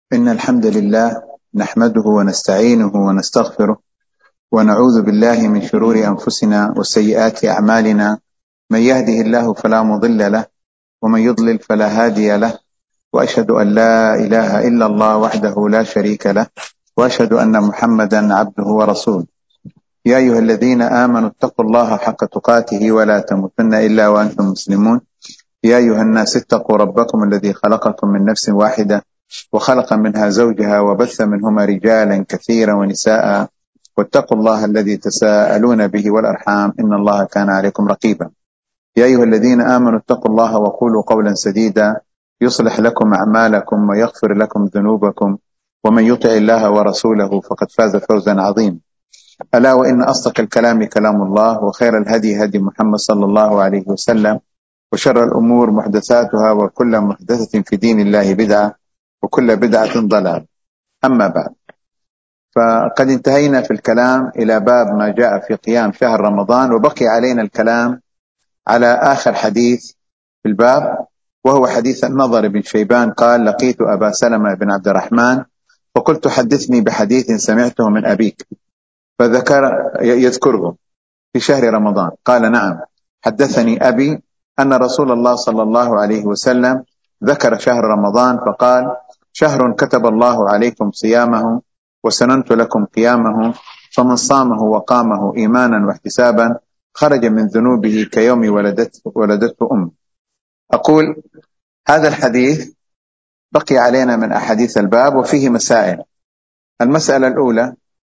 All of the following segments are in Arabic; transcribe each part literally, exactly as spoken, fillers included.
إن الحمد لله نحمده ونستعينه ونستغفره ونعوذ بالله من شرور أنفسنا وسيئات أعمالنا. من يهده الله فلا مضل له ومن يضلل فلا هادي له، وأشهد أن لا إله إلا الله وحده لا شريك له، وأشهد أن محمدا عبده ورسوله. يا أيها الذين آمنوا اتقوا الله حق تقاته ولا تموتن إلا وأنتم مسلمون. يا أيها الناس اتقوا ربكم الذي خلقكم من نفس واحدة وخلق منها زوجها وبث منهما رجالا كثيرا ونساء، واتقوا الله الذي تساءلون به والأرحام إن الله كان عليكم رقيبا. يا أيها الذين آمنوا اتقوا الله وقولوا قولا سديدا يصلح لكم أعمالكم ويغفر لكم ذنوبكم، ومن يطع الله ورسوله فقد فاز فوزا عظيما. ألا وإن أصدق الكلام كلام الله، وخير الهدي هدي محمد صلى الله عليه وسلم، وشر الأمور محدثاتها، وكل محدثة في دين الله بدعة، وكل بدعة ضلال. أما بعد، فقد انتهينا في الكلام إلى باب ما جاء في قيام شهر رمضان، وبقي علينا الكلام على آخر حديث في الباب، وهو حديث النضر بن شيبان قال: لقيت أبا سلمة بن عبد الرحمن فقلت حدثني بحديث سمعته من أبيك، فذكر يذكره في شهر رمضان. قال: نعم، حدثني أبي أن رسول الله صلى الله عليه وسلم ذكر شهر رمضان فقال: شهر كتب الله عليكم صيامه وسننت لكم قيامه، فمن صامه وقامه إيمانا واحتسابا خرج من ذنوبه كيوم ولدته, ولدته أمه. أقول هذا الحديث بقي علينا من أحاديث الباب وفيه مسائل. المسألة الأولى: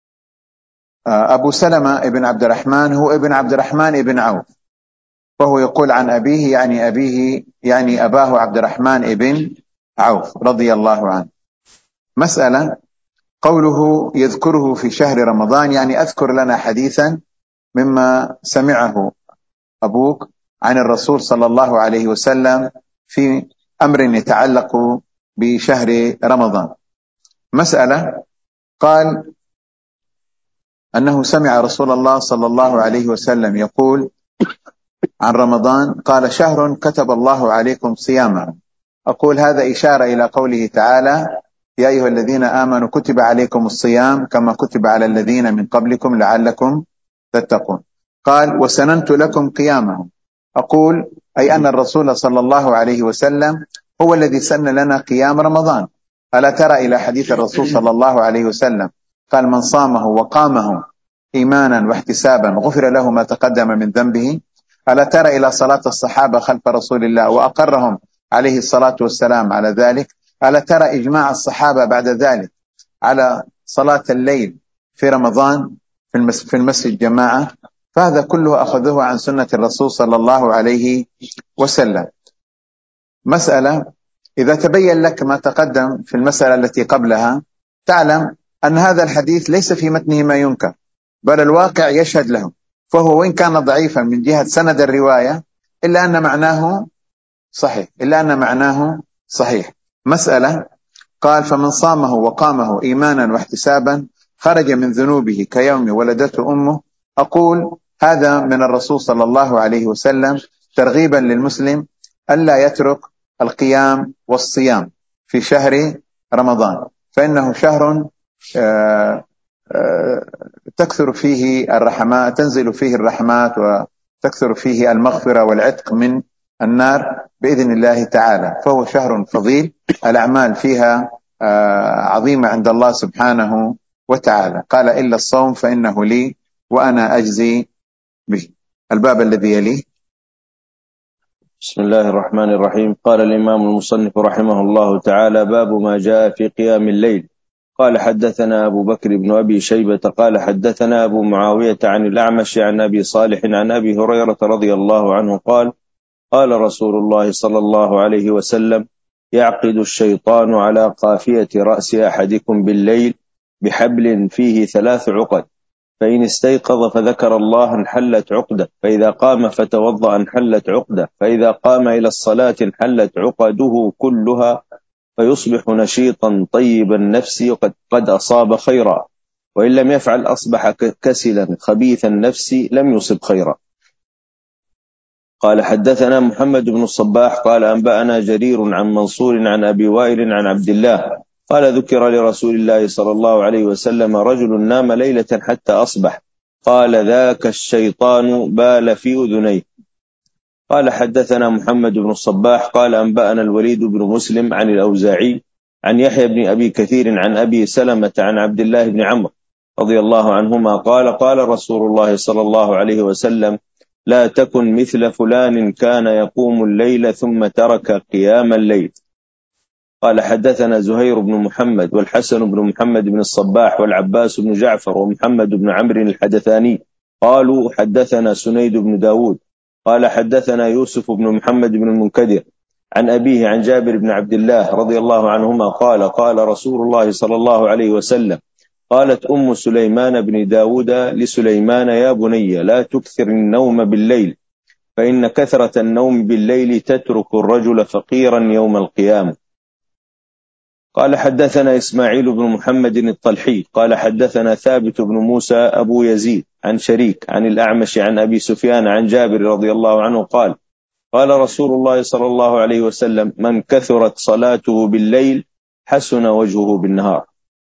أبو سلمة ابن عبد الرحمن هو ابن عبد الرحمن ابن عوف، وهو يقول عن أبيه يعني أبيه يعني أباه عبد الرحمن ابن عوف رضي الله عنه. مسألة: قوله يذكره في شهر رمضان، يعني أذكر لنا حديثا مما سمعه أبوك عن الرسول صلى الله عليه وسلم في أمر يتعلق بشهر رمضان. مسألة: قال أنه سمع رسول الله صلى الله عليه وسلم يقول عن رمضان، قال: شهر كتب الله عليكم صيامه. أقول هذا إشارة إلى قوله تعالى: يا أيها الذين آمنوا كتب عليكم الصيام كما كتب على الذين من قبلكم لعلكم تتقون. قال: وسننت لكم قيامه. أقول أي أن الرسول صلى الله عليه وسلم هو الذي سن لنا قيام رمضان. ألا ترى إلى حديث الرسول صلى الله عليه وسلم قال: من صامه وقامه إيمانا واحتسابا غفر له ما تقدم من ذنبه. ألا ترى إلى صلاة الصحابة خلف رسول الله وأقرهم عليه الصلاة والسلام على ذلك. ألا ترى إجماع الصحابة بعد ذلك على صلاة الليل في رمضان في المسجد جماعة. فهذا كله أخذوه عن سنة الرسول صلى الله عليه وسلم. مسألة: إذا تبين لك ما تقدم في المسألة التي قبلها تعلم أن هذا الحديث ليس في متنه ما ينكر، بل الواقع يشهد له، فهو وإن كان ضعيفا من جهة سند الرواية إلا أن معناه صحيح إلا أن معناه صحيح. مسألة: قال: فمن صامه وقامه إيمانا واحتسابا خرج من ذنوبه كيوم ولدته أمه. أقول هذا من الرسول صلى الله عليه وسلم ترغيبا للمسلم ألا يترك القيام والصيام في شهر رمضان، فإنه شهر آآ آآ تكثر فيه الرحمات تنزل فيه الرحمات وتكثر فيه المغفرة والعتق من النار بإذن الله تعالى. فهو شهر فضيل، الأعمال فيها عظيمة عند الله سبحانه وتعالى. قال: إلا الصوم فإنه لي وأنا أجزي به. الباب الذي يليه. بسم الله الرحمن الرحيم. قال الإمام المصنف رحمه الله تعالى: باب ما جاء في قيام الليل. قال: حدثنا أبو بكر بن أبي شيبة قال حدثنا أبو معاوية عن الأعمش عن أبي صالح عن أبي هريرة رضي الله عنه قال: قال رسول الله صلى الله عليه وسلم: يعقد الشيطان على قافية رأس أحدكم بالليل بحبل فيه ثلاث عقد، فإن استيقظ فذكر الله انحلت عقدة، فإذا قام فتوضأ انحلت عقدة، فإذا قام إلى الصلاة انحلت عقده كلها، فيصبح نشيطا طيب النفس قد, قد أصاب خيرا، وإن لم يفعل أصبح كسلا خبيث النفس لم يصب خيرا. قال: حدثنا محمد بن الصباح قال: أنبأنا جرير عن منصور عن أبي وائل عن عبد الله قال ذكر لرسول الله صلى الله عليه وسلم رجل نام ليلة حتى أصبح، قال ذاك الشيطان بال في أذنيه. قال حدثنا محمد بن الصباح قال أنبأنا الوليد بن مسلم عن الأوزاعي عن يحيى بن أبي كثير عن أبي سلمة عن عبد الله بن عمرو رضي الله عنهما قال قال رسول الله صلى الله عليه وسلم لا تكن مثل فلان كان يقوم الليل ثم ترك قيام الليل. قال حدثنا زهير بن محمد والحسن بن محمد بن الصباح والعباس بن جعفر ومحمد بن عمرو الحدثاني قالوا حدثنا سنيد بن داود قال حدثنا يوسف بن محمد بن المنكدر عن أبيه عن جابر بن عبد الله رضي الله عنهما قال قال رسول الله صلى الله عليه وسلم قالت أم سليمان بن داود لسليمان يا بني لا تكثر النوم بالليل فإن كثرة النوم بالليل تترك الرجل فقيرا يوم القيامة. قال حدثنا إسماعيل بن محمد الطلحي قال حدثنا ثابت بن موسى أبو يزيد عن شريك عن الأعمش عن أبي سفيان عن جابر رضي الله عنه قال قال رسول الله صلى الله عليه وسلم من كثرت صلاته بالليل حسن وجهه بالنهار.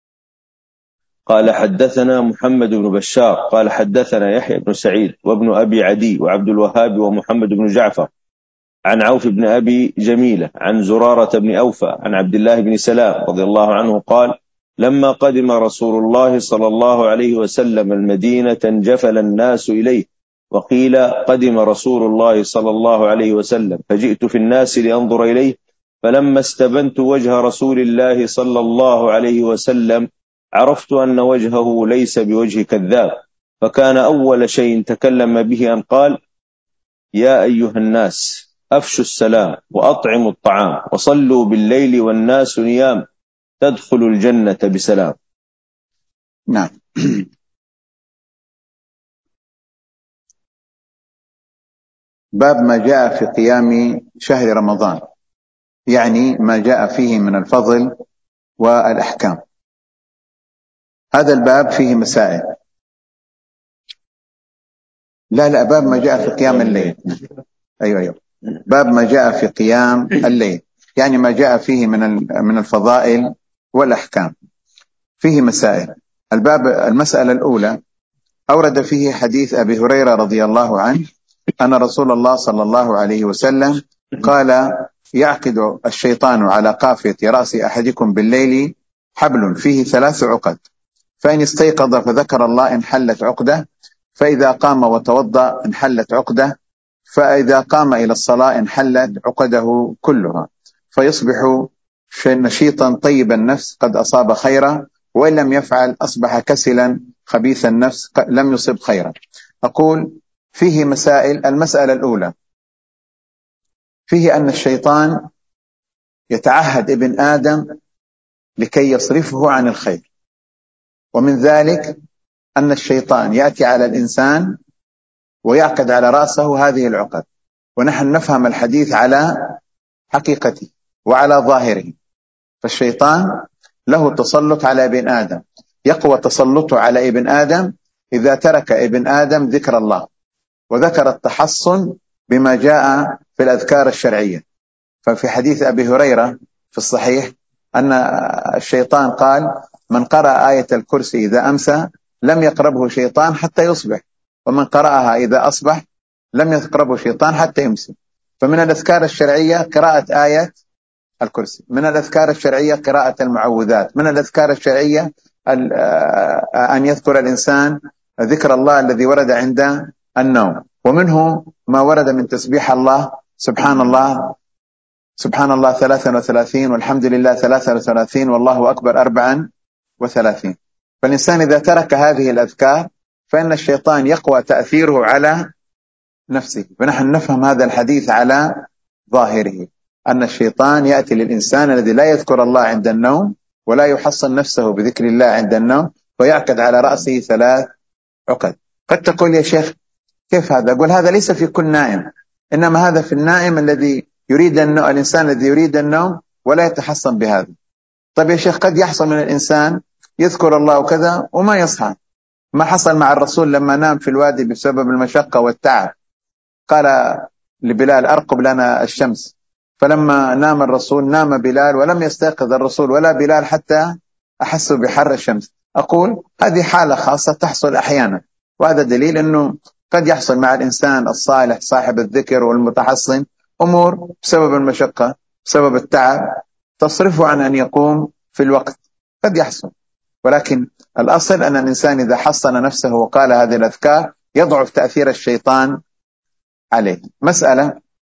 قال حدثنا محمد بن بشار قال حدثنا يحيى بن سعيد وابن أبي عدي وعبد الوهاب ومحمد بن جعفر عن عوف بن أبي جميلة عن زرارة بن أوفى عن عبد الله بن سلام رضي الله عنه قال لما قدم رسول الله صلى الله عليه وسلم المدينة انجفل الناس إليه وقيل قدم رسول الله صلى الله عليه وسلم فجئت في الناس لأنظر إليه فلما استبنت وجه رسول الله صلى الله عليه وسلم عرفت أن وجهه ليس بوجه كذاب فكان أول شيء تكلم به أن قال يا أيها الناس أفشوا السلام وأطعموا الطعام وصلوا بالليل والناس نيام تدخلوا الجنة بسلام. نعم. باب ما جاء في قيام شهر رمضان، يعني ما جاء فيه من الفضل والأحكام. هذا الباب فيه مسائل. لا لا باب ما جاء في قيام الليل. أيوة أيوة باب ما جاء في قيام الليل، يعني ما جاء فيه من من الفضائل والأحكام. فيه مسائل. الباب المسألة الأولى أورد فيه حديث أبي هريرة رضي الله عنه أن رسول الله صلى الله عليه وسلم قال يعقد الشيطان على قافية رأس أحدكم بالليل حبل فيه ثلاث عقد، فإن استيقظ فذكر الله انحلت عقدة، فإذا قام وتوضأ انحلت عقدة، فإذا قام إلى الصلاة انحلت عقده كلها، فيصبح نشيطا طيب النفس قد أصاب خيرا، وإن لم يفعل أصبح كسلا خبيث النفس لم يصب خيرا. أقول فيه مسائل. المسألة الأولى فيه أن الشيطان يتعهد ابن آدم لكي يصرفه عن الخير، ومن ذلك أن الشيطان يأتي على الإنسان ويعقد على رأسه هذه العقد، ونحن نفهم الحديث على حقيقته وعلى ظاهره. فالشيطان له تسلط على ابن آدم، يقوى تسلطه على ابن آدم إذا ترك ابن آدم ذكر الله وذكر التحصن بما جاء في الأذكار الشرعية. ففي حديث أبي هريرة في الصحيح أن الشيطان قال من قرأ آية الكرسي إذا أمسى لم يقربه شيطان حتى يصبح، ومن قرأها إذا أصبح لم يقربه شيطان حتى يمسي. فمن الأذكار الشرعية قراءة آية الكرسي، من الأذكار الشرعية قراءة المعوذات، من الأذكار الشرعية أن يذكر الإنسان ذكر الله الذي ورد عند النوم، ومنه ما ورد من تسبيح الله سبحان الله سبحان الله ثلاثا وثلاثين والحمد لله ثلاثا وثلاثين والله أكبر أربعا وثلاثين. فالإنسان إذا ترك هذه الأذكار فإن الشيطان يقوى تأثيره على نفسه. فنحن نفهم هذا الحديث على ظاهره، أن الشيطان يأتي للإنسان الذي لا يذكر الله عند النوم ولا يحصن نفسه بذكر الله عند النوم فيعقد على رأسه ثلاث عقد. قد تقول يا شيخ كيف هذا؟ أقول هذا ليس في كل نائم، إنما هذا في النائم الذي يريد النوم، الإنسان الذي يريد النوم ولا يتحصن بهذا. طيب يا شيخ قد يحصل من الإنسان يذكر الله وكذا وما يصحى، ما حصل مع الرسول لما نام في الوادي بسبب المشقة والتعب، قال لبلال أرقب لنا الشمس، فلما نام الرسول نام بلال ولم يستيقظ الرسول ولا بلال حتى أحسوا بحر الشمس. أقول هذه حالة خاصة تحصل أحيانا، وهذا دليل أنه قد يحصل مع الإنسان الصالح صاحب الذكر والمتحصن أمور بسبب المشقة بسبب التعب تصرفه عن أن يقوم في الوقت، قد يحصل. ولكن الأصل أن الإنسان إذا حصن نفسه وقال هذه الأذكار يضعف تأثير الشيطان عليه. مسألة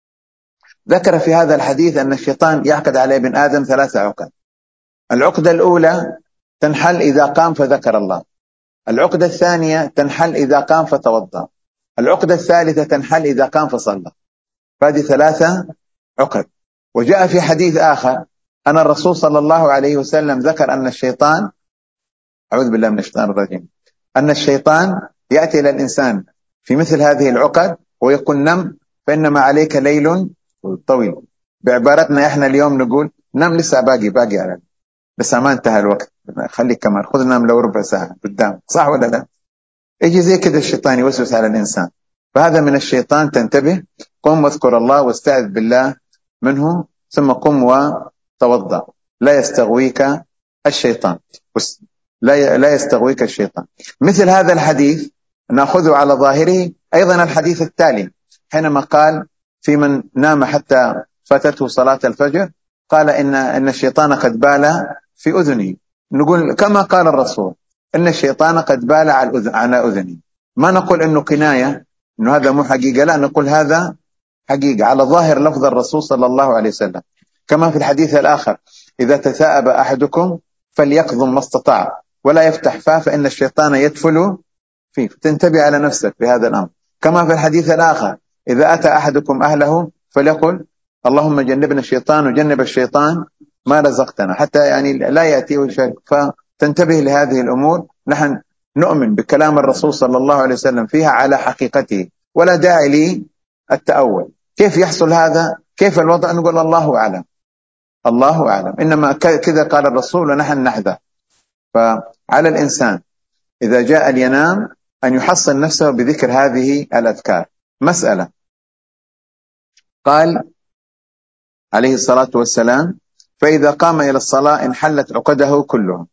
ذكر في هذا الحديث أن الشيطان يعقد على ابن آدم ثلاثة عقد. العقدة الأولى تنحل إذا قام فذكر الله، العقدة الثانية تنحل إذا قام فتوضأ، العقدة الثالثة تنحل إذا قام فصلى. فهذه ثلاثة عقد. وجاء في حديث آخر أن الرسول صلى الله عليه وسلم ذكر أن الشيطان، أعوذ بالله من الشيطان الرجيم، أن الشيطان يأتي إلى الإنسان في مثل هذه العقد ويقول نم فإنما عليك ليل طويل. بعبارتنا إحنا اليوم نقول نم لسه باقي باقي على بس ما انتهى الوقت، خليك كمان خذ نام لو ربع ساعة قدام، صح ولا لا؟ يجي زي كده الشيطان يوسوس على الإنسان، فهذا من الشيطان. تنتبه، قم واذكر الله واستعذ بالله منه ثم قم وتوضأ، لا يستغويك الشيطان، لا لا يستغويك الشيطان. مثل هذا الحديث نأخذه على ظاهره أيضا الحديث التالي حينما قال في من نام حتى فاتته صلاة الفجر قال إن إن الشيطان قد بال في أذنه. نقول كما قال الرسول إن الشيطان قد بال على أذنه، ما نقول إنه كناية إنه هذا مو حقيقة، لا نقول هذا حقيقة على ظاهر لفظ الرسول صلى الله عليه وسلم. كما في الحديث الآخر إذا تثاءب أحدكم فليقضم ما استطاع ولا يفتح فاه فإن الشيطان يدفل فيه. تنتبه على نفسك بهذا الأمر. كما في الحديث الآخر إذا أتى أحدكم أهله فليقل اللهم جنبنا الشيطان وجنب الشيطان ما رزقتنا، حتى يعني لا يأتيه شيء. فتنتبه لهذه الأمور. نحن نؤمن بكلام الرسول صلى الله عليه وسلم فيها على حقيقته ولا داعي لي التأول. كيف يحصل هذا؟ كيف الوضع؟ نقول الله أعلم، الله أعلم، إنما كذا قال الرسول ونحن نحذر. فعلى الإنسان إذا جاء لينام أن يحصن نفسه بذكر هذه الأذكار. مسألة قال عليه الصلاة والسلام فإذا قام إلى الصلاة انحلت عقده كلها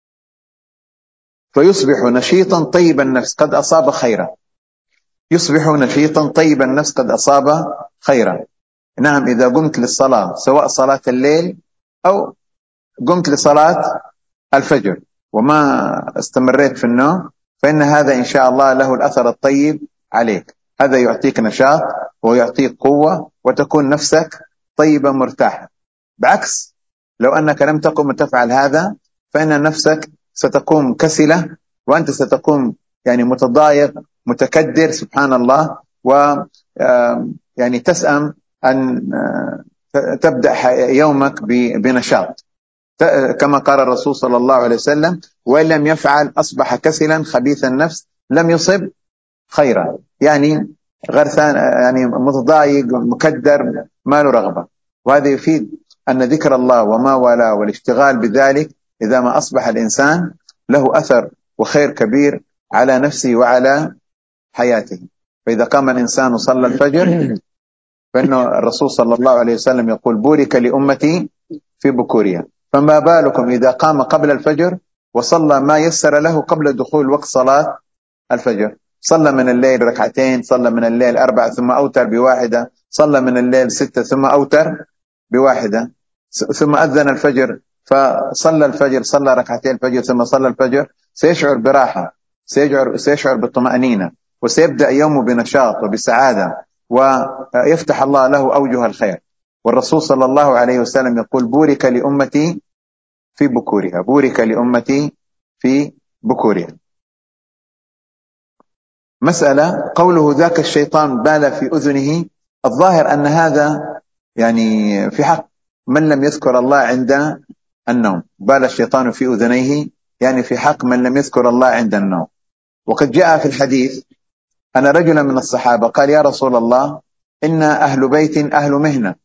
فيصبح نشيطا طيب النفس قد أصاب خيرا. يصبح نشيطا طيب النفس قد أصاب خيرا. نعم، إذا قمت للصلاة سواء صلاة الليل أو قمت لصلاة الفجر وما استمريت في النوم فإن هذا إن شاء الله له الأثر الطيب عليك. هذا يعطيك نشاط ويعطيك قوة وتكون نفسك طيبة مرتاحة. بعكس لو أنك لم تقم وتفعل هذا فإن نفسك ستقوم كسلة وأنت ستقوم يعني متضايق متكدر سبحان الله، و يعني تسأم أن تبدأ يومك بنشاط كما قال الرسول صلى الله عليه وسلم وإن لم يفعل أصبح كسلا خبيث النفس لم يصب خيرا، يعني غرثان يعني متضايق مكدر ما له رغبة. وهذا يفيد أن ذكر الله وما والاه والاشتغال بذلك إذا ما أصبح الإنسان له أثر وخير كبير على نفسه وعلى حياته. فإذا قام الإنسان وصلى الفجر فإنه الرسول صلى الله عليه وسلم يقول بورك لأمتي في بكورها، فما بالكم إذا قام قبل الفجر وصلى ما يسر له قبل دخول وقت صلاة الفجر. صلى من الليل ركعتين، صلى من الليل أربعة ثم أوتر بواحدة، صلى من الليل ستة ثم أوتر بواحدة، ثم أذن الفجر فصلى الفجر، صلى ركعتين الفجر ثم صلى الفجر، سيشعر براحة، سيشعر, سيشعر بالطمأنينة وسيبدأ يومه بنشاط وبسعادة ويفتح الله له أوجه الخير. والرسول صلى الله عليه وسلم يقول بورك لأمتي في بكورها، بورك لأمتي في بكورها. مسألة قوله ذاك الشيطان بال في أذنه، الظاهر أن هذا يعني في حق من لم يذكر الله عند النوم. بال الشيطان في أذنيه يعني في حق من لم يذكر الله عند النوم. وقد جاء في الحديث أن رجلا من الصحابة قال يا رسول الله إنا أهل بيت أهل مهنة،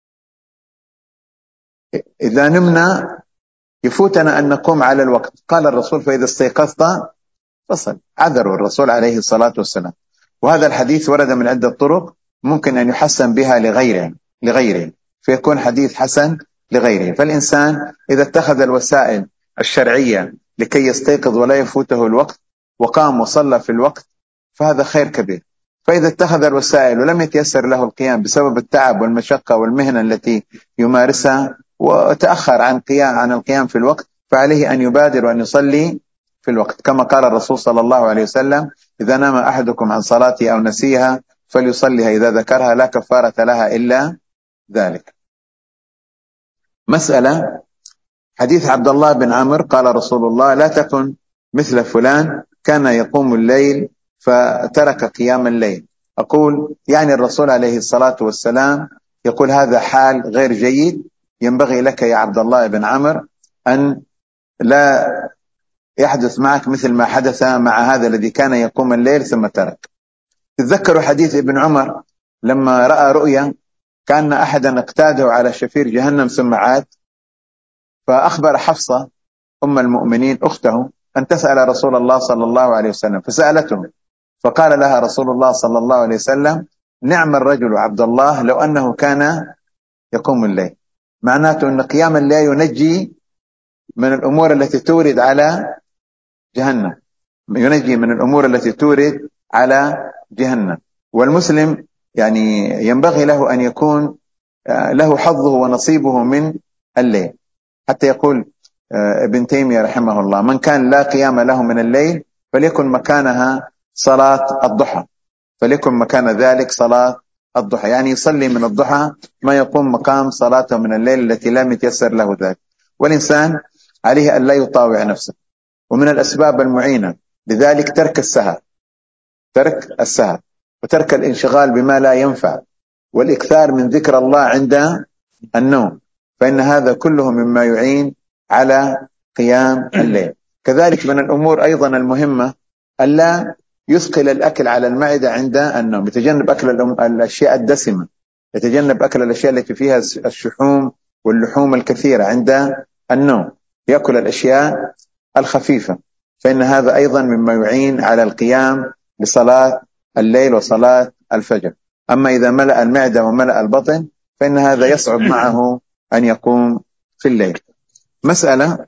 إذا نمنا يفوتنا أن نقوم على الوقت. قال الرسول فإذا استيقظت فصل. عذروا الرسول عليه الصلاة والسلام. وهذا الحديث ورد من عدة طرق ممكن أن يحسن بها لغيره لغيره فيكون حديث حسن لغيره. فالإنسان إذا اتخذ الوسائل الشرعية لكي يستيقظ ولا يفوته الوقت وقام وصلى في الوقت فهذا خير كبير. فإذا اتخذ الوسائل ولم يتيسر له القيام بسبب التعب والمشقة والمهنة التي يمارسها وتأخر عن قيام عن القيام في الوقت فعليه أن يبادر وأن يصلي في الوقت، كما قال الرسول صلى الله عليه وسلم: إذا نام أحدكم عن صلاته أو نسيها فليصليها إذا ذكرها لا كفارة لها إلا ذلك. مسألة حديث عبد الله بن عمرو قال رسول الله: لا تكن مثل فلان كان يقوم الليل فترك قيام الليل. أقول يعني الرسول عليه الصلاة والسلام يقول هذا حال غير جيد، ينبغي لك يا عبد الله بن عمرو أن لا يحدث معك مثل ما حدث مع هذا الذي كان يقوم الليل ثم ترك. تذكروا حديث ابن عمر لما رأى رؤيا كأن أحدا اقتاده على شفير جهنم ثم عاد، فأخبر حفصة أم المؤمنين أخته أن تسأل رسول الله صلى الله عليه وسلم، فسألته فقال لها رسول الله صلى الله عليه وسلم: نعم الرجل عبد الله لو أنه كان يقوم الليل. معناته أن قيام الليل ينجي من الأمور التي تورد على جهنم، ينجي من الأمور التي تورد على جهنم. والمسلم يعني ينبغي له أن يكون له حظه ونصيبه من الليل. حتى يقول ابن تيمية رحمه الله: من كان لا قيام له من الليل فليكن مكانها صلاة الضحى، فليكن مكان ذلك صلاة الضحى، يعني يصلي من الضحى ما يقوم مقام صلاته من الليل التي لم يتيسر له ذلك. والإنسان عليه أن لا يطاوع نفسه، ومن الأسباب المعينة لذلك ترك السهر، ترك السهر وترك الانشغال بما لا ينفع، والإكثار من ذكر الله عند النوم، فإن هذا كله مما يعين على قيام الليل. كذلك من الأمور أيضا المهمة ألا يثقل الأكل على المعدة عند النوم، يتجنب أكل الأشياء الدسمة، يتجنب أكل الأشياء التي فيها الشحوم واللحوم الكثيرة عند النوم، يأكل الأشياء الخفيفة، فإن هذا أيضا مما يعين على القيام بصلاة الليل وصلاة الفجر. أما إذا ملأ المعدة وملأ البطن فإن هذا يصعب معه أن يقوم في الليل. مسألة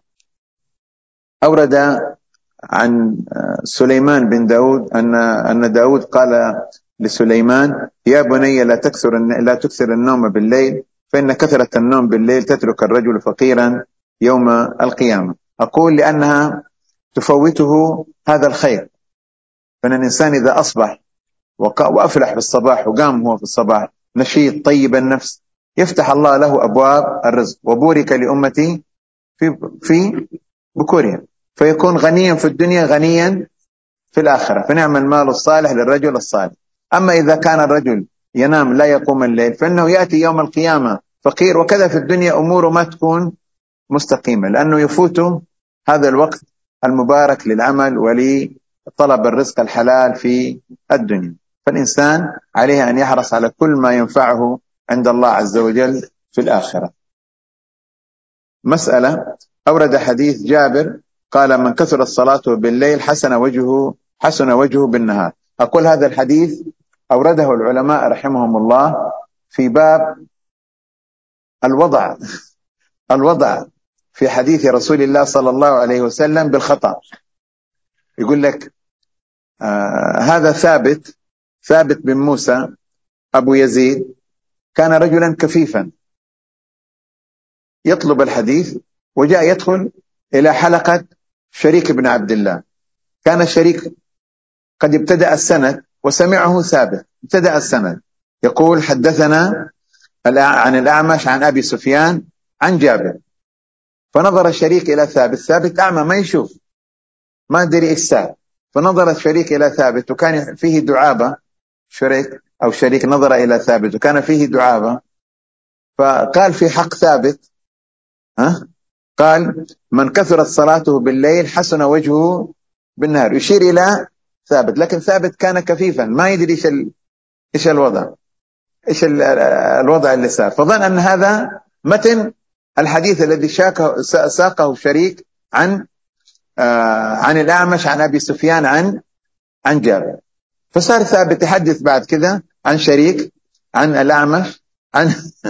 أورد عن سليمان بن داود أن أن داود قال لسليمان: يا بني لا تكثر لا تكثر النوم بالليل فإن كثرة النوم بالليل تترك الرجل فقيرا يوم القيامة. أقول لأنها تفوته هذا الخير، فإن الإنسان إذا أصبح وأفلح بالصباح وقام هو في الصباح نشيط طيب النفس يفتح الله له أبواب الرزق، وبورك لأمتي في في بكورها، فيكون غنيا في الدنيا غنيا في الآخرة، فنعم المال الصالح للرجل الصالح. أما إذا كان الرجل ينام لا يقوم الليل فإنه يأتي يوم القيامة فقير، وكذا في الدنيا أموره ما تكون مستقيمة، لأنه يفوته هذا الوقت المبارك للعمل ولطلب الرزق الحلال في الدنيا. فالإنسان عليه أن يحرص على كل ما ينفعه عند الله عز وجل في الآخرة. مسألة أورد حديث جابر قال: من كثرت صلاته بالليل حسن وجهه حسن وجهه بالنهار. أقول هذا الحديث أورده العلماء رحمهم الله في باب الوضع الوضع في حديث رسول الله صلى الله عليه وسلم بالخطأ. يقول لك آه هذا ثابت ثابت بن موسى أبو يزيد كان رجلا كفيفا يطلب الحديث، وجاء يدخل إلى حلقة شريك بن عبد الله. كان شريك قد ابتدأ السند وسمعه ثابت، ابتدأ السند يقول: حدثنا عن الأعمش عن أبي سفيان عن جابر. فنظر الشريك إلى ثابت، ثابت أعمى ما يشوف ما أدري إيش سار، فنظر الشريك إلى ثابت وكان فيه دعابة، شريك أو شريك نظر إلى ثابت وكان فيه دعابة، فقال في حق ثابت ها قال: من كثرت صلاته بالليل حسن وجهه بالنهار، يشير إلى ثابت، لكن ثابت كان كفيفا ما يدري إيش ال... إيش الوضع إيش ال... الوضع اللي صار، فظن أن هذا متن الحديث الذي شاكه ساقه شريك عن آه عن الأعمش عن أبي سفيان عن عن جابر. فصار ثابت يحدث بعد كذا عن شريك عن الأعمش عن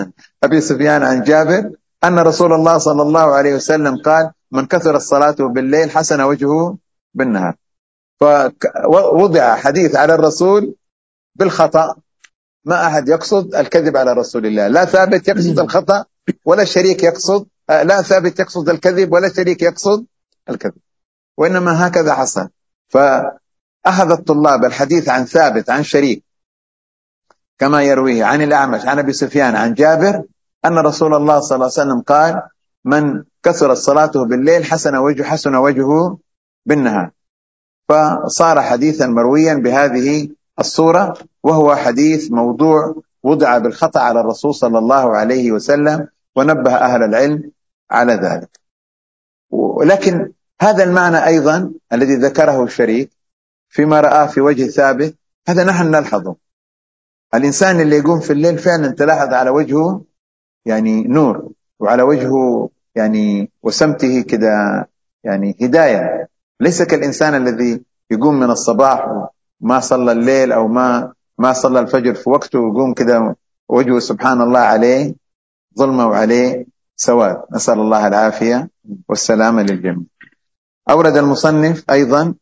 أبي سفيان عن جابر أن رسول الله صلى الله عليه وسلم قال: من كثر الصلاة بالليل حسن وجهه بالنهار. فوضع حديث على الرسول بالخطأ، ما أحد يقصد الكذب على رسول الله، لا ثابت يقصد الخطأ ولا شريك يقصد لا ثابت يقصد الكذب ولا شريك يقصد الكذب، وإنما هكذا حصل. فأخذ الطلاب الحديث عن ثابت عن شريك كما يرويه عن الأعمش عن أبي سفيان عن جابر أن رسول الله صلى الله عليه وسلم قال: من كثرت صلاته بالليل حسن وجهه حسن وجهه بالنهار. فصار حديثا مرويا بهذه الصورة، وهو حديث موضوع وضع بالخطأ على الرسول صلى الله عليه وسلم، ونبه أهل العلم على ذلك. ولكن هذا المعنى أيضا الذي ذكره الشريك فيما رآه في وجه ثابت، هذا نحن نلحظه. الإنسان اللي يقوم في الليل فعلا تلاحظ على وجهه يعني نور، وعلى وجهه يعني وسمته كده يعني هداية، ليس كالإنسان الذي يقوم من الصباح وما صلى الليل أو ما ما صلى الفجر في وقته، ويقوم كده وجهه سبحان الله عليه ظلمة وعليه سواد، نسأل الله العافية والسلامة للجميع. أورد المصنف أيضا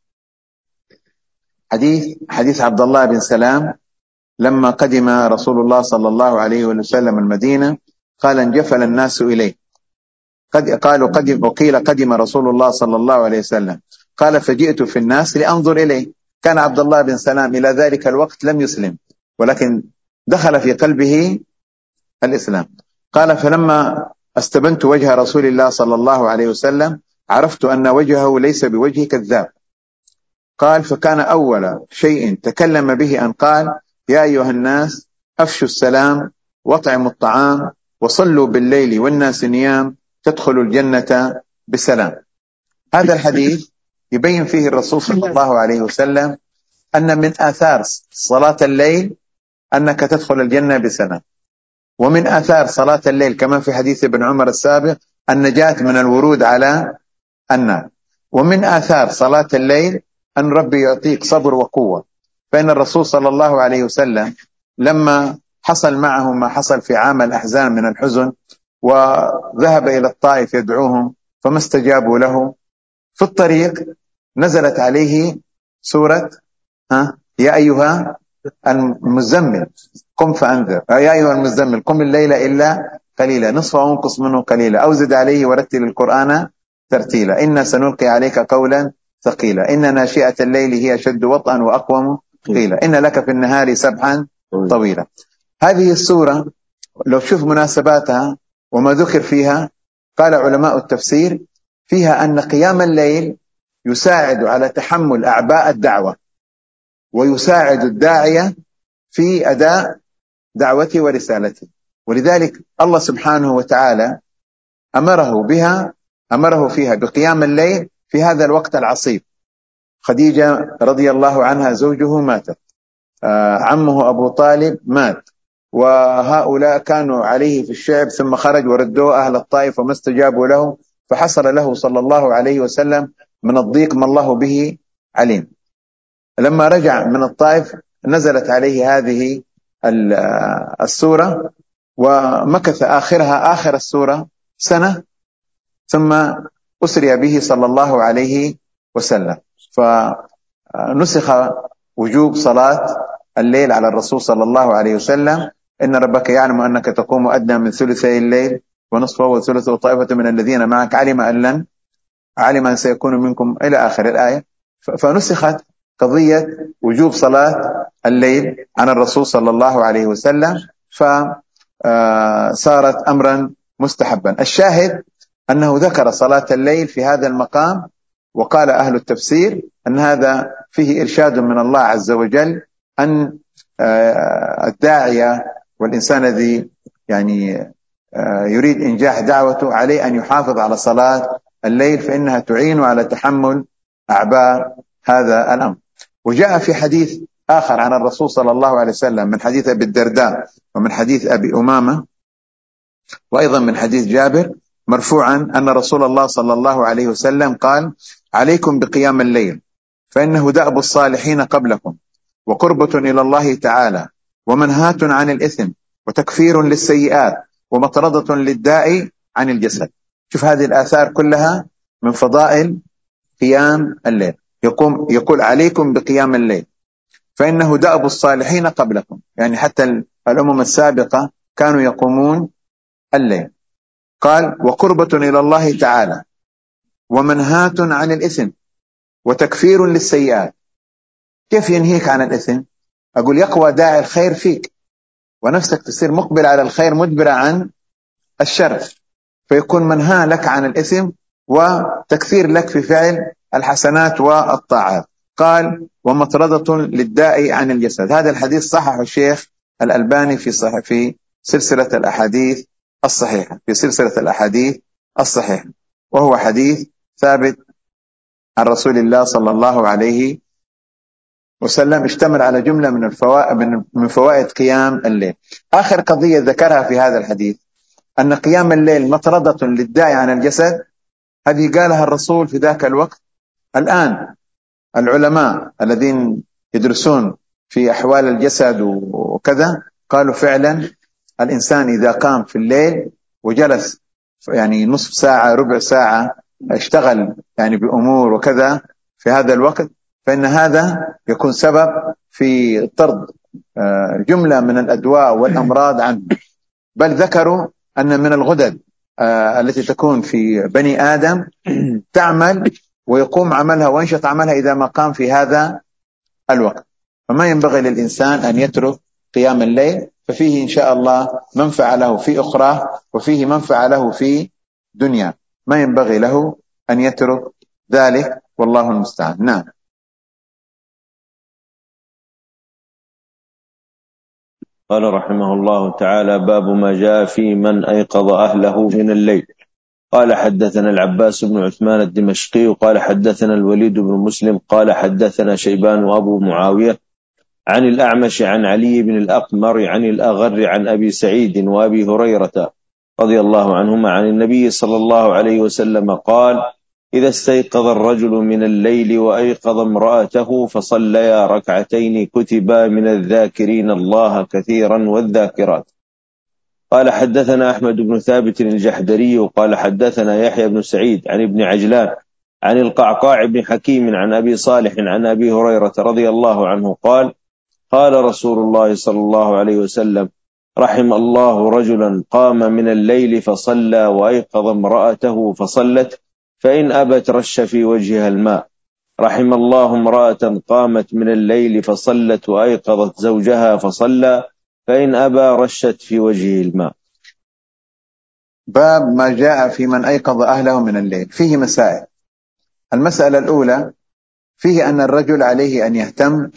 حديث حديث عبد الله بن سلام لما قدم رسول الله صلى الله عليه وسلم المدينة قال: انجفل الناس إليه. قد قالوا قدم، وقيل قدم رسول الله صلى الله عليه وسلم، قال: فجئت في الناس لأنظر إليه. كان عبد الله بن سلام إلى ذلك الوقت لم يسلم، ولكن دخل في قلبه الإسلام. قال: فلما استبنت وجه رسول الله صلى الله عليه وسلم عرفت أن وجهه ليس بوجه كذاب. قال: فكان أول شيء تكلم به أن قال: يا أيها الناس أفشوا السلام واطعموا الطعام وصلوا بالليل والناس نيام تدخلوا الجنة بسلام. هذا الحديث يبين فيه الرسول صلى الله عليه وسلم أن من آثار صلاة الليل أنك تدخل الجنة بسلام، ومن آثار صلاة الليل كما في حديث ابن عمر السابق النجاة من الورود على النار، ومن آثار صلاة الليل أن ربي يعطيك صبر وقوة. فإن الرسول صلى الله عليه وسلم لما حصل معه ما حصل في عام الأحزان من الحزن وذهب إلى الطائف يدعوهم فما استجابوا له، في الطريق نزلت عليه سورة ها يا أيها المزمل قم فأنذر، يا أيها المزمل قم الليل إلا قليلا نصفه وانقص منه قليلا أو زد عليه ورتل القرآن ترتيلا إنا سنلقي عليك قولا ثقيلا إن ناشئة الليل هي أشد وطئا وأقوم قيلا إن لك في النهار سبحا طويلا. هذه السورة لو شوف مناسباتها وما ذكر فيها، قال علماء التفسير فيها أن قيام الليل يساعد على تحمل أعباء الدعوة، ويساعد الداعية في أداء دعوته ورسالته، ولذلك الله سبحانه وتعالى أمره بها أمره فيها بقيام الليل في هذا الوقت العصيب. خديجة رضي الله عنها زوجه ماتت، آه عمه أبو طالب مات، وهؤلاء كانوا عليه في الشعب ثم خرج وردوه أهل الطائف وما استجابوا له، فحصل له صلى الله عليه وسلم من الضيق ما الله به عليم. لما رجع من الطائف نزلت عليه هذه السورة، ومكث آخرها آخر السورة سنة، ثم أسري به صلى الله عليه وسلم، فنسخ وجوب صلاة الليل على الرسول صلى الله عليه وسلم. إن ربك يعلم أنك تقوم أدنى من ثلثي الليل ونصفه وثلثه وطائفة من الذين معك علم أن لن علم أن سيكون منكم إلى آخر الآية. فنسخت قضية وجوب صلاة الليل عن الرسول صلى الله عليه وسلم، فصارت أمرا مستحبا. الشاهد أنه ذكر صلاة الليل في هذا المقام، وقال أهل التفسير أن هذا فيه إرشاد من الله عز وجل أن الداعية والإنسان الذي يعني يريد إنجاح دعوته عليه أن يحافظ على صلاة الليل، فإنها تعين على تحمل أعباء هذا الأمر. وجاء في حديث آخر عن الرسول صلى الله عليه وسلم من حديث أبي الدرداء ومن حديث أبي أمامة وأيضا من حديث جابر مرفوعا أن رسول الله صلى الله عليه وسلم قال: عليكم بقيام الليل فإنه دأب الصالحين قبلكم وقربة إلى الله تعالى ومنهاة عن الإثم وتكفير للسيئات ومطردة للداء عن الجسد. شوف هذه الآثار كلها من فضائل قيام الليل. يقوم يقول عليكم بقيام الليل فإنه دأب الصالحين قبلكم، يعني حتى الأمم السابقة كانوا يقومون الليل. قال وقربة إلى الله تعالى ومنهاة عن الإثم وتكفير للسيئات. كيف ينهيك عن الإثم؟ أقول يقوى داعي الخير فيك ونفسك تصير مقبل على الخير مدبرة عن الشر، فيكون منهى لك عن الإثم وتكثير لك في فعل الحسنات والطاعات. قال ومطردة للداء عن الجسد. هذا الحديث صححه الشيخ الألباني في صحيح في سلسلة الأحاديث الصحيحة في سلسلة الأحاديث الصحيحة، وهو حديث ثابت عن رسول الله صلى الله عليه وسلم، اشتمل على جملة من الفوائد من فوائد قيام الليل. آخر قضية ذكرها في هذا الحديث أن قيام الليل مطردة للداء عن الجسد. هذه قالها الرسول في ذاك الوقت. الآن العلماء الذين يدرسون في أحوال الجسد وكذا قالوا فعلا الإنسان إذا قام في الليل وجلس يعني نصف ساعة ربع ساعة اشتغل يعني بأمور وكذا في هذا الوقت، فإن هذا يكون سبب في طرد جملة من الأدواء والأمراض عنه. بل ذكروا أن من الغدد التي تكون في بني آدم تعمل ويقوم عملها وينشط عملها إذا ما قام في هذا الوقت. فما ينبغي للإنسان أن يترك قيام الليل، ففيه إن شاء الله منفعة له في أخرى وفيه منفعة له في دنيا، ما ينبغي له أن يترك ذلك والله المستعان. نعم. قال رحمه الله تعالى باب ما جاء في من أيقظ أهله من الليل. قال حدثنا العباس بن عثمان الدمشقي قال حدثنا الوليد بن مسلم قال حدثنا شيبان وأبو معاوية عن الأعمش عن علي بن الأقمر عن الأغر عن أبي سعيد وأبي هريرة رضي الله عنهما عن النبي صلى الله عليه وسلم قال إذا استيقظ الرجل من الليل وأيقظ امرأته فصليا ركعتين كتبا من الذاكرين الله كثيرا والذاكرات. قال حدثنا أحمد بن ثابت الجحدري قال حدثنا يحيى بن سعيد عن ابن عجلان عن القعقاع بن حكيم عن أبي صالح عن أبي هريرة رضي الله عنه قال قال رسول الله صلى الله عليه وسلم رحم الله رجلا قام من الليل فصلى وأيقظ امرأته فصلت فإن أبت رش في وجهها الماء. رحم الله امرأة قامت من الليل فصلت وأيقظت زوجها فصلى فإن أبى رشت في وجهه الماء. باب ما جاء في من أيقظ أهله من الليل. فيه مسائل. المسألة الأولى فيه أن الرجل عليه أن يهتم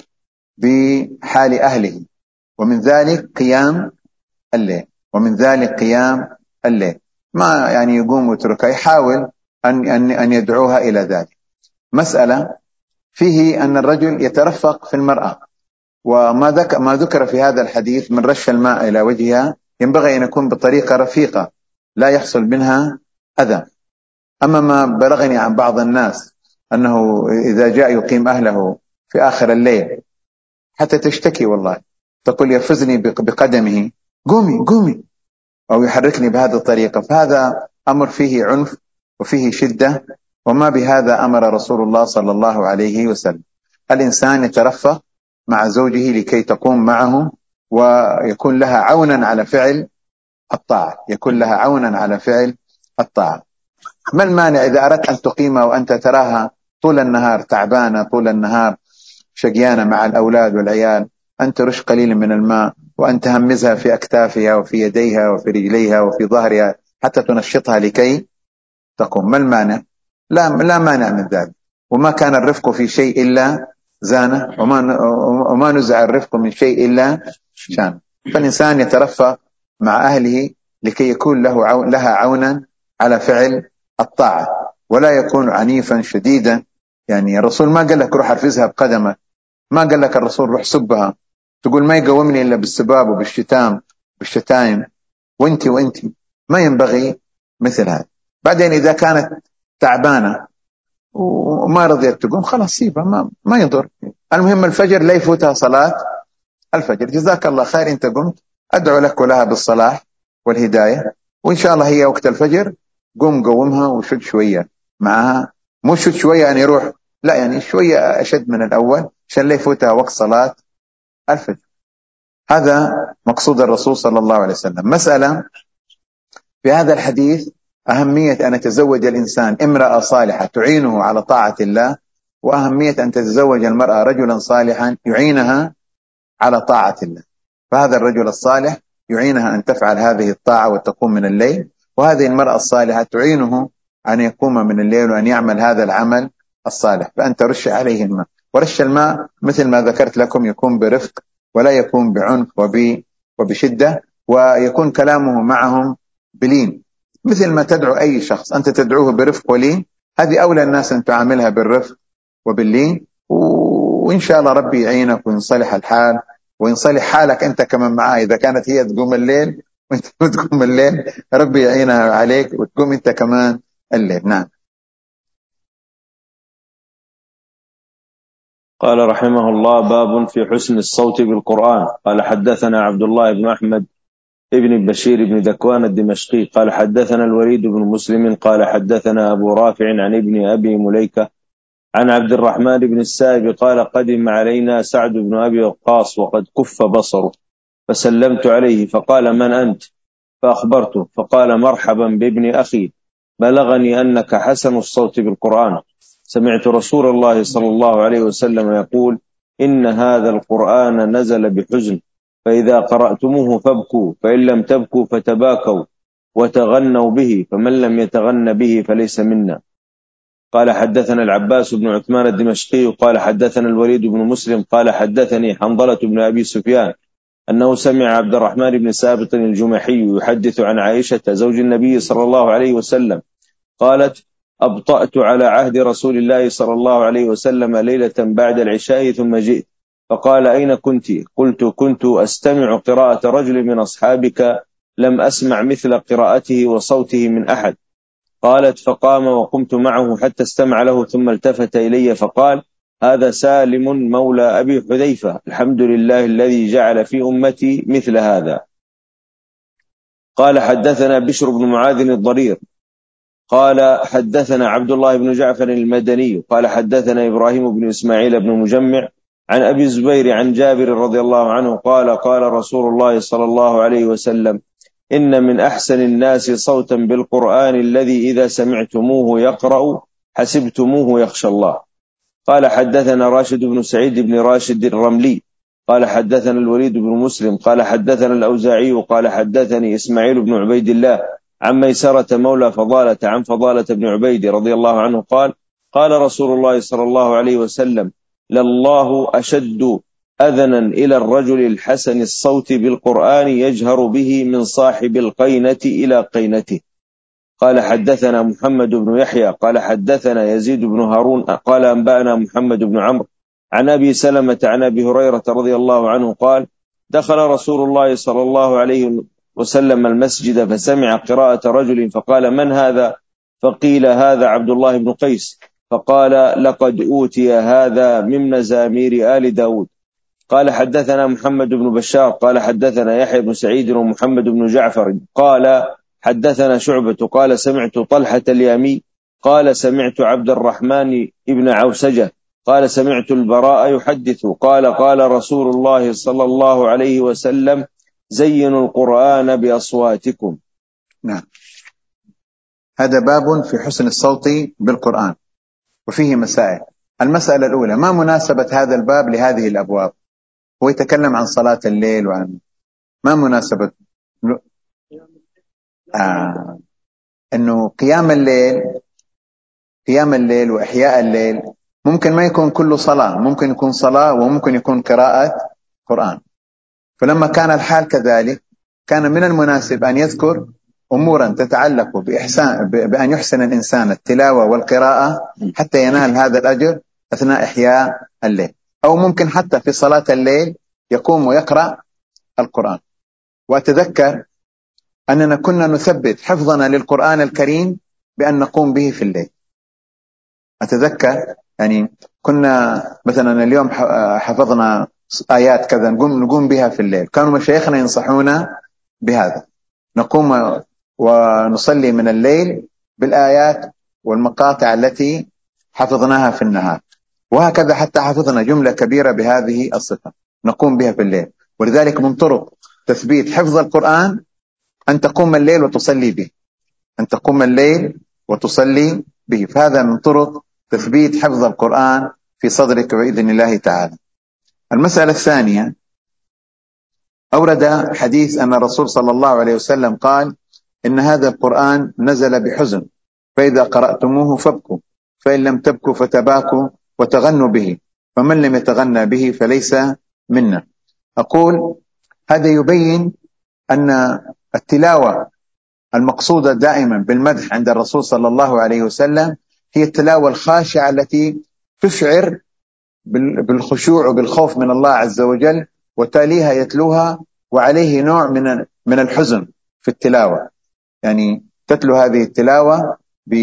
بحال أهله، ومن ذلك قيام الليل ومن ذلك قيام الليل ما يعني يقوم ويتركها، يحاول أن أن أن يدعوها إلى ذلك. مسألة فيه أن الرجل يترفق في المرأة، وما ذكر ما ذكر في هذا الحديث من رش الماء إلى وجهها ينبغي أن يكون بطريقة رفيقة لا يحصل منها أذى. أما ما بلغني عن بعض الناس أنه إذا جاء يقيم أهله في آخر الليل حتى تشتكي والله تقول يفزني بقدمه قومي قومي أو يحركني بهذه الطريقة، فهذا أمر فيه عنف وفيه شدة، وما بهذا أمر رسول الله صلى الله عليه وسلم. الإنسان يترفق مع زوجه لكي تقوم معه ويكون لها عونا على فعل الطاعة يكون لها عونا على فعل الطاعة. ما المانع إذا أردت أن تقيمها وأنت تراها طول النهار تعبانة طول النهار شقيانة مع الأولاد والعيال، أن ترش قليل من الماء وأن تهمزها في أكتافها وفي يديها وفي رجليها وفي ظهرها حتى تنشطها لكي تقوم. ما المانع؟ لا, لا مانع من ذلك. وما كان الرفق في شيء إلا زانه وما, وما نزع الرفق من شيء إلا شان. فالإنسان يترفق مع أهله لكي يكون له عون لها عونا على فعل الطاعة ولا يكون عنيفا شديدا. يعني الرسول ما قال لك روح ارفزها بقدمك، ما قال لك الرسول روح سبها، تقول ما يقومني إلا بالسباب وبالشتام بالشتايم وانت وانت ما ينبغي مثل هذا. بعدين إذا كانت تعبانة وما رضيت تقوم خلاص سيبها ما, ما يضر. المهم الفجر لا يفوتها صلاة الفجر. جزاك الله خير، انت قمت أدعو لك ولها بالصلاح والهداية. وإن شاء الله هي وقت الفجر قوم قومها وشد شوية معها، مو شد شوية يعني يروح، لا يعني شوية أشد من الأول عشان لا يفوتها وقت صلاة الفجر. هذا مقصود الرسول صلى الله عليه وسلم. مسألة في هذا الحديث أهمية أن يتزوج الإنسان امرأة صالحة تعينه على طاعة الله، وأهمية أن تتزوج المرأة رجلا صالحا يعينها على طاعة الله. فهذا الرجل الصالح يعينها أن تفعل هذه الطاعة وتقوم من الليل، وهذه المرأة الصالحة تعينه أن يقوم من الليل وأن يعمل هذا العمل الصالح، فأن ترش عليه الماء. ورش الماء مثل ما ذكرت لكم يكون برفق ولا يكون بعنف وبشدة، ويكون كلامه معهم بلين، مثل ما تدعو أي شخص أنت تدعوه برفق ولين. هذه أولى الناس أن تعاملها بالرفق وباللين، وإن شاء الله ربي يعينك وينصلح الحال وينصلح حالك أنت كمان معاه. إذا كانت هي تقوم الليل وأنت تقوم الليل ربي يعينها عليك وتقوم أنت كمان الليل. نعم. قال رحمه الله: باب في حسن الصوت بالقرآن. قال حدثنا عبد الله بن أحمد ابن بشير بن ذكوان الدمشقي قال حدثنا الوليد بن مسلم قال حدثنا أبو رافع عن ابن أبي مليكة عن عبد الرحمن بن السائب قال قدم علينا سعد بن أبي وقاص وقد كف بصره، فسلمت عليه فقال: من أنت؟ فأخبرته فقال: مرحبا بابن أخي، بلغني أنك حسن الصوت بالقرآن، سمعت رسول الله صلى الله عليه وسلم يقول: إن هذا القرآن نزل بحزن، فإذا قرأتموه فابكوا، فإن لم تبكوا فتباكوا وتغنوا به، فمن لم يتغن به فليس منا. قال حدثنا العباس بن عثمان الدمشقي قال حدثنا الوليد بن مسلم قال حدثني حنظلة بن أبي سفيان أنه سمع عبد الرحمن بن سابط الجمحي يحدث عن عائشة زوج النبي صلى الله عليه وسلم قالت: أبطأت على عهد رسول الله صلى الله عليه وسلم ليلة بعد العشاء ثم جئت، فقال: أين كنت؟ قلت: كنت أستمع قراءة رجل من أصحابك لم أسمع مثل قراءته وصوته من أحد. قالت: فقام وقمت معه حتى استمع له، ثم التفت إلي فقال: هذا سالم مولى أبي حذيفة، الحمد لله الذي جعل في أمتي مثل هذا. قال حدثنا بشر بن معاذ الضرير قال حدثنا عبد الله بن جعفر المدني قال حدثنا إبراهيم بن إسماعيل بن مجمع عن أبي الزبير عن جابر رضي الله عنه قال: قال رسول الله صلى الله عليه وسلم: إن من أحسن الناس صوتا بالقرآن الذي إذا سمعتموه يقرأ حسبتموه يخشى الله. قال حدثنا راشد بن سعيد بن راشد الرملي قال حدثنا الوليد بن مسلم قال حدثنا الأوزاعي قال حدثني إسماعيل بن عبيد الله عن ميسرة مولى فضالة عن فضالة بن عبيد رضي الله عنه قال: قال رسول الله صلى الله عليه وسلم: لله أشد أذنا إلى الرجل الحسن الصوت بالقرآن يجهر به من صاحب القينة إلى قينته. قال حدثنا محمد بن يحيى قال حدثنا يزيد بن هارون قال أنبأنا محمد بن عمرو عن أبي سلمة عن أبي هريرة رضي الله عنه قال: دخل رسول الله صلى الله عليه وسلم المسجد فسمع قراءة رجل فقال: من هذا؟ فقيل: هذا عبد الله بن قيس. فقال: لقد أوتي هذا من مزامير آل داود. قال حدثنا محمد بن بشار قال حدثنا يحيى بن سعيد ومحمد بن جعفر قال حدثنا شعبة قال: سمعت طلحة اليامي قال: سمعت عبد الرحمن ابن عوسجة قال: سمعت البراء يحدث قال: قال رسول الله صلى الله عليه وسلم: زينوا القرآن بأصواتكم. نعم. هذا باب في حسن الصوت بالقرآن وفيه مسائل. المسألة الأولى: ما مناسبة هذا الباب لهذه الأبواب؟ هو يتكلم عن صلاة الليل وعن ما مناسبة آه. أنه قيام الليل قيام الليل وإحياء الليل ممكن ما يكون كله صلاة، ممكن يكون صلاة وممكن يكون قراءة قرآن. فلما كان الحال كذلك كان من المناسب أن يذكر أمورا تتعلق بإحسان بأن يحسن الإنسان التلاوة والقراءة حتى ينال هذا الأجر أثناء إحياء الليل، أو ممكن حتى في صلاة الليل يقوم ويقرأ القرآن. وأتذكر أننا كنا نثبت حفظنا للقرآن الكريم بأن نقوم به في الليل. أتذكر يعني كنا مثلا اليوم حفظنا آيات كذا نقوم نقوم بها في الليل، كانوا مشايخنا ينصحونا بهذا. نقوم ونصلي من الليل بالآيات والمقاطع التي حفظناها في النهار، وهكذا حتى حفظنا جملة كبيرة بهذه الصفة نقوم بها في الليل. ولذلك من طرق تثبيت حفظ القرآن أن تقوم الليل وتصلي به، أن تقوم الليل وتصلي به، فهذا من طرق تثبيت حفظ القرآن في صدرك بإذن الله تعالى. المسألة الثانية، أورد حديث أن الرسول صلى الله عليه وسلم قال إن هذا القرآن نزل بحزن فإذا قرأتموه فابكوا، فإن لم تبكوا فتباكوا وتغنوا به، فمن لم يتغنى به فليس منا. أقول هذا يبين أن التلاوة المقصودة دائما بالمدح عند الرسول صلى الله عليه وسلم هي التلاوة الخاشعة التي تشعر بالخشوع وبالخوف من الله عز وجل، وتاليها يتلوها وعليه نوع من من الحزن في التلاوة، يعني تتلو هذه التلاوة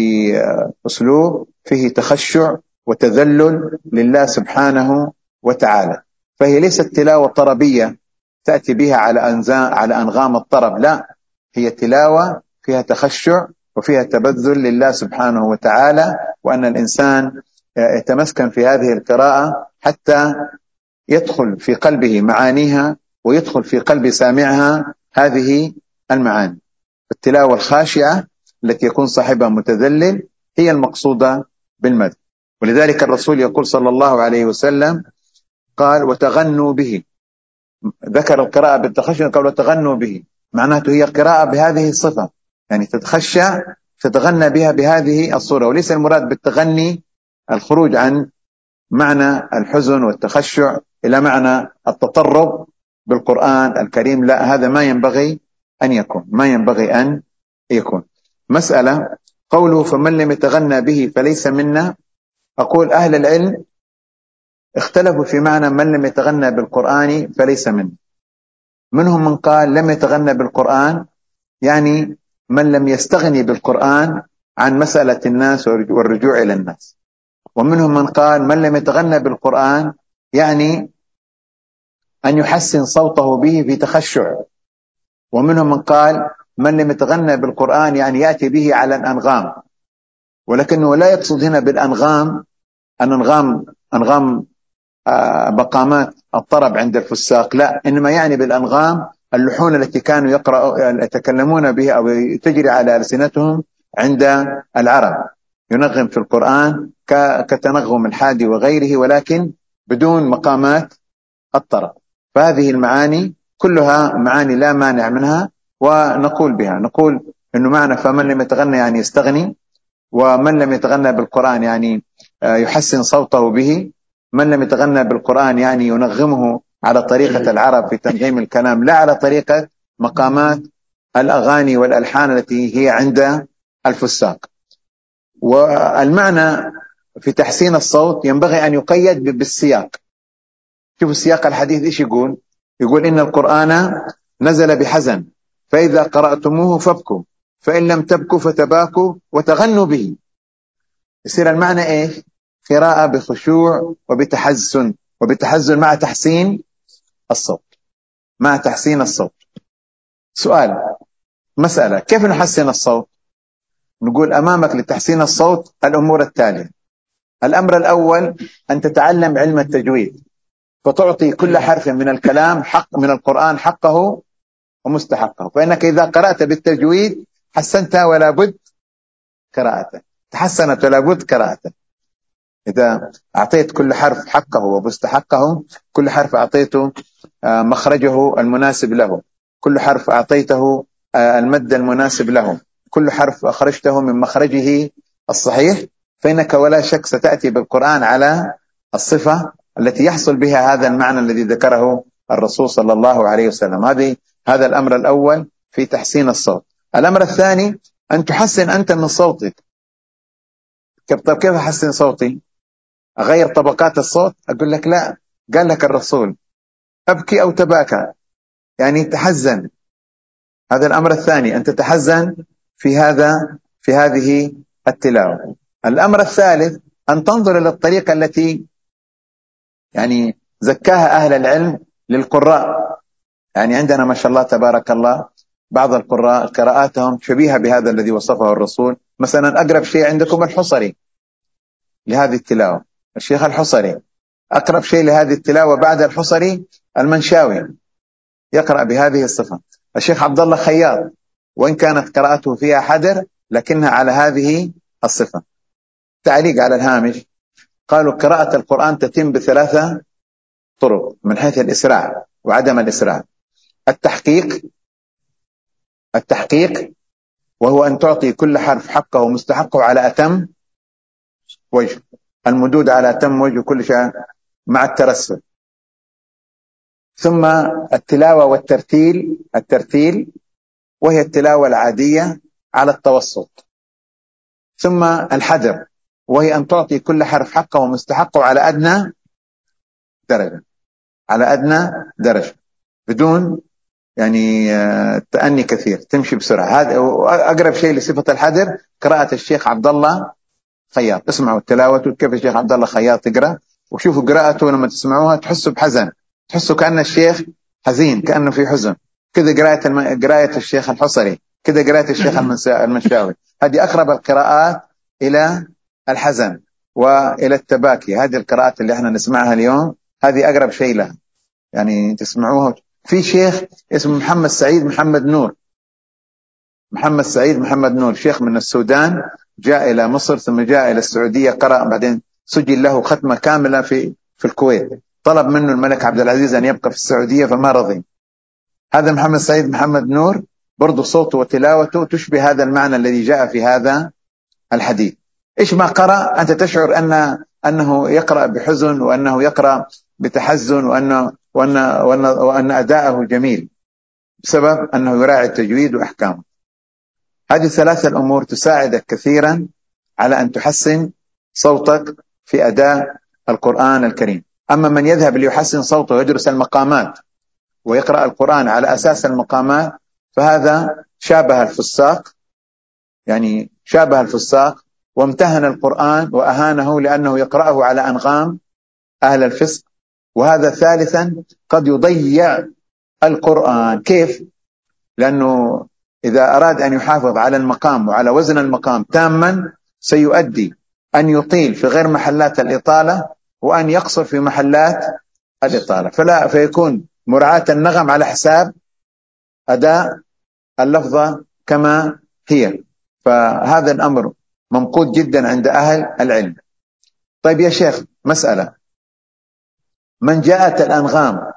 بأسلوب فيه تخشع وتذلل لله سبحانه وتعالى. فهي ليست تلاوة طربية تأتي بها على على أنغام الطرب، لا، هي تلاوة فيها تخشع وفيها تبذل لله سبحانه وتعالى، وأن الإنسان يتمسكن في هذه القراءة حتى يدخل في قلبه معانيها ويدخل في قلب سامعها هذه المعاني. التلاوة الخاشعة التي يكون صاحبها متذلل هي المقصودة بالمدح. ولذلك الرسول يقول صلى الله عليه وسلم قال وتغنوا به، ذكر القراءة بالتخشع قال وتغنوا به، معناته هي قراءة بهذه الصفة، يعني تتخشع تتغنى بها بهذه الصورة، وليس المراد بالتغني الخروج عن معنى الحزن والتخشع إلى معنى التطرب بالقرآن الكريم، لا، هذا ما ينبغي أن يكون ما ينبغي أن يكون. مسألة قوله فمن لم يتغنى به فليس منا، أقول أهل العلم اختلفوا في معنى من لم يتغنى بالقرآن فليس منا. منهم من قال لم يتغنى بالقرآن يعني من لم يستغني بالقرآن عن مسألة الناس والرجوع إلى الناس، ومنهم من قال من لم يتغنى بالقرآن يعني أن يحسن صوته به في تخشع، ومنهم من قال من لم يتغنى بالقرآن يعني يأتي به على الأنغام، ولكنه لا يقصد هنا بالأنغام أنغام أنغام مقامات الطرب عند الفساق، لا، إنما يعني بالأنغام اللحون التي كانوا يقرأ يتكلمون بها أو تجري على ألسنتهم عند العرب، ينغم في القرآن كتنغم الحادي وغيره، ولكن بدون مقامات الطرب. فهذه المعاني كلها معاني لا مانع منها ونقول بها، نقول إنه معنى فمن لم يتغنى يعني يستغني، ومن لم يتغنى بالقرآن يعني يحسن صوته به، من لم يتغنى بالقرآن يعني ينغمه على طريقة العرب في تنغيم الكلام، لا على طريقة مقامات الأغاني والألحان التي هي عند الفساق. والمعنى في تحسين الصوت ينبغي أن يقيد بالسياق. شوفوا السياق الحديث إيش يقول؟ يقول إن القرآن نزل بحزن فإذا قرأتموه فابكوا، فإن لم تبكوا فتباكوا وتغنوا به. يصير المعنى إيش؟ قراءة بخشوع وبتحزن، وبتحزن مع تحسين الصوت، مع تحسين الصوت. سؤال، مسألة، كيف نحسن الصوت؟ نقول أمامك لتحسين الصوت الأمور التالية. الأمر الأول أن تتعلم علم التجويد، فتعطي كل حرف من الكلام حق من القرآن حقه ومستحقه، فإنك إذا قرأت بالتجويد حسنتها ولا بد قراءته، تحسنت ولا بد قراءته. إذا أعطيت كل حرف حقه ومستحقه، كل حرف أعطيته مخرجه المناسب له، كل حرف أعطيته المد المناسب له، كل حرف أخرجته من مخرجه الصحيح، فإنك ولا شك ستأتي بالقرآن على الصفة التي يحصل بها هذا المعنى الذي ذكره الرسول صلى الله عليه وسلم. هذه هذا الأمر الأول في تحسين الصوت. الأمر الثاني أن تحسن أنت من صوتك. طب كيف أحسن صوتي؟ أغير طبقات الصوت؟ أقول لك لا، قال لك الرسول أبكي أو تباكى، يعني تحزن. هذا الأمر الثاني، أن تتحزن في هذا في هذه التلاوة. الأمر الثالث أن تنظر إلى الطريقة التي يعني زكاها أهل العلم للقراء. يعني عندنا ما شاء الله تبارك الله بعض القراء قراءاتهم شبيهة بهذا الذي وصفه الرسول. مثلا أقرب شيء عندكم الحصري لهذه التلاوة، الشيخ الحصري. أقرب شيء لهذه التلاوة بعد الحصري المنشاوي يقرأ بهذه الصفة. الشيخ عبد الله خياط وإن كانت قراءته فيها حدر لكنها على هذه الصفة. تعليق على الهامش، قالوا قراءة القرآن تتم بثلاثة طرق من حيث الإسراع وعدم الإسراع. التحقيق التحقيق وهو أن تعطي كل حرف حقه ومستحقه على أتم وجه، المدود على أتم وجه كل شيء مع الترسل. ثم التلاوة والترتيل الترتيل وهي التلاوة العادية على التوسط. ثم الحذر وهي أن تعطي كل حرف حقه ومستحقه على أدنى درجة على أدنى درجة بدون يعني تأني كثير، تمشي بسرعة. هذا أقرب شيء لصفة الحذر قراءة الشيخ عبد الله خياط. اسمعوا التلاوة كيف الشيخ عبد الله خياط يقرأ، وشوفوا قراءته لما تسمعوها تحسوا بحزن، تحسوا كأن الشيخ حزين، كأنه في حزن كذا. قراءة الم... قراءة الشيخ الحصري كذا، قراءة الشيخ المنشاوي، هذه أقرب القراءات إلى الحزن وإلى التباكي. هذه القراءات اللي احنا نسمعها اليوم هذه أقرب شيء لها، يعني تسمعوها. في شيخ اسمه محمد سعيد محمد نور محمد سعيد محمد نور شيخ من السودان، جاء إلى مصر ثم جاء إلى السعودية، قرأ بعدين سجل له ختمة كاملة في في الكويت. طلب منه الملك عبد العزيز أن يبقى في السعودية فما رضي. هذا محمد سعيد محمد نور برضو صوته وتلاوته تشبه هذا المعنى الذي جاء في هذا الحديث. إيش ما قرأ أنت تشعر أن أنه يقرأ بحزن، وأنه يقرأ بتحزن، وأنه وأن وأن وأن أداءه جميل بسبب أنه يراعي التجويد وأحكامه. هذه الثلاثة الأمور تساعدك كثيرا على أن تحسن صوتك في أداء القرآن الكريم. أما من يذهب ليحسن صوته ويدرس المقامات ويقرأ القرآن على أساس المقامات فهذا شابه الفساق، يعني شابه الفساق وامتهن القرآن وأهانه لأنه يقرأه على أنغام أهل الفسق. وهذا ثالثا قد يضيع القرآن. كيف؟ لأنه إذا أراد أن يحافظ على المقام وعلى وزن المقام تاما سيؤدي أن يطيل في غير محلات الإطالة وأن يقصر في محلات الإطالة، فلا فيكون مراعاة النغم على حساب أداء اللفظة كما هي. فهذا الأمر ممقوت جدا عند أهل العلم. طيب يا شيخ مسألة، من جاءت الأنغام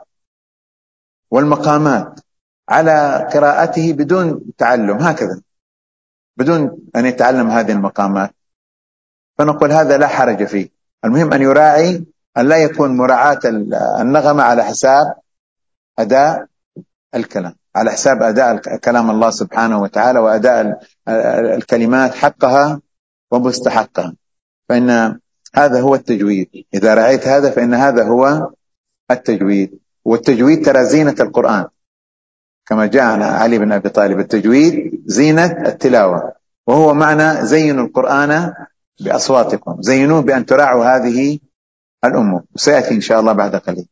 والمقامات على قراءته بدون تعلم هكذا بدون أن يتعلم هذه المقامات، فنقول هذا لا حرج فيه. المهم أن يراعي أن لا يكون مراعاة النغمة على حساب أداء الكلام، على حساب أداء كلام الله سبحانه وتعالى وأداء الكلمات حقها ومستحقها. فإن هذا هو التجويد. إذا رأيت هذا فإن هذا هو التجويد. والتجويد ترى زينة القرآن كما جاء عن علي بن أبي طالب، التجويد زينة التلاوة، وهو معنى زينوا القرآن بأصواتكم، زينوه بأن تراعوا هذه الأمور. وسيأتي إن شاء الله بعد قليل.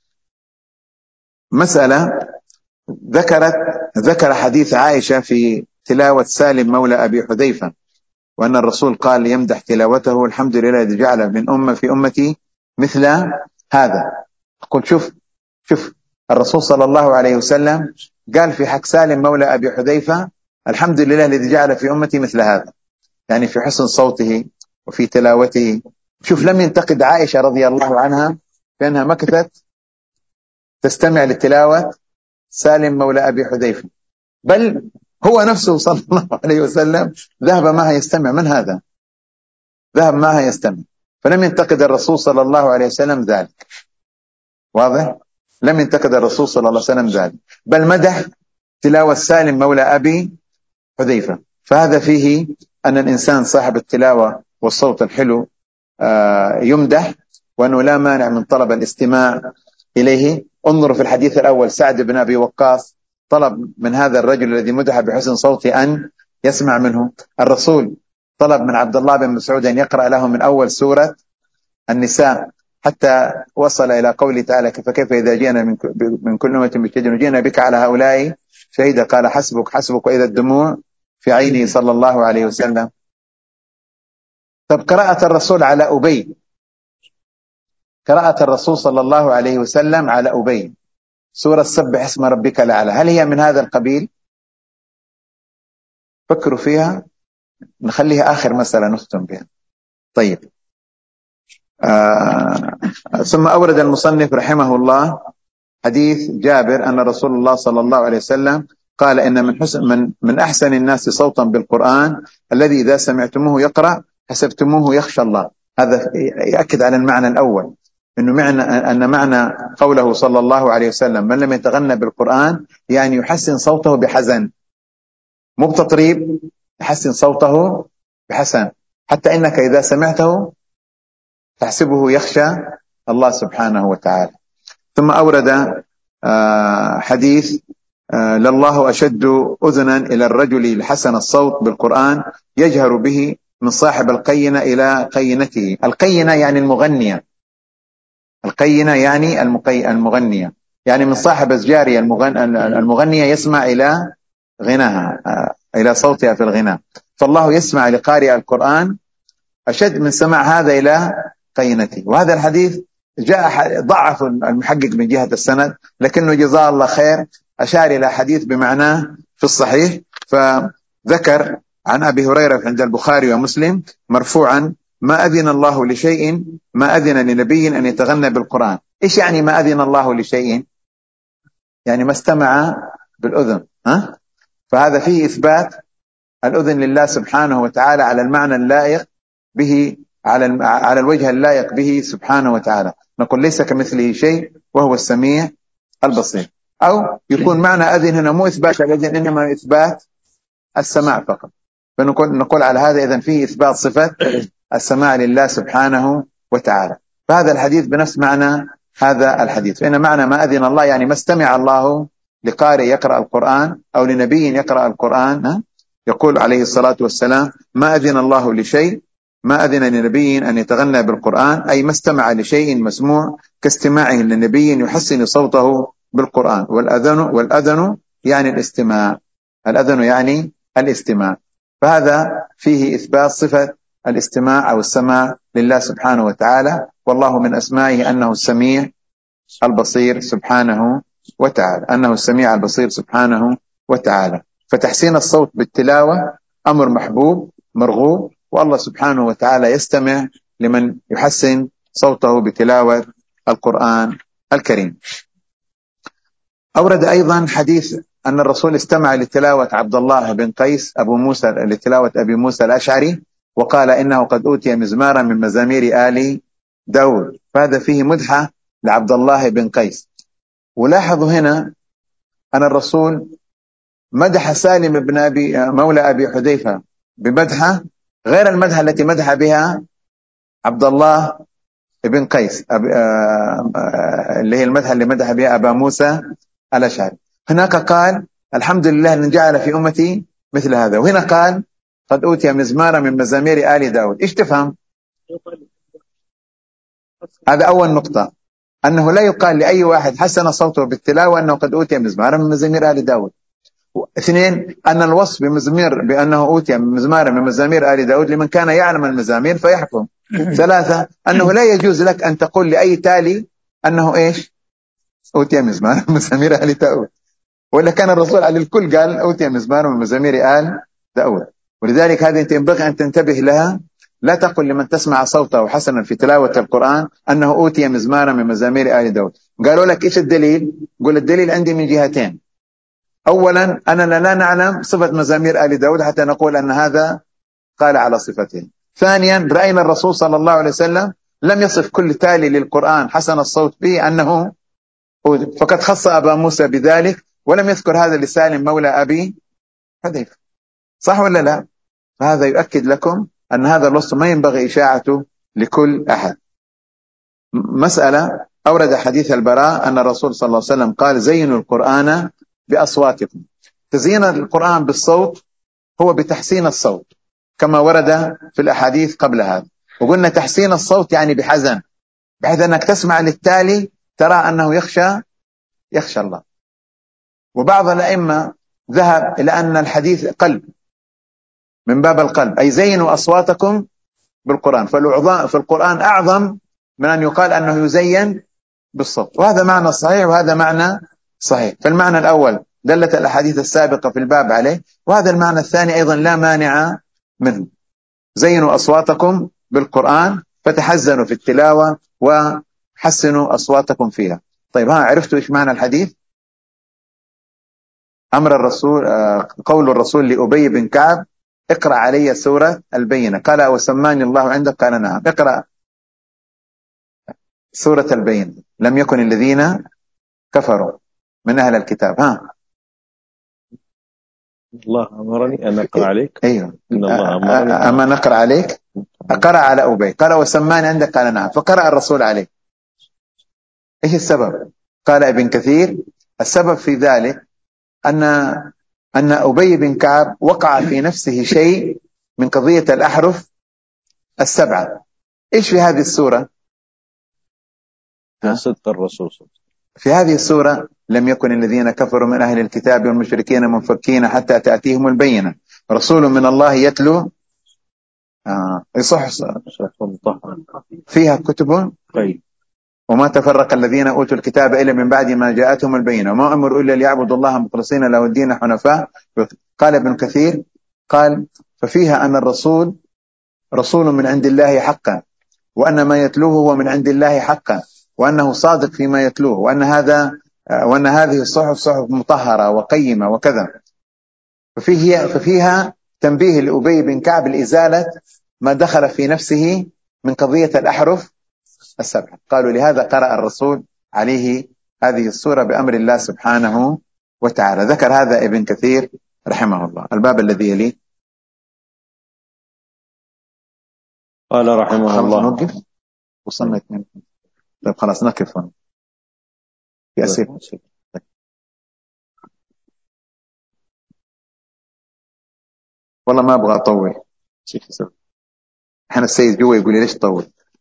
مسألة ذكرت ذكر حديث عائشة في تلاوة سالم مولى أبي حذيفة، وأن الرسول قال يمدح تلاوته الحمد لله الذي جعل من أمة في أمتي مثل هذا. أقول شوف شوف الرسول صلى الله عليه وسلم قال في حق سالم مولى أبي حذيفة الحمد لله الذي جعل في أمتي مثل هذا، يعني في حسن صوته وفي تلاوته. شوف لم ينتقد عائشة رضي الله عنها بأنها مكثت تستمع لتلاوة سالم مولى أبي حذيفة، بل هو نفسه صلى الله عليه وسلم ذهب معها يستمع. من هذا؟ ذهب معها يستمع. فلم ينتقد الرسول صلى الله عليه وسلم ذلك. واضح؟ لم ينتقد الرسول صلى الله عليه وسلم ذلك، بل مدح تلاوة سالم مولى أبي حذيفة. فهذا فيه أن الإنسان صاحب التلاوة والصوت الحلو يمدح، وأنه لا مانع من طلب الاستماع إليه. انظروا في الحديث الأول سعد بن أبي وقاص طلب من هذا الرجل الذي مدح بحسن صوته أن يسمع منه. الرسول طلب من عبد الله بن مسعود أن يقرأ له من أول سورة النساء حتى وصل إلى قوله تعالى فكيف إذا جئنا من كل أمة بشهيد وجئنا بك على هؤلاء شهيدا قال حسبك حسبك وإذا الدموع في عينه صلى الله عليه وسلم. طب قراءة الرسول على أبي، قراءة الرسول صلى الله عليه وسلم على أبي سورة سبح اسم ربك الأعلى، هل هي من هذا القبيل؟ فكروا فيها، نخليها آخر مسألة نختم بها. طيب آه ثم أورد المصنف رحمه الله حديث جابر أن رسول الله صلى الله عليه وسلم قال إن من حسن من من أحسن الناس صوتا بالقرآن الذي إذا سمعتموه يقرأ حسبتموه يخشى الله. هذا يأكد على المعنى الأول، إنه معنى أن معنى قوله صلى الله عليه وسلم من لم يتغنى بالقرآن يعني يحسن صوته بحزن، مو بتطريب، يحسن صوته بحسن، حتى إنك إذا سمعته تحسبه يخشى الله سبحانه وتعالى. ثم أورد حديث لله أشد أذنا إلى الرجل الحسن الصوت بالقرآن يجهر به من صاحب القينة إلى قينته. القينة يعني المغنية، القينة يعني المغنية، يعني من صاحب الجارية المغنية يسمع إلى غناها، إلى صوتها في الغناء. فالله يسمع لقارئ القرآن أشد من سماع هذا إلى قينته. وهذا الحديث جاء ضعف المحقق من جهة السند، لكنه جزاه الله خير أشار إلى حديث بمعناه في الصحيح، فذكر عن أبي هريرة عند البخاري ومسلم مرفوعا ما أذن الله لشيء ما أذن لنبي أن يتغنى بالقرآن. إيش يعني ما أذن الله لشيء؟ يعني ما استمع بالأذن، ها؟ فهذا فيه إثبات الأذن لله سبحانه وتعالى على المعنى اللائق به، على على الوجه اللائق به سبحانه وتعالى. نقول ليس كمثله شيء وهو السميع البصير. أو يكون معنى أذن هنا مو إثبات الأذن إنما إثبات السماع فقط، فنقول نقول على هذا إذن فيه إثبات صفة السماع لله سبحانه وتعالى. فهذا الحديث بنفس معنى هذا الحديث، فإن معنى ما أذن الله يعني ما استمع الله لقارئ يقرأ القرآن أو لنبي يقرأ القرآن. يقول عليه الصلاة والسلام ما أذن الله لشيء ما أذن لنبي أن يتغنى بالقرآن، أي ما استمع لشيء مسموع كاستماعه لنبي يحسن صوته بالقرآن. والأذن والأذن يعني الاستماع، الأذن يعني الاستماع. فهذا فيه إثبات صفة الاستماع أو السماع لله سبحانه وتعالى، والله من أسمائه أنه السميع البصير سبحانه وتعالى، أنه السميع البصير سبحانه وتعالى. فتحسين الصوت بالتلاوة أمر محبوب مرغوب، والله سبحانه وتعالى يستمع لمن يحسن صوته بتلاوة القرآن الكريم. أورد أيضا حديث أن الرسول استمع لتلاوة عبد الله بن قيس أبو موسى لتلاوة أبي موسى الأشعري وقال إنه قد أوتي مزمارا من مزامير آل داود، فهذا فيه مدحة لعبد الله بن قيس. ولاحظوا هنا أن الرسول مدح سالم بن أبي مولى أبي حذيفة بمدحة غير المدحة التي مدح بها عبد الله بن قيس اللي هي المدحة اللي مدح بها أبا موسى الأشعري. هناك قال الحمد لله أن جعل في أمتي مثل هذا، وهنا قال قد أوتي مزمارا من مزامير آل داود. إيش تفهم؟ هذا أول نقطة، أنه لا يقال لأي واحد حسن صوته بالتلاوة أنه قد أوتي مزمارا من مزامير آل داود. اثنين، أن الوصف بمزمير بأنه أوتي مزمارا من مزامير آل داود لمن كان يعلم المزامير فيحكم. ثلاثة، أنه لا يجوز لك أن تقول لأي تالي أنه إيش أوتي مزمارا من مزامير آل داود، ولا كان الرسول على الكل قال أوتي مزمارا من مزامير آل داود. ولذلك هذه أنت ينبغي أن تنتبه لها، لا تقل لمن تسمع صوته حسنا في تلاوة القرآن أنه أوتي مزمارا من مزامير آل داود. قالوا لك إيش الدليل؟ قل الدليل عندي من جهتين. أولا أننا لا نعلم صفة مزامير آل داود حتى نقول أن هذا قال على صفته. ثانيا رأينا الرسول صلى الله عليه وسلم لم يصف كل تالي للقرآن حسن الصوت به أنه أوتي، فقد خص أبا موسى بذلك ولم يذكر هذا لسالم مولى أبي حذيفة. صح ولا لا؟ فهذا يؤكد لكم أن هذا الوصف ما ينبغي إشاعته لكل أحد. مسألة أورد حديث البراء أن الرسول صلى الله عليه وسلم قال زينوا القرآن بأصواتكم. تزيين القرآن بالصوت هو بتحسين الصوت كما ورد في الأحاديث قبل هذا، وقلنا تحسين الصوت يعني بحزن، بحيث أنك تسمع للتالي ترى أنه يخشى يخشى الله. وبعض الأئمة ذهب إلى أن الحديث قلب، من باب القلب، أي زينوا أصواتكم بالقرآن، فالقرآن أعظم من أن يقال أنه يزين بالصوت. وهذا معنى صحيح وهذا معنى صحيح. فالمعنى الأول دلت الأحاديث السابقة في الباب عليه، وهذا المعنى الثاني أيضا لا مانع منه. زينوا أصواتكم بالقرآن فتحزنوا في التلاوة وحسنوا أصواتكم فيها. طيب، ها عرفتوا إيش معنى الحديث؟ أمر الرسول، قول الرسول لأبي بن كعب: اقرأ علي سورة البينة. قال: وسماني الله عندك؟ قال: نعم. اقرأ سورة البينة. لم يكن الذين كفروا من أهل الكتاب. ها الله أمرني أن أقرأ عليك. أيوه، إن الله أمرني أما نقرأ عليك. قرأ على أبي، قال: وسماني عندك؟ قال: نعم. فقرأ الرسول عليه. إيش السبب؟ قال ابن كثير: السبب في ذلك أن أن أبي بن كعب وقع في نفسه شيء من قضية الأحرف السبعة. إيش في هذه السورة؟ صدق الرسول. في هذه السورة: لم يكن الذين كفروا من أهل الكتاب والمشركين منفكين حتى تأتيهم البينة، رسول من الله يتلو آه يصح فيها كتب طيب. وما تفرق الذين أوتوا الكتاب إلا من بعد ما جاءتهم البينة وما أمروا إلا ليعبدوا الله مخلصين له الدين حنفاء. قال ابن كثير: قال ففيها أن الرسول رسول من عند الله حقا، وأن ما يتلوه هو من عند الله حقا، وأنه صادق فيما يتلوه، وأن هذا وأن هذه الصحف صحف مطهرة وقيمة وكذا. ففيه ففيها تنبيه لأبي بن كعب لإزالة ما دخل في نفسه من قضية الأحرف السبعة. قالوا لهذا قرأ الرسول عليه هذه السورة بأمر الله سبحانه وتعالى. ذكر هذا ابن كثير رحمه الله. الباب الذي يليه قال رحمه الله. نوقف، وصلنا اثنين. طيب خلاص نقف هنا في أسئلة. والله ما أبغى أطول. احنا السيد جوا يقول لي ليش تطول؟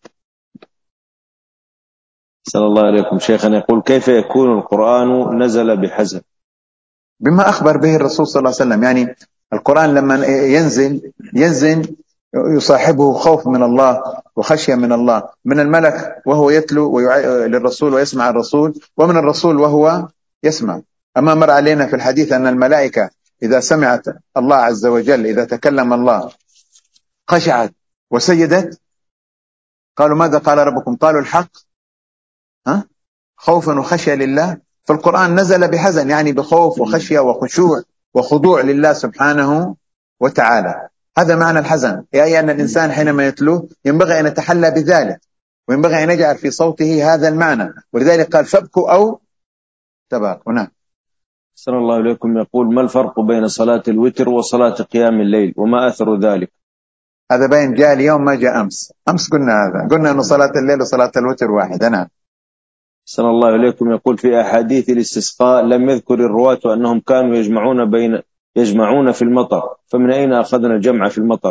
صلى الله عليكم. شيخنا يقول: كيف يكون القرآن نزل بحزن؟ بما أخبر به الرسول صلى الله عليه وسلم. يعني القرآن لما ينزل ينزل يصاحبه خوف من الله وخشية من الله، من الملك وهو يتلو ويع... للرسول ويسمع الرسول، ومن الرسول وهو يسمع. أما مر علينا في الحديث أن الملائكة إذا سمعت الله عز وجل إذا تكلم الله خشعت وسجدت. قالوا: ماذا قال ربكم؟ قالوا: الحق، ها خوفا وخشية لله. فالقرآن نزل بحزن، يعني بخوف وخشية وخشوع وخضوع لله سبحانه وتعالى. هذا معنى الحزن، يعني أن الإنسان حينما يتلوه ينبغي أن يتحلى بذلك، وينبغي أن يجعل في صوته هذا المعنى. ولذلك قال: فابكوا أو تباكوا. نعم. صلى الله عليكم. يقول: ما الفرق بين صلاة الوتر وصلاة قيام الليل وما أثر ذلك؟ هذا باين جاء اليوم ما جاء أمس. أمس قلنا هذا، قلنا أن صلاة الليل وصلاة الوتر واحدة. نعم. صلى الله عليكم. يقول: في أحاديث الاستسقاء لم يذكر الرواة أنهم كانوا يجمعون بين يجمعون في المطر، فمن أين أخذنا الجمع في المطر؟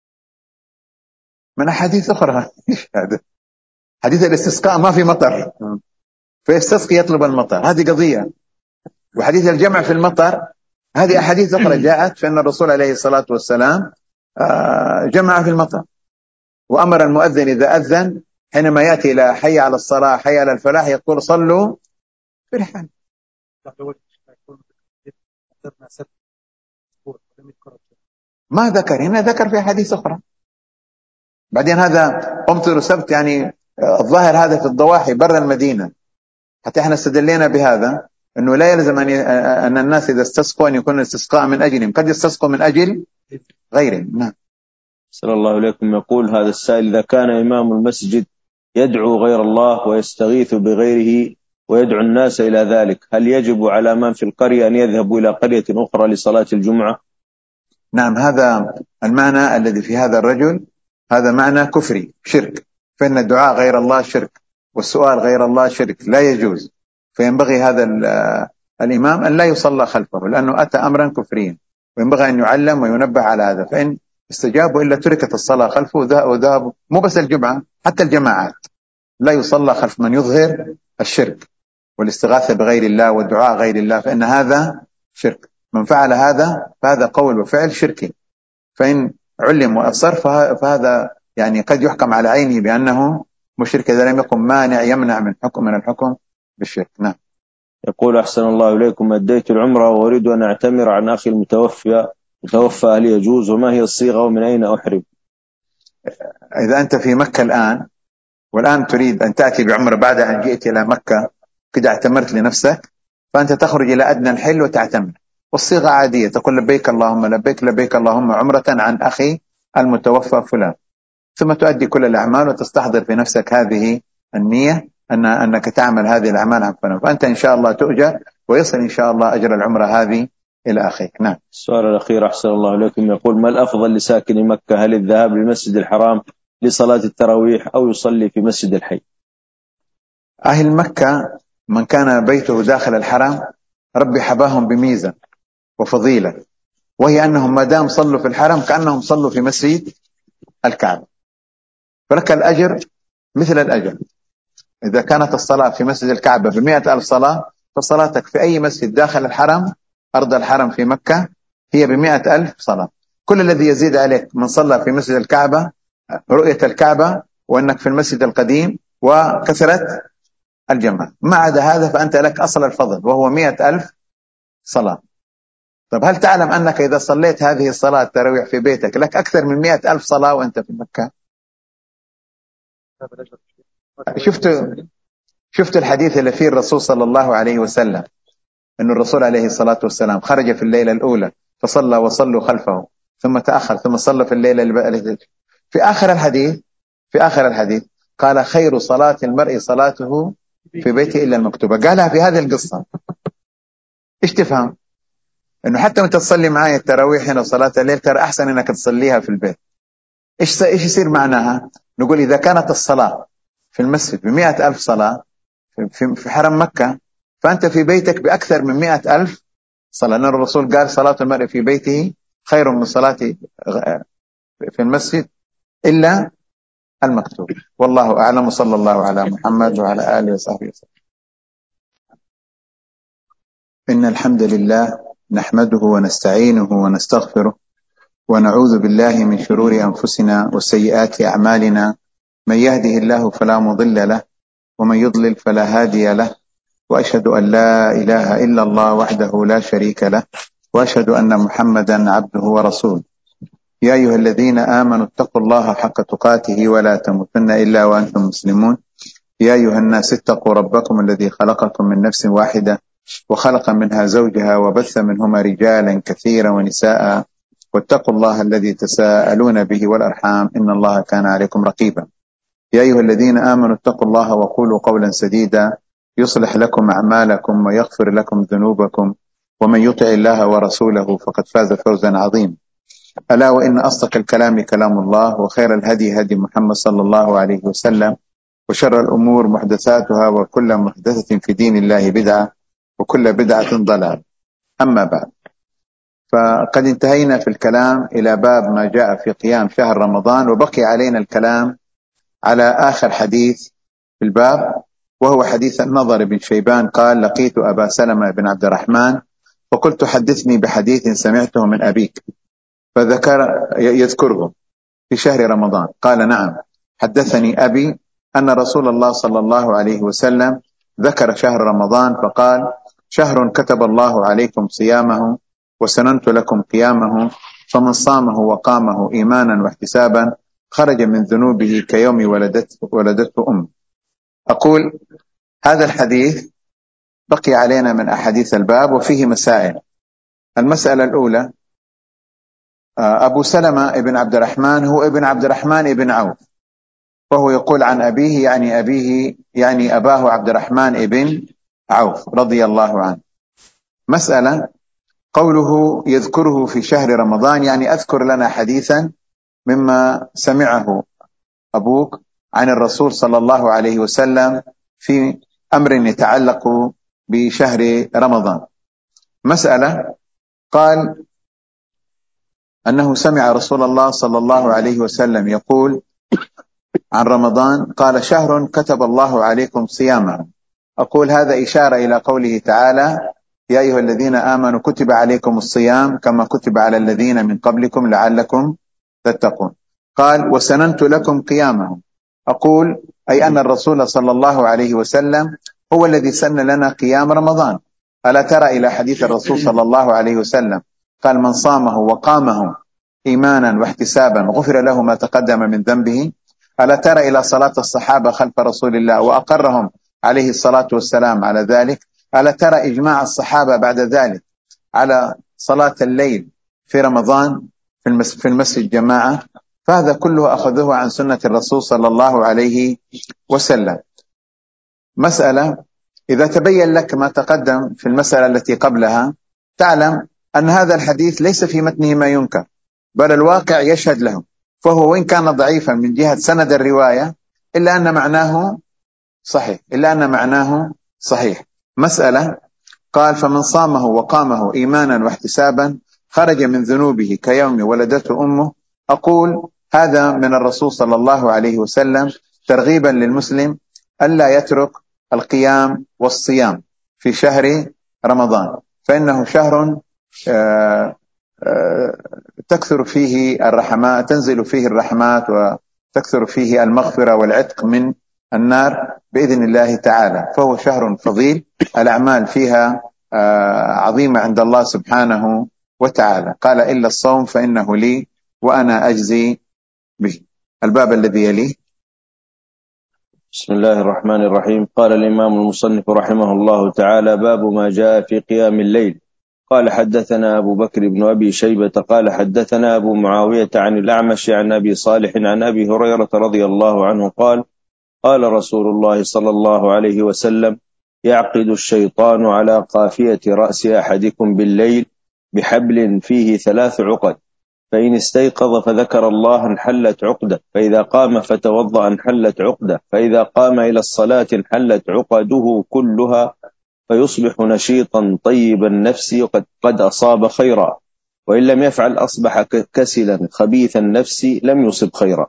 من أحاديث أخرى. هذا حديث الاستسقاء ما في مطر فيستسقي يطلب المطر، هذه قضية. وحديث الجمع في المطر هذه أحاديث أخرى جاءت فإن الرسول عليه الصلاة والسلام جمع في المطر، وأمر المؤذن إذا أذن حينما يأتي إلى حي على الصلاة حي على الفلاح يقول: صلوا في الحال. ما ذكر هنا، ذكر في حديث أخرى. بعدين هذا أمطر سبت، يعني الظاهر هذا في الضواحي برا المدينة. حتى احنا استدلينا بهذا أنه لا يلزم أن أن الناس إذا استسقوا أن يكون الاستسقاء من أجلهم، قد يستسقوا من أجل غيرهم. نعم. صلى الله عليكم. يقول هذا السائل: إذا كان إمام المسجد يدعو غير الله ويستغيث بغيره ويدعو الناس إلى ذلك، هل يجب على من في القرية أن يذهبوا إلى قرية أخرى لصلاة الجمعة؟ نعم، هذا المعنى الذي في هذا الرجل، هذا معنى كفري شرك. فإن الدعاء غير الله شرك، والسؤال غير الله شرك، لا يجوز. فينبغي هذا الإمام أن لا يصلى خلفه، لأنه أتى أمرا كفريا، وينبغي أن يعلم وينبه على هذا. فإن استجابوا إلا تركت الصلاة خلفه وذهبوا، مو بس الجمعة، حتى الجماعات. لا يصلى خلف من يظهر الشرك والاستغاثة بغير الله والدعاء غير الله، فإن هذا شرك. من فعل هذا فهذا قول وفعل شركي، فإن علم وأصر فهذا يعني قد يحكم على عينه بأنه مشرك إذا لم يكن مانع يمنع من حكم من الحكم بالشرك. نعم. يقول أحسن الله إليكم: أديت العمرة وأريد أن أعتمر عن أخي المتوفى متوفى هل يجوز؟ وما هي الصيغة ومن أين أحرم؟ إذا أنت في مكة الآن والآن تريد أن تأتي بعمرة بعد أن جئت إلى مكة كده اعتمرت لنفسك، فأنت تخرج إلى أدنى الحل وتعتمر، والصيغة عادية، تقول لبيك اللهم لبيك لبيك اللهم عمرة عن أخي المتوفى فلان، ثم تؤدي كل الأعمال وتستحضر في نفسك هذه النية أن أنك تعمل هذه الأعمال عن فلان، فأنت إن شاء الله تؤجر ويصل إن شاء الله أجر العمرة هذه إلى أخيك. نعم. السؤال الأخير أحسن الله إليكم يقول: ما الأفضل لساكن مكة؟ هل الذهاب للمسجد الحرام لصلاة التراويح أو يصلي في مسجد الحي؟ أهل مكة من كان بيته داخل الحرم ربي حباهم بميزة وفضيلة، وهي أنهم ما دام صلوا في الحرم كأنهم صلوا في مسجد الكعبة، فلك الأجر مثل الأجر. إذا كانت الصلاة في مسجد الكعبة بمئة ألف صلاة، فصلاتك في أي مسجد داخل الحرم أرض الحرم في مكة هي بمئة ألف صلاة. كل الذي يزيد عليك من صلى في مسجد الكعبة رؤية الكعبة وأنك في المسجد القديم وكثرة الجماعة، ما عدا هذا فأنت لك أصل الفضل وهو مئة ألف صلاة. طب هل تعلم أنك إذا صليت هذه الصلاة التراويح في بيتك لك أكثر من مئة ألف صلاة وأنت في مكة؟ شفت شفت الحديث اللي فيه الرسول صلى الله عليه وسلم أن الرسول عليه الصلاة والسلام خرج في الليلة الأولى فصلى وصلوا خلفه، ثم تأخر ثم صلى في الليلة اللي في آخر الحديث في آخر الحديث قال: خير صلاة المرء صلاته في بيته إلا المكتوبة. قالها في هذه القصة. إيش تفهم؟ إنه حتى وأنت تصلي معايا التراويح هنا وصلاة الليل ترى أحسن إنك تصليها في البيت. إيش إيش يصير معناها؟ نقول إذا كانت الصلاة في المسجد بمئة ألف صلاة في في حرم مكة، فأنت في بيتك بأكثر من مئة ألف صلاة، لأن الرسول قال: صلاة المرء في بيته خير من صلاة في المسجد إلا المكتوب. والله أعلم، صلى الله على محمد وعلى آله وصحبه وسلم. إن الحمد لله نحمده ونستعينه ونستغفره ونعوذ بالله من شرور أنفسنا وسيئات أعمالنا، من يهده الله فلا مضل له ومن يضلل فلا هادي له، وأشهد أن لا إله إلا الله وحده لا شريك له، وأشهد أن محمدا عبده ورسوله. يا أيها الذين آمنوا اتقوا الله حق تقاته ولا تموتن إلا وأنتم مسلمون. يا أيها الناس اتقوا ربكم الذي خلقكم من نفس واحدة وخلق منها زوجها وبث منهما رجالا كثيرا ونساء، واتقوا الله الذي تساءلون به والأرحام إن الله كان عليكم رقيبا. يا أيها الذين آمنوا اتقوا الله وقولوا قولا سديدا يصلح لكم أعمالكم ويغفر لكم ذنوبكم، ومن يطع الله ورسوله فقد فاز فوزا عظيما. ألا وإن أصدق الكلام كلام الله، وخير الهدي هدي محمد صلى الله عليه وسلم، وشر الأمور محدثاتها، وكل محدثة في دين الله بدعة، وكل بدعة ضلال. أما بعد، فقد انتهينا في الكلام إلى باب ما جاء في قيام شهر رمضان، وبقي علينا الكلام على آخر حديث في الباب، وهو حديث النضر بن شيبان قال: لقيت أبا سلمة بن عبد الرحمن فقلت: حدثني بحديث سمعته من أبيك، فذكر يذكره في شهر رمضان. قال: نعم، حدثني أبي أن رسول الله صلى الله عليه وسلم ذكر شهر رمضان فقال: شهر كتب الله عليكم صيامه وسننت لكم قيامه، فمن صامه وقامه إيمانا واحتسابا خرج من ذنوبه كيوم ولدته, ولدته أم. أقول هذا الحديث بقي علينا من أحاديث الباب وفيه مسائل. المسألة الأولى: أبو سلمة ابن عبد الرحمن هو ابن عبد الرحمن ابن عوف، وهو يقول عن أبيه يعني أبيه يعني أباه عبد الرحمن ابن عوف رضي الله عنه. مسألة: قوله يذكره في شهر رمضان، يعني أذكر لنا حديثا مما سمعه أبوك عن الرسول صلى الله عليه وسلم في أمر يتعلق بشهر رمضان. مسألة: قال أنه سمع رسول الله صلى الله عليه وسلم يقول عن رمضان قال شهر كتب الله عليكم صيامه. أقول هذا إشارة إلى قوله تعالى يا أيها الذين آمنوا كتب عليكم الصيام كما كتب على الذين من قبلكم لعلكم تتقون. قال وسننت لكم قيامه. أقول أي أن الرسول صلى الله عليه وسلم هو الذي سن لنا قيام رمضان. ألا ترى إلى حديث الرسول صلى الله عليه وسلم قال من صامه وقامه إيمانا واحتسابا غفر له ما تقدم من ذنبه. ألا ترى إلى صلاة الصحابة خلف رسول الله وأقرهم عليه الصلاة والسلام على ذلك. ألا ترى إجماع الصحابة بعد ذلك على صلاة الليل في رمضان في المسجد جماعة. فهذا كله أخذه عن سنة الرسول صلى الله عليه وسلم. مسألة إذا تبين لك ما تقدم في المسألة التي قبلها تعلم أن هذا الحديث ليس في متنه ما ينكر، بل الواقع يشهد له، فهو وإن كان ضعيفا من جهة سند الرواية إلا أن معناه صحيح إلا أن معناه صحيح. مسألة قال فمن صامه وقامه إيمانا واحتسابا خرج من ذنوبه كيوم ولدته أمه. أقول هذا من الرسول صلى الله عليه وسلم ترغيبا للمسلم ألا يترك القيام والصيام في شهر رمضان، فإنه شهر آآ آآ تكثر فيه الرحمات تنزل فيه الرحمات وتكثر فيه المغفرة والعتق من النار بإذن الله تعالى. فهو شهر فضيل الأعمال فيها عظيمة عند الله سبحانه وتعالى. قال إلا الصوم فإنه لي وأنا أجزي به. الباب الذي يليه. بسم الله الرحمن الرحيم. قال الإمام المصنف رحمه الله تعالى باب ما جاء في قيام الليل. قال حدثنا أبو بكر بن أبي شيبة قال حدثنا أبو معاوية عن الأعمش عن أبي صالح عن أبي هريرة رضي الله عنه قال قال رسول الله صلى الله عليه وسلم يعقد الشيطان على قافية رأس أحدكم بالليل بحبل فيه ثلاث عقد، فإن استيقظ فذكر الله انحلت عقدة، فإذا قام فتوضأ انحلت عقدة، فإذا قام إلى الصلاة انحلت عقده كلها، فيصبح نشيطا طيب النفس وقد قد أصاب خيرا، وإن لم يفعل أصبح كسلا خبيث النفس لم يصب خيرا.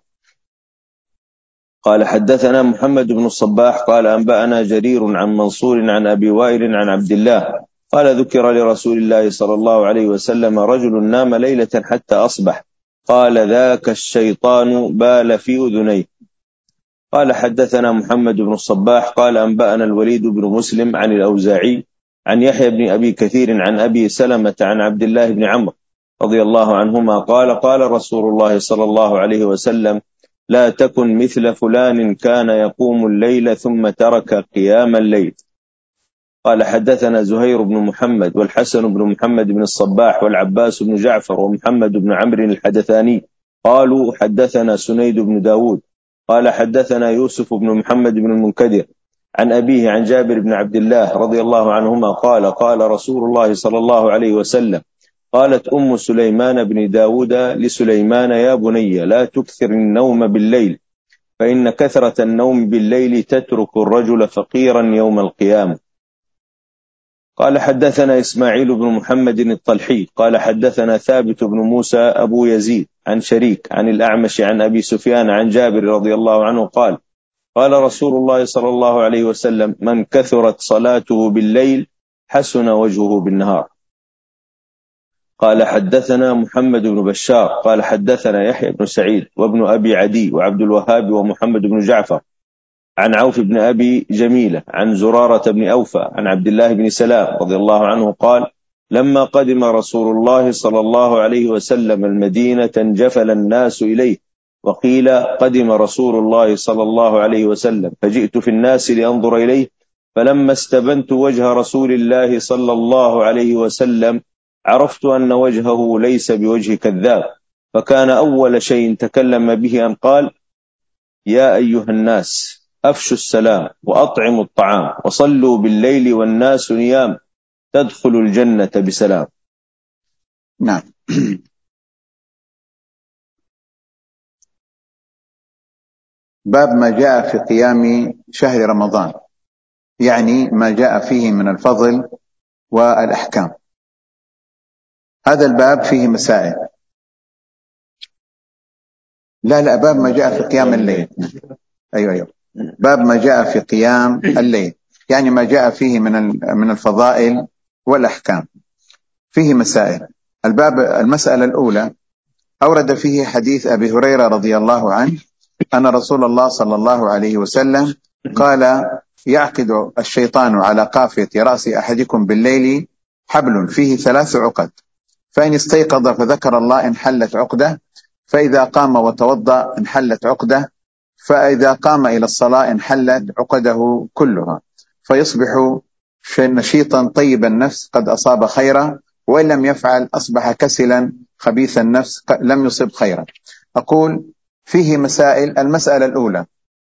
قال حدثنا محمد بن الصباح قال أنبأنا جرير عن منصور عن أبي وائل عن عبد الله قال ذكر لرسول الله صلى الله عليه وسلم رجل نام ليلة حتى أصبح، قال ذاك الشيطان بال في أذنيه. قال حدثنا محمد بن الصباح قال أنبأنا الوليد بن مسلم عن الأوزاعي عن يحيى بن أبي كثير عن أبي سلمة عن عبد الله بن عمرو رضي الله عنهما قال قال رسول الله صلى الله عليه وسلم لا تكن مثل فلان كان يقوم الليل ثم ترك قيام الليل. قال حدثنا زهير بن محمد والحسن بن محمد بن الصباح والعباس بن جعفر ومحمد بن عمرو الحدثاني قالوا حدثنا سنيد بن داود قال حدثنا يوسف بن محمد بن المنكدر عن أبيه عن جابر بن عبد الله رضي الله عنهما قال قال رسول الله صلى الله عليه وسلم قالت أم سليمان بن داود لسليمان يا بني لا تكثر النوم بالليل، فإن كثرة النوم بالليل تترك الرجل فقيرا يوم القيامة. قال حدثنا إسماعيل بن محمد الطلحي قال حدثنا ثابت بن موسى أبو يزيد عن شريك عن الأعمش عن أبي سفيان عن جابر رضي الله عنه قال قال رسول الله صلى الله عليه وسلم من كثرت صلاته بالليل حسن وجهه بالنهار. قال حدثنا محمد بن بشار قال حدثنا يحيى بن سعيد وابن أبي عدي وعبد الوهاب ومحمد بن جعفر عن عوف بن أبي جميلة عن زرارة بن أوفى عن عبد الله بن سلام رضي الله عنه قال لما قدم رسول الله صلى الله عليه وسلم المدينة انجفل الناس إليه، وقيل قدم رسول الله صلى الله عليه وسلم فجئت في الناس لأنظر إليه، فلما استبنت وجه رسول الله صلى الله عليه وسلم عرفت أن وجهه ليس بوجه كذاب، فكان أول شيء تكلم به أن قال يا أيها الناس أفشوا السلام وأطعموا الطعام وصلوا بالليل والناس نيام تدخلوا الجنة بسلام. نعم. باب ما جاء في قيام شهر رمضان، يعني ما جاء فيه من الفضل والأحكام. هذا الباب فيه مسائل. لا لا باب ما جاء في قيام الليل. أيوة أيوة باب ما جاء في قيام الليل، يعني ما جاء فيه من من الفضائل والأحكام. فيه مسائل. الباب المسألة الأولى أورد فيه حديث أبي هريرة رضي الله عنه أن رسول الله صلى الله عليه وسلم قال: يعقد الشيطان على قافية رأس أحدكم بالليل حبل فيه ثلاث عقد، فإن استيقظ فذكر الله انحلت عقدة، فإذا قام وتوضأ انحلت عقدة، فإذا قام إلى الصلاة انحلت عقده كلها، فيصبح نشيطا طيب النفس قد أصاب خيرا، وإن لم يفعل أصبح كسلا خبيث النفس لم يصب خيرا. أقول فيه مسائل. المسألة الأولى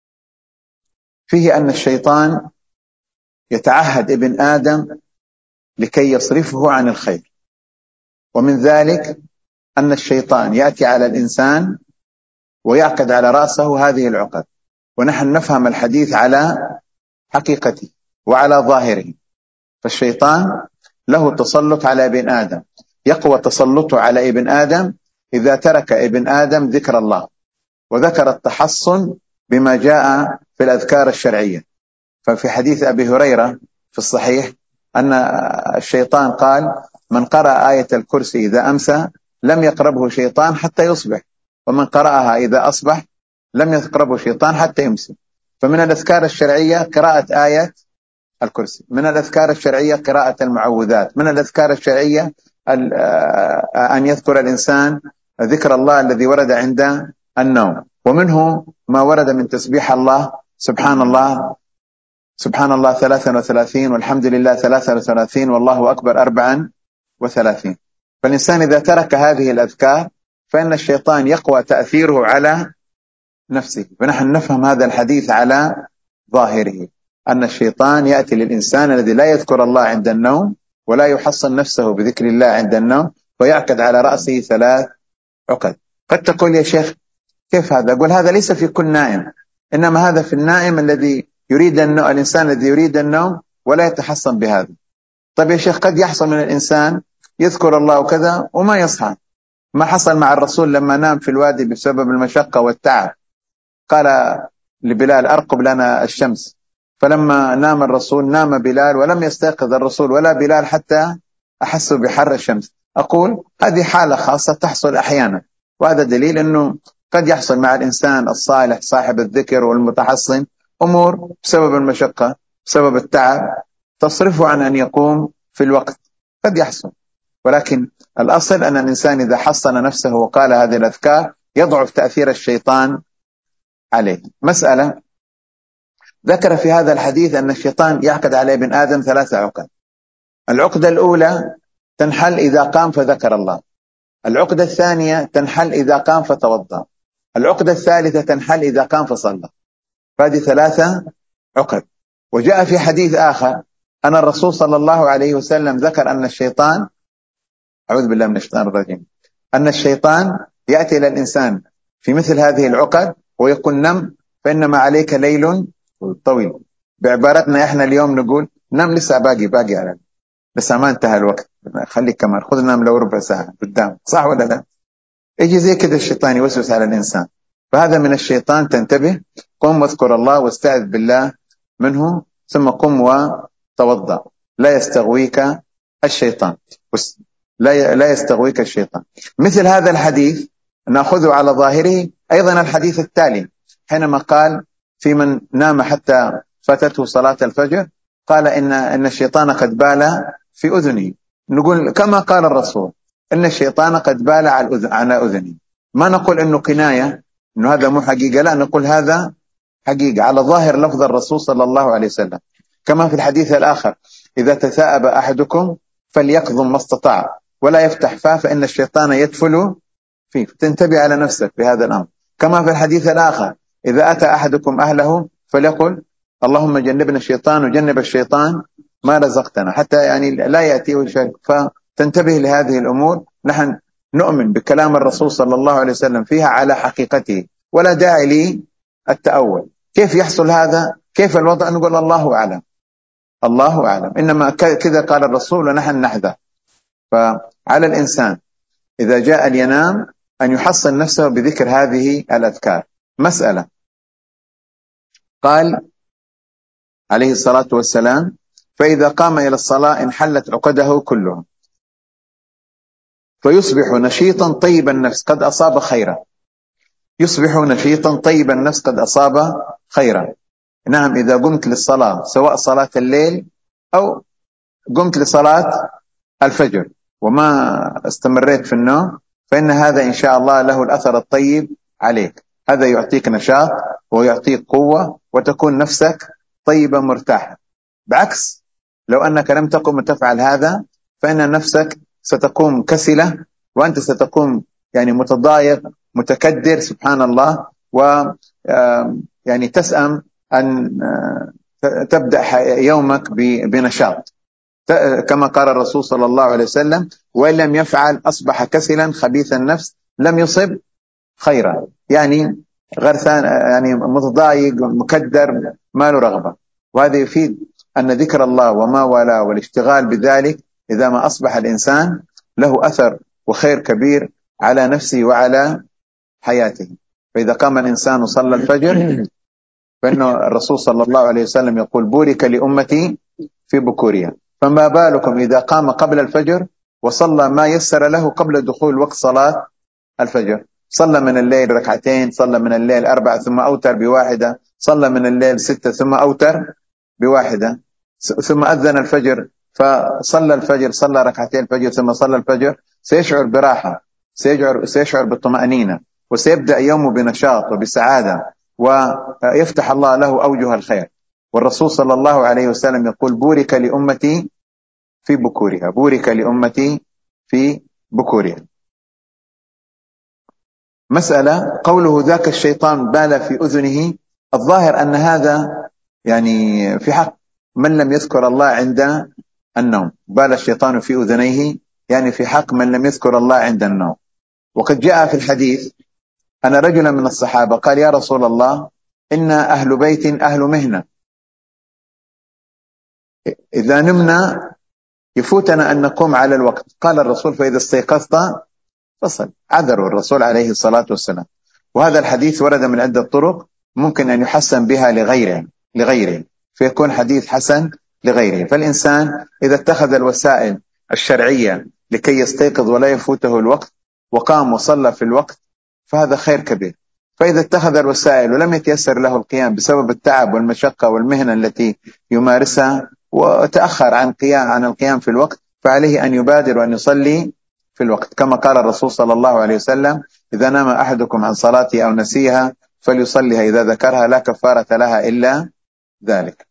فيه أن الشيطان يتعهد ابن آدم لكي يصرفه عن الخير، ومن ذلك أن الشيطان يأتي على الإنسان ويعقد على رأسه هذه العقد، ونحن نفهم الحديث على حقيقته وعلى ظاهره. فالشيطان له تسلط على ابن آدم، يقوى تسلطه على ابن آدم إذا ترك ابن آدم ذكر الله وذكر التحصن بما جاء في الأذكار الشرعية. ففي حديث أبي هريرة في الصحيح أن الشيطان قال: من قرأ آية الكرسي إذا أمسى لم يقربه شيطان حتى يصبح، ومن قرأها إذا أصبح لم يقربه شيطان حتى يمسي. فمن الأذكار الشرعية قراءة آية الكرسي، من الأذكار الشرعية قراءة المعوذات، من الأذكار الشرعية أن يذكر الإنسان ذكر الله الذي ورد عند النوم، ومنه ما ورد من تسبيح الله: سبحان الله سبحان الله ثلاثا وثلاثين، والحمد لله ثلاثا وثلاثين، والله أكبر أربعا وثلاثين. فالإنسان إذا ترك هذه الأذكار فإن الشيطان يقوى تأثيره على نفسه. فنحن نفهم هذا الحديث على ظاهره، أن الشيطان يأتي للإنسان الذي لا يذكر الله عند النوم ولا يحصن نفسه بذكر الله عند النوم، ويعقد على رأسه ثلاث عقد. قد تقول: يا شيخ كيف هذا؟ أقول: هذا ليس في كل نائم، إنما هذا في النائم الذي يريد النوم، الإنسان الذي يريد النوم ولا يتحصن بهذا. طيب يا شيخ، قد يحصل من الإنسان يذكر الله وكذا وما يصحى. ما حصل مع الرسول لما نام في الوادي بسبب المشقة والتعب؟ قال لبلال: أرقب لنا الشمس. فلما نام الرسول نام بلال ولم يستيقظ الرسول ولا بلال حتى أحسوا بحر الشمس. أقول هذه حالة خاصة تحصل أحيانا، وهذا دليل أنه قد يحصل مع الإنسان الصالح صاحب الذكر والمتحصن أمور بسبب المشقة بسبب التعب تصرفه عن أن يقوم في الوقت، قد يحصل. ولكن الأصل أن الإنسان إذا حصن نفسه وقال هذه الأذكار يضعف تأثير الشيطان عليه. مسألة ذكر في هذا الحديث أن الشيطان يعقد على ابن آدم ثلاث عقد. العقدة الأولى تنحل إذا قام فذكر الله، العقدة الثانية تنحل إذا قام فتوضأ، العقدة الثالثة تنحل إذا قام فصلى. فهذه ثلاثة عقد. وجاء في حديث آخر أن الرسول صلى الله عليه وسلم ذكر أن الشيطان، أعوذ بالله من الشيطان الرجيم، أن الشيطان يأتي إلى الإنسان في مثل هذه العقد ويقول: نم فإنما عليك ليل طويل. بعبارتنا إحنا اليوم نقول: نم لسه باقي باقي على لسه ما انتهى الوقت، خليك كمان خذ نام لو ربع ساعة قدام، صح ولا لا؟ يجي زي كده الشيطان يوسوس على الإنسان. فهذا من الشيطان، تنتبه، قم واذكر الله واستعذ بالله منه، ثم قم وتوضأ، لا يستغويك الشيطان، لا لا يستغويك الشيطان. مثل هذا الحديث نأخذه على ظاهره أيضا الحديث التالي، حينما قال في من نام حتى فاتته صلاة الفجر قال إن إن الشيطان قد بال في أذنه. نقول كما قال الرسول إن الشيطان قد بال على أذنه، ما نقول إنه كناية، إنه هذا مو حقيقة، لا نقول هذا حقيقة على ظاهر لفظ الرسول صلى الله عليه وسلم. كما في الحديث الآخر: إذا تثاءب أحدكم فليقضم ما استطاع ولا يفتح فاه فإن الشيطان يدفل فيه. تنتبه على نفسك بهذا الأمر. كما في الحديث الآخر: إذا أتى أحدكم أهله فليقل اللهم جنبنا الشيطان وجنب الشيطان ما رزقتنا، حتى يعني لا يأتيه شيء. فتنتبه لهذه الأمور. نحن نؤمن بكلام الرسول صلى الله عليه وسلم فيها على حقيقته، ولا داعي للتأول. كيف يحصل هذا؟ كيف الوضع؟ نقول الله أعلم، الله أعلم، إنما كذا قال الرسول ونحن نحذر. فعلى الإنسان إذا جاء لينام أن يحصن نفسه بذكر هذه الأذكار. مسألة قال عليه الصلاة والسلام: فإذا قام إلى الصلاة انحلت عقده كلها، فيصبح نشيطا طيب النفس قد أصاب خيرا. يصبح نشيطا طيب النفس قد أصاب خيرا. نعم، إذا قمت للصلاة سواء صلاة الليل أو قمت لصلاة الفجر وما استمريت في النوم، فإن هذا إن شاء الله له الأثر الطيب عليك. هذا يعطيك نشاط ويعطيك قوة وتكون نفسك طيبة مرتاحة. بعكس لو أنك لم تقم وتفعل هذا، فإن نفسك ستقوم كسلة، وأنت ستقوم يعني متضايق متكدر سبحان الله، و يعني تسأم أن تبدأ يومك بنشاط، كما قال الرسول صلى الله عليه وسلم: وإن لم يفعل أصبح كسلا خبيث النفس لم يصب خيرا. يعني غرثان، يعني متضايق مكدر ما له رغبة. وهذا يفيد أن ذكر الله وما والاه والاشتغال بذلك إذا ما أصبح الإنسان له أثر وخير كبير على نفسه وعلى حياته. فإذا قام الإنسان وصلى الفجر، فإنه الرسول صلى الله عليه وسلم يقول: بورك لأمتي في بكورها. فما بالكم إذا قام قبل الفجر وصلى ما يسر له قبل دخول وقت صلاة الفجر. صلى من الليل ركعتين، صلى من الليل أربعة ثم أوتر بواحدة، صلى من الليل ستة ثم أوتر بواحدة، ثم أذن الفجر فصلى الفجر، صلى ركعتين الفجر ثم صلى الفجر، سيشعر براحة، سيشعر, سيشعر بالطمأنينة، وسيبدأ يومه بنشاط وبسعادة، ويفتح الله له أوجه الخير. والرسول صلى الله عليه وسلم يقول: بورك لأمتي في بكورها، بورك لأمتي في بكورها. مسألة قوله: ذاك الشيطان بال في أذنه، الظاهر أن هذا يعني في حق من لم يذكر الله عند النوم. بال الشيطان في أذنيه يعني في حق من لم يذكر الله عند النوم. وقد جاء في الحديث أن رجلا من الصحابة قال: يا رسول الله، إنا أهل بيت أهل مهنة، إذا نمنا يفوتنا أن نقوم على الوقت. قال الرسول: فإذا استيقظت فصل. عذروا الرسول عليه الصلاة والسلام. وهذا الحديث ورد من عدة طرق، ممكن أن يحسن بها لغيره لغيره فيكون حديث حسن لغيره. فالإنسان إذا اتخذ الوسائل الشرعية لكي يستيقظ ولا يفوته الوقت وقام وصلى في الوقت فهذا خير كبير. فإذا اتخذ الوسائل ولم يتيسر له القيام بسبب التعب والمشقة والمهنة التي يمارسها وتأخر عن قيام عن القيام في الوقت، فعليه أن يبادر وأن يصلي في الوقت، كما قال الرسول صلى الله عليه وسلم: إذا نام أحدكم عن صلاته أو نسيها فليصليها إذا ذكرها لا كفارة لها إلا ذلك.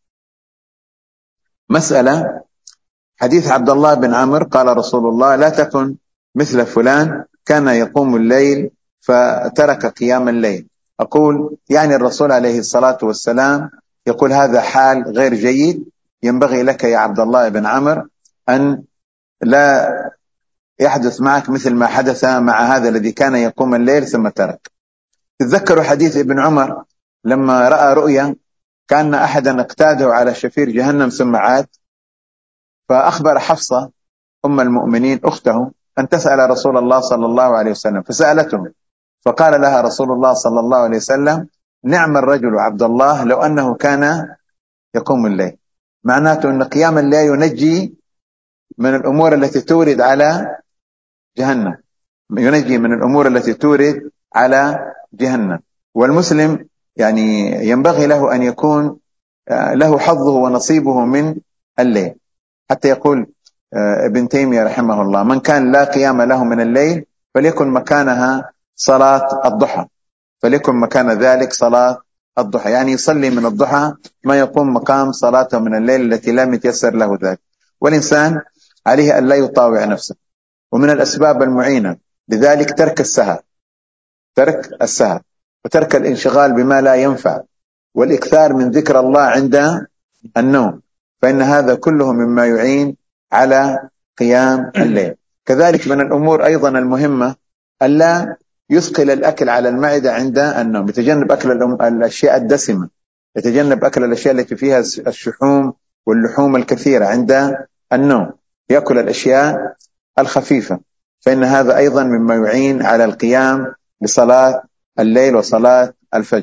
مسألة حديث عبد الله بن عمرو قال رسول الله: لا تكن مثل فلان كان يقوم الليل فترك قيام الليل. أقول يعني الرسول عليه الصلاة والسلام يقول هذا حال غير جيد. ينبغي لك يا عبد الله بن عمرو أن لا يحدث معك مثل ما حدث مع هذا الذي كان يقوم الليل ثم ترك. تذكروا حديث ابن عمر لما رأى رؤيا كان أحدا اقتاده على شفير جهنم ثم عاد، فأخبر حفصة أم المؤمنين أخته أن تسأل رسول الله صلى الله عليه وسلم، فسألته فقال لها رسول الله صلى الله عليه وسلم: نعم الرجل عبد الله لو أنه كان يقوم الليل. معناته أن قيام الليل ينجي من الأمور التي تورد على جهنم، ينجي من الأمور التي تورد على جهنم. والمسلم يعني ينبغي له أن يكون له حظه ونصيبه من الليل. حتى يقول ابن تيمية رحمه الله: من كان لا قيام له من الليل فليكن مكانها صلاة الضحى، فليكن مكان ذلك صلاة الضحى، يعني يصلي من الضحى ما يقوم مقام صلاته من الليل التي لم يتيسر له ذلك. والإنسان عليه أن لا يطاوع نفسه. ومن الأسباب المعينة لذلك ترك السهر، ترك السهر وترك الانشغال بما لا ينفع، والإكثار من ذكر الله عند النوم، فإن هذا كله مما يعين على قيام الليل. كذلك من الأمور أيضا المهمة ألا يثقل الأكل على المعدة عند النوم، يتجنب أكل الأشياء الدسمة، يتجنب أكل الأشياء التي فيها الشحوم واللحوم الكثيرة عند النوم، يأكل الأشياء الخفيفة، فإن هذا أيضا مما يعين على القيام بصلاة الليل وصلاة الفجر.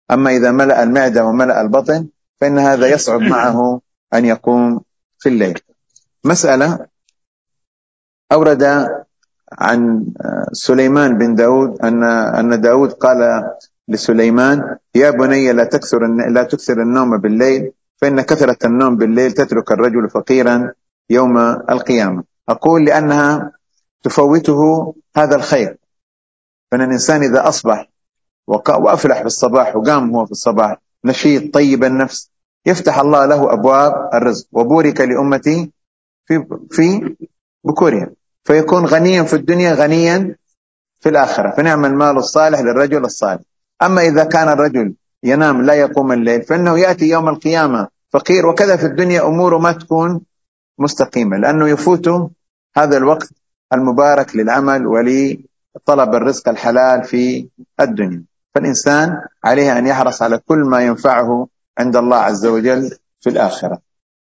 أما إذا ملأ المعدة وملأ البطن فإن هذا يصعب معه أن يقوم في الليل. مسألة أورد عن سليمان بن داود أن أن داود قال لسليمان: يا بني لا تكثر لا تكثر النوم بالليل، فإن كثرة النوم بالليل تترك الرجل فقيرا يوم القيامة. أقول لأنها تفوته هذا الخير، فإن الإنسان إذا أصبح وأفلح في الصباح وقام هو في الصباح نشيط طيب النفس، يفتح الله له أبواب الرزق، وبورك لأمتي في في بكورها، فيكون غنيا في الدنيا غنيا في الآخرة، فنعم المال الصالح للرجل الصالح. أما إذا كان الرجل ينام لا يقوم الليل فإنه يأتي يوم القيامة فقير، وكذا في الدنيا أموره ما تكون مستقيمة، لأنه يفوت هذا الوقت المبارك للعمل ولطلب الرزق الحلال في الدنيا. فالإنسان عليه أن يحرص على كل ما ينفعه عند الله عز وجل في الآخرة.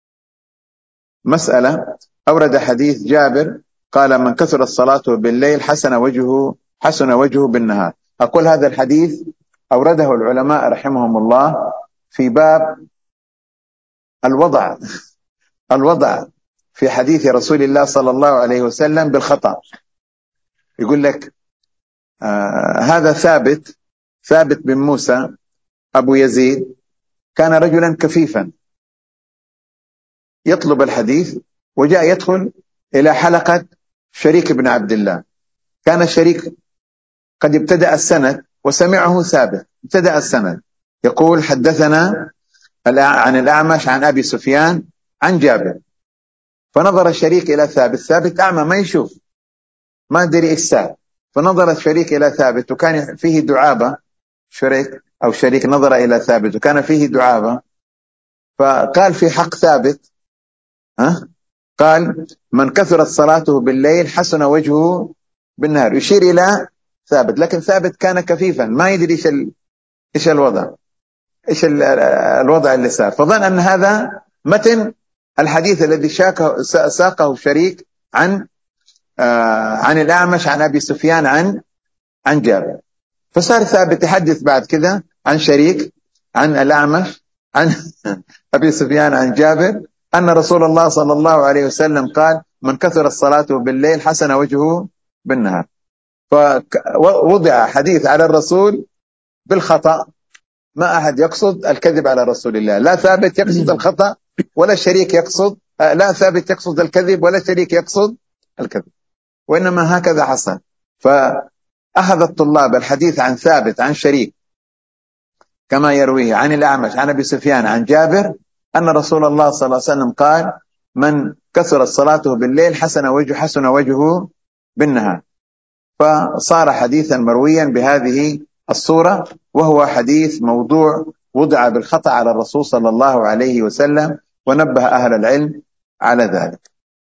مسألة أورد حديث جابر قال: من كثر الصلاة بالليل حسن وجهه حسن وجهه بالنهار. أقول هذا الحديث أورده العلماء رحمهم الله في باب الوضع الوضع في حديث رسول الله صلى الله عليه وسلم بالخطأ. يقول لك آه هذا ثابت ثابت بن موسى أبو يزيد كان رجلا كفيفا يطلب الحديث، وجاء يدخل إلى حلقة شريك بن عبد الله. كان الشريك قد ابتدأ السند وسمعه ثابت، ابتدأ السند يقول: حدثنا عن الأعمش عن أبي سفيان عن جابر. فنظر الشريك إلى ثابت، ثابت أعمى ما يشوف ما أدري إيش صار، فنظر الشريك إلى ثابت وكان فيه دعابة، شريك أو شريك نظر إلى ثابت وكان فيه دعابة، فقال في حق ثابت ها قال: من كثرت صلاته بالليل حسن وجهه بالنهار، يشير إلى ثابت، لكن ثابت كان كفيفا ما يدري إيش ال... إيش الوضع إيش ال... الوضع اللي صار، فظن أن هذا متن الحديث الذي شاكه ساقه شريك عن آه عن الأعمش عن أبي سفيان عن عن جابر. فصار ثابت يحدث بعد كذا عن شريك عن الأعمش عن أبي سفيان عن جابر أن رسول الله صلى الله عليه وسلم قال: من كثر الصلاة بالليل حسن وجهه بالنهار. فوضع حديث على الرسول بالخطأ، ما أحد يقصد الكذب على رسول الله، لا ثابت يقصد الخطأ ولا شريك يقصد لا ثابت يقصد الكذب ولا شريك يقصد الكذب، وإنما هكذا حصل. فأخذ الطلاب الحديث عن ثابت عن شريك كما يرويه عن الأعمش عن أبي سفيان عن جابر أن رسول الله صلى الله عليه وسلم قال: من كثر صلاته بالليل حسن وجهه حسن وجهه بالنهار. فصار حديثا مرويا بهذه الصورة، وهو حديث موضوع وضع بالخطأ على الرسول صلى الله عليه وسلم، ونبه أهل العلم على ذلك.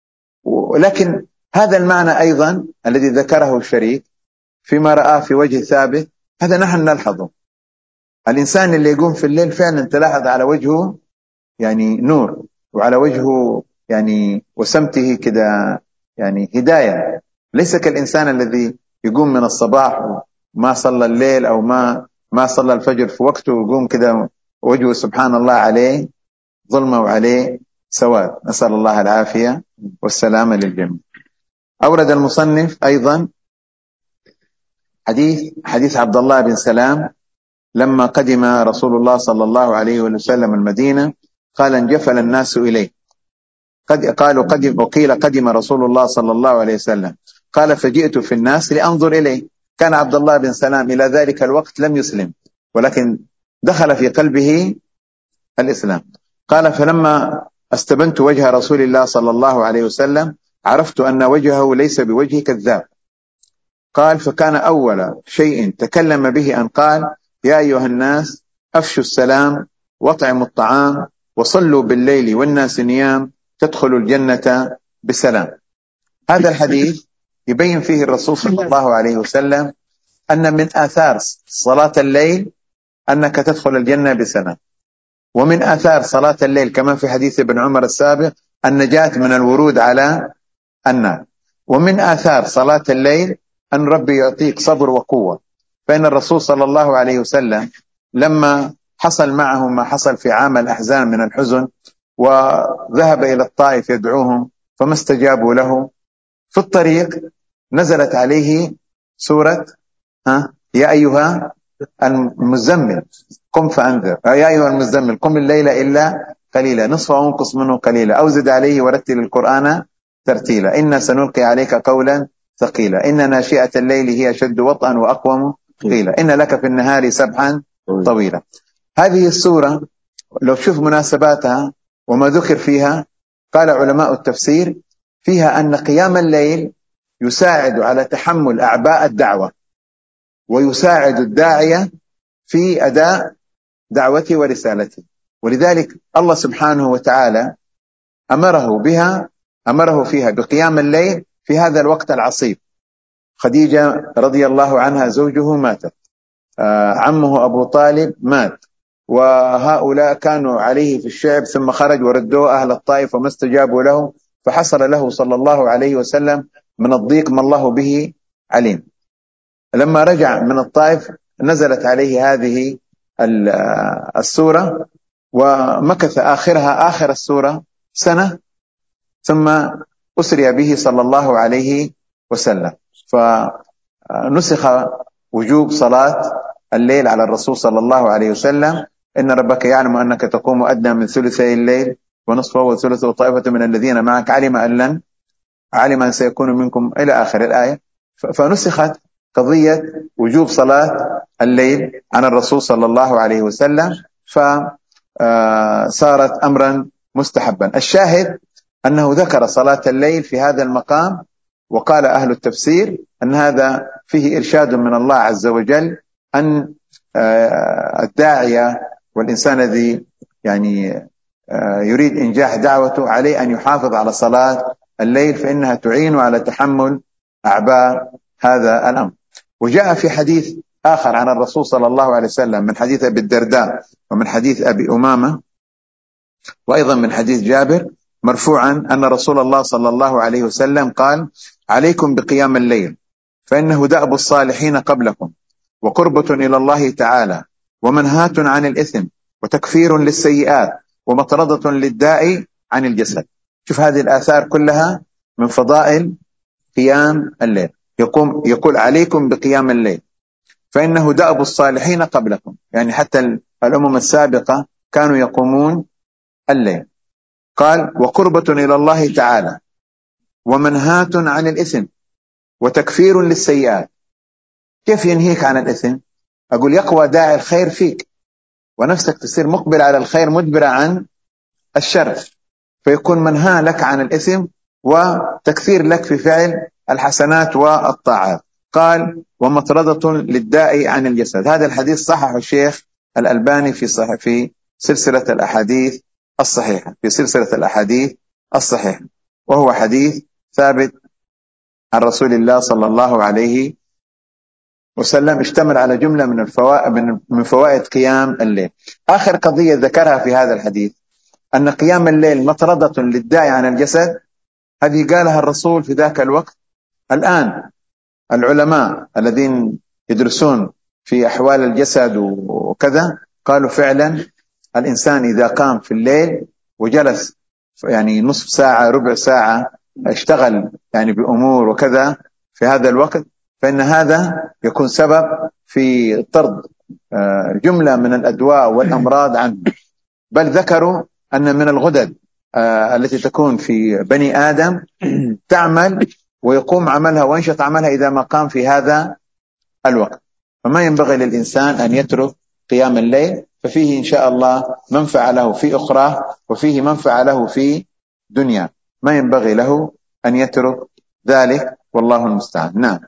ولكن هذا المعنى أيضا الذي ذكره الشريك فيما رآه في وجه ثابت، هذا نحن نلحظه. الإنسان اللي يقوم في الليل فعلا تلاحظ على وجهه يعني نور، وعلى وجهه يعني وسمته كده يعني هداية، ليس كالإنسان الذي يقوم من الصباح وما صلى الليل أو ما ما صلى الفجر في وقته ويقوم كده وجهه سبحان الله عليه ظلمة وعليه سواد، نسأل الله العافية والسلامة للجميع. أورد المصنف أيضا حديث حديث عبد الله بن سلام لما قدم رسول الله صلى الله عليه وسلم المدينة قال: انجفل الناس إليه. قد قالوا قدم وقيل قدم رسول الله صلى الله عليه وسلم، قال: فجئت في الناس لأنظر إليه. كان عبد الله بن سلام إلى ذلك الوقت لم يسلم، ولكن دخل في قلبه الإسلام. قال: فلما استبنت وجه رسول الله صلى الله عليه وسلم عرفت أن وجهه ليس بوجه كذاب. قال: فكان أول شيء تكلم به أن قال: يا أيها الناس أفشوا السلام واطعموا الطعام وصلوا بالليل والناس نيام تدخلوا الجنة بسلام. هذا الحديث يبين فيه الرسول صلى الله عليه وسلم أن من آثار صلاة الليل أنك تدخل الجنة بسلام، ومن آثار صلاة الليل كما في حديث ابن عمر السابق النجاة من الورود على النار، ومن آثار صلاة الليل أن ربي يعطيك صبر وقوة. فإن الرسول صلى الله عليه وسلم لما حصل معه ما حصل في عام الأحزان من الحزن وذهب إلى الطائف يدعوهم فما استجابوا له، في الطريق نزلت عليه سورة ها يا أيها المزمل قم فأنذر، يا أيها المزمل قم الليل إلا قليلا نصفه أو انقص منه قليلا أو زد عليه ورتل القرآن ترتيلا إنا سنلقي عليك قولا ثقيلا إن ناشئة الليل هي أشد وطئا وأقوم قيلا إن لك في النهار سبحا طويلا. هذه السورة لو شوف مناسباتها وما ذكر فيها، قال علماء التفسير فيها أن قيام الليل يساعد على تحمل أعباء الدعوة ويساعد الداعية في أداء دعوته ورسالته، ولذلك الله سبحانه وتعالى أمره بها أمره فيها بقيام الليل في هذا الوقت العصيب. خديجة رضي الله عنها زوجه ماتت، آه عمه أبو طالب مات، وهؤلاء كانوا عليه في الشعب ثم خرج وردوه أهل الطائف وما استجابوا له، فحصل له صلى الله عليه وسلم من الضيق ما الله به عليم. لما رجع من الطائف نزلت عليه هذه السورة ومكث آخرها آخر السورة سنة ثم أسري به صلى الله عليه وسلم، فنسخ وجوب صلاة الليل على الرسول صلى الله عليه وسلم. إن ربك يعلم أنك تقوم أدنى من ثلثي الليل ونصفه وثلثه وطائفة من الذين معك علم أن لن علم أن سيكون منكم إلى آخر الآية. فنسخت قضية وجوب صلاة الليل عن الرسول صلى الله عليه وسلم فصارت أمرا مستحبا. الشاهد أنه ذكر صلاة الليل في هذا المقام، وقال أهل التفسير أن هذا فيه إرشاد من الله عز وجل أن الداعية والإنسان الذي يعني يريد إنجاح دعوته عليه أن يحافظ على صلاة الليل فإنها تعين على تحمل أعباء هذا الأمر. وجاء في حديث آخر عن الرسول صلى الله عليه وسلم من حديث أبي الدرداء ومن حديث أبي أمامة وأيضا من حديث جابر مرفوعا أن رسول الله صلى الله عليه وسلم قال عليكم بقيام الليل فإنه دأب الصالحين قبلكم وقربة إلى الله تعالى ومنهاة عن الإثم وتكفير للسيئات ومطردة للداء عن الجسد. شوف هذه الآثار كلها من فضائل قيام الليل. يقوم يقول عليكم بقيام الليل فإنه دأب الصالحين قبلكم، يعني حتى الأمم السابقة كانوا يقومون الليل. قال وقربة إلى الله تعالى ومنهاة عن الإثم وتكفير للسيئات. كيف ينهيك عن الإثم؟ أقول يقوى داعي الخير فيك ونفسك تصير مقبل على الخير مدبرة عن الشر، فيكون منهى لك عن الإثم وتكثير لك في فعل الحسنات والطاعات. قال ومطردة للداء عن الجسد. هذا الحديث صححه الشيخ الألباني في صحيح في سلسلة الأحاديث الصحيحة في سلسلة الأحاديث الصحيحة، وهو حديث ثابت عن رسول الله صلى الله عليه وسلم اشتمل على جملة من الفوائد من فوائد قيام الليل. آخر قضية ذكرها في هذا الحديث أن قيام الليل مطردة للداء عن الجسد، هذه قالها الرسول في ذاك الوقت. الآن العلماء الذين يدرسون في أحوال الجسد وكذا قالوا فعلا الإنسان إذا قام في الليل وجلس يعني نصف ساعة ربع ساعة اشتغل يعني بأمور وكذا في هذا الوقت فإن هذا يكون سبب في طرد جملة من الأدواء والأمراض عنه. بل ذكروا أن من الغدد التي تكون في بني آدم تعمل ويقوم عملها وينشط عملها إذا ما قام في هذا الوقت. فما ينبغي للإنسان أن يترك قيام الليل، ففيه إن شاء الله منفعة له في أخرى وفيه منفعة له في دنيا، ما ينبغي له أن يترك ذلك والله المستعان. نعم.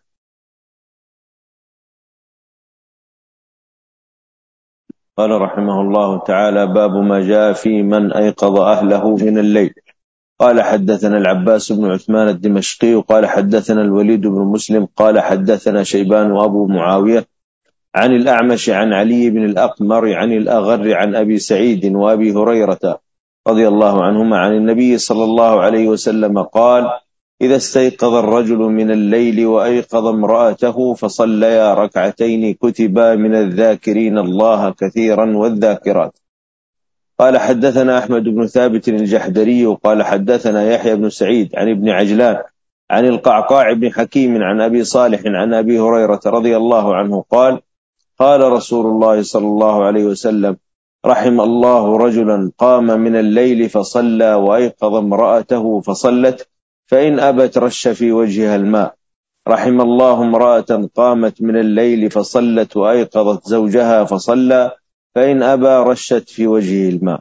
قال رحمه الله تعالى باب ما جاء في من أيقظ أهله من الليل. قال حدثنا العباس بن عثمان الدمشقي قال حدثنا الوليد بن مسلم قال حدثنا شيبان وأبو معاوية عن الأعمش عن علي بن الأقمر عن الأغر عن أبي سعيد وأبي هريرة رضي الله عنهما عن النبي صلى الله عليه وسلم قال إذا استيقظ الرجل من الليل وأيقظ امرأته فصليا ركعتين كتبا من الذاكرين الله كثيرا والذاكرات. قال حدثنا أحمد بن ثابت الجحدري قال حدثنا يحيى بن سعيد عن ابن عجلان عن القعقاع بن حكيم عن أبي صالح عن أبي هريرة رضي الله عنه قال قال رسول الله صلى الله عليه وسلم رحم الله رجلا قام من الليل فصلى وأيقظ امرأته فصلت فإن أبت رش في وجهها الماء. رحم الله امرأة قامت من الليل فصلت وأيقظت زوجها فصلى فإن أبى رشت في وجهه الماء.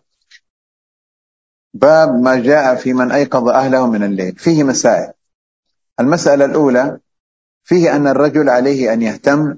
باب ما جاء في من أيقظ أهله من الليل. فيه مسائل. المسألة الأولى فيه أن الرجل عليه أن يهتم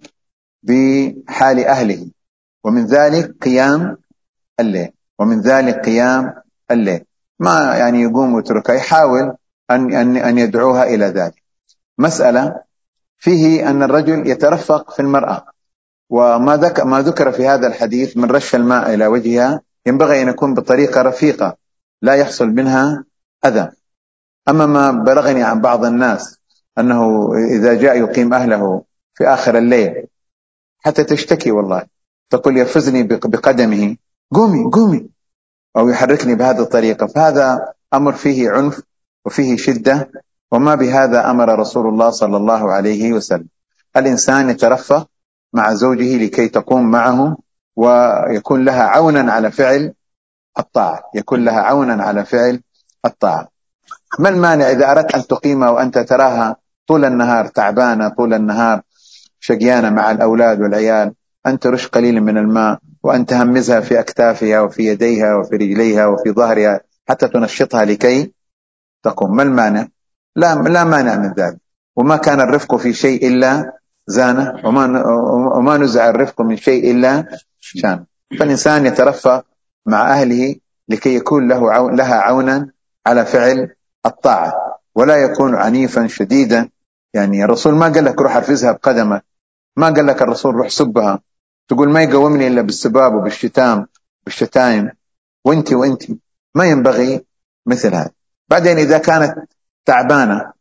بحال أهله، ومن ذلك قيام الليل ومن ذلك قيام الليل ما يعني يقوم ويتركها، يحاول أن, أن, أن يدعوها إلى ذلك. مسألة فيه أن الرجل يترفق في المرأة، وما ذكر ما ذكر في هذا الحديث من رش الماء إلى وجهها ينبغي أن يكون بطريقة رفيقة لا يحصل منها أذى. أما ما بلغني عن بعض الناس أنه إذا جاء يقيم أهله في آخر الليل حتى تشتكي والله، تقول يفزني بقدمه قومي قومي، أو يحركني بهذه الطريقة، فهذا أمر فيه عنف وفيه شدة، وما بهذا أمر رسول الله صلى الله عليه وسلم. الإنسان يترفق مع زوجه لكي تقوم معه ويكون لها عونا على فعل الطاعة يكون لها عونا على فعل الطاعة. ما المانع إذا أردت أن تقيمها وأنت تراها طول النهار تعبانة، طول النهار شقيانة مع الأولاد والعيال، أن ترش قليل من الماء وأن تهمزها في أكتافها وفي يديها وفي رجليها وفي ظهرها حتى تنشطها لكي تقوم. ما المانع؟ لا, لا مانع من ذلك. وما كان الرفق في شيء إلا زانه، وما, وما نزع الرفق من شيء إلا شان. فالإنسان يترفق مع أهله لكي يكون له عون لها عونا على فعل الطاعة، ولا يكون عنيفا شديدا. يعني الرسول ما قال لك روح أرفزها بقدمك، ما قال لك الرسول روح سبها، تقول ما يقومني إلا بالسباب وبالشتام بالشتايم وانت وانت ما ينبغي مثل هذا. بعدين إذا كانت تعبانة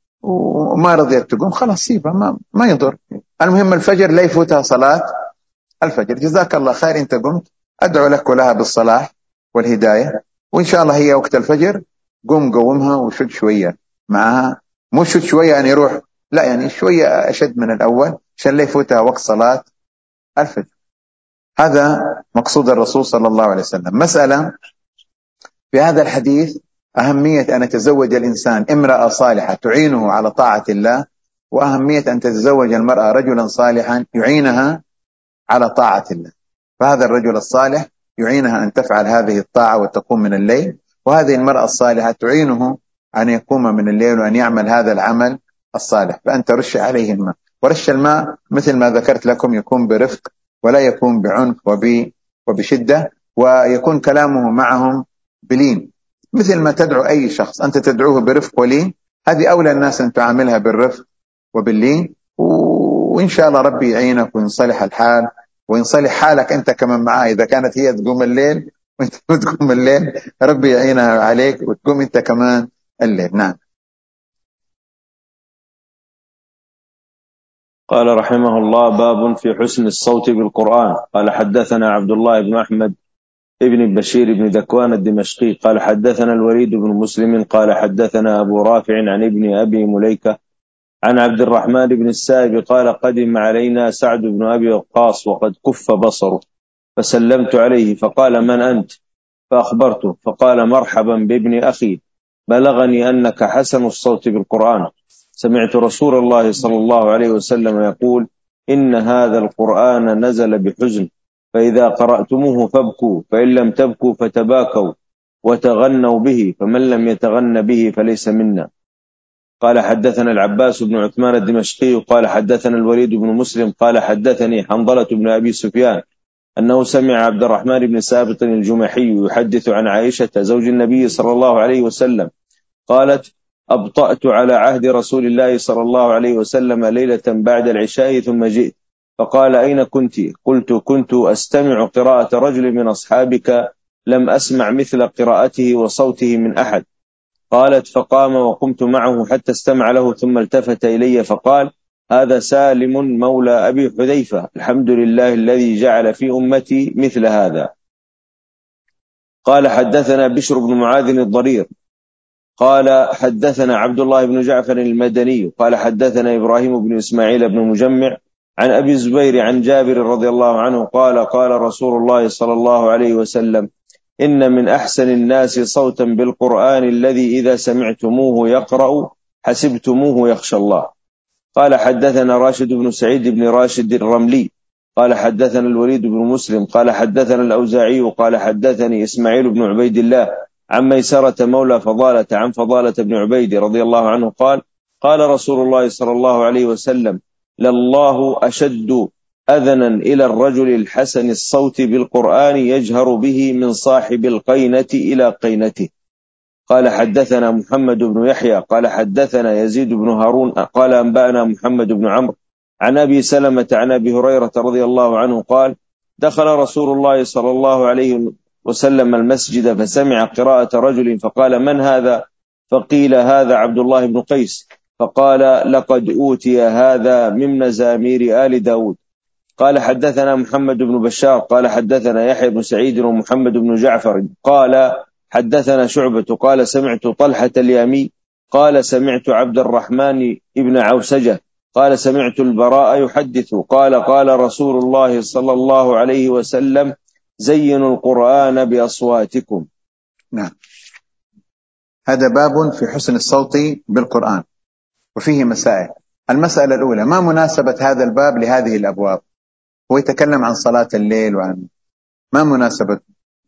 وما رضيت تقوم خلاص سيبها، ما, ما يضر. المهم الفجر لا يفوتها صلاة الفجر. جزاك الله خير، انت قمت أدعو لك ولها بالصلاح والهداية، وإن شاء الله هي وقت الفجر قوم قومها وشد شوية معها، مو شد شوية أن يروح، لا يعني شوية أشد من الأول عشان لا يفوتها وقت صلاة الفجر. هذا مقصود الرسول صلى الله عليه وسلم. مسألة في هذا الحديث أهمية أن يتزوج الإنسان امرأة صالحة تعينه على طاعة الله، وأهمية أن تتزوج المرأة رجلا صالحا يعينها على طاعة الله. فهذا الرجل الصالح يعينها أن تفعل هذه الطاعة وتقوم من الليل، وهذه المرأة الصالحة تعينه أن يقوم من الليل وأن يعمل هذا العمل الصالح، فأن ترش عليه الماء. ورش الماء مثل ما ذكرت لكم يكون برفق ولا يكون بعنف وبشدة، ويكون كلامه معهم بلين، مثل ما تدعو أي شخص أنت تدعوه برفق ولين، هذه أولى الناس أن تعاملها بالرفق وباللين. وإن شاء الله ربي يعينك وينصلح الحال وينصلح حالك أنت كمان معاه. إذا كانت هي تقوم الليل وأنت تقوم الليل ربي يعينها عليك وتقوم أنت كمان الليل. نعم. قال رحمه الله باب في حسن الصوت بالقرآن. قال حدثنا عبد الله بن أحمد ابن بشير بن ذكوان الدمشقي قال حدثنا الوليد بن مسلم قال حدثنا أبو رافع عن ابن أبي مليكة عن عبد الرحمن بن السائب قال قدم علينا سعد بن أبي وقاص وقد كف بصره، فسلمت عليه فقال من أنت؟ فأخبرته فقال مرحبا بابن أخي، بلغني أنك حسن الصوت بالقرآن، سمعت رسول الله صلى الله عليه وسلم يقول إن هذا القرآن نزل بحزن، فإذا قرأتموه فابكوا، فإن لم تبكوا فتباكوا وتغنوا به، فمن لم يتغن به فليس منا. قال حدثنا العباس بن عثمان الدمشقي قال حدثنا الوليد بن مسلم قال حدثني حنظلة بن أبي سفيان أنه سمع عبد الرحمن بن سابط الجمحي يحدث عن عائشة زوج النبي صلى الله عليه وسلم قالت أبطأت على عهد رسول الله صلى الله عليه وسلم ليلة بعد العشاء ثم جئت، فقال أين كنت؟ قلت كنت أستمع قراءة رجل من أصحابك لم أسمع مثل قراءته وصوته من أحد. قالت فقام وقمت معه حتى استمع له ثم التفت إلي فقال هذا سالم مولى أبي حذيفة الحمد لله الذي جعل في أمتي مثل هذا. قال حدثنا بشر بن معاذ الضرير قال حدثنا عبد الله بن جعفر المدني قال حدثنا إبراهيم بن إسماعيل بن مجمع عن أبي الزبير عن جابر رضي الله عنه قال قال رسول الله صلى الله عليه وسلم إن من أحسن الناس صوتا بالقرآن الذي إذا سمعتموه يقرأ حسبتموه يخشى الله. قال حدثنا راشد بن سعيد بن راشد الرملي قال حدثنا الوليد بن مسلم قال حدثنا الأوزاعي قال حدثني إسماعيل بن عبيد الله عن ميسرة مولى فضالة عن فضالة بن عبيد رضي الله عنه قال قال رسول الله صلى الله عليه وسلم لله أشد أذنا إلى الرجل الحسن الصوت بالقرآن يجهر به من صاحب القينة إلى قينته. قال حدثنا محمد بن يحيى قال حدثنا يزيد بن هارون قال أنبأنا محمد بن عمرو عن أبي سلمة عن أبي هريرة رضي الله عنه قال دخل رسول الله صلى الله عليه وسلم المسجد فسمع قراءة رجل فقال من هذا؟ فقيل هذا عبد الله بن قيس فقال لقد أوتي هذا من مزامير آل داود. قال حدثنا محمد بن بشار قال حدثنا يحيى بن سعيد ومحمد بن جعفر قال حدثنا شعبة قال سمعت طلحة اليامي قال سمعت عبد الرحمن ابن عوسجة قال سمعت البراء يحدث قال قال رسول الله صلى الله عليه وسلم زينوا القرآن بأصواتكم. نعم. هذا باب في حسن الصوت بالقرآن وفيه مسائل. المسألة الأولى ما مناسبة هذا الباب لهذه الأبواب؟ هو يتكلم عن صلاة الليل وعن ما مناسبة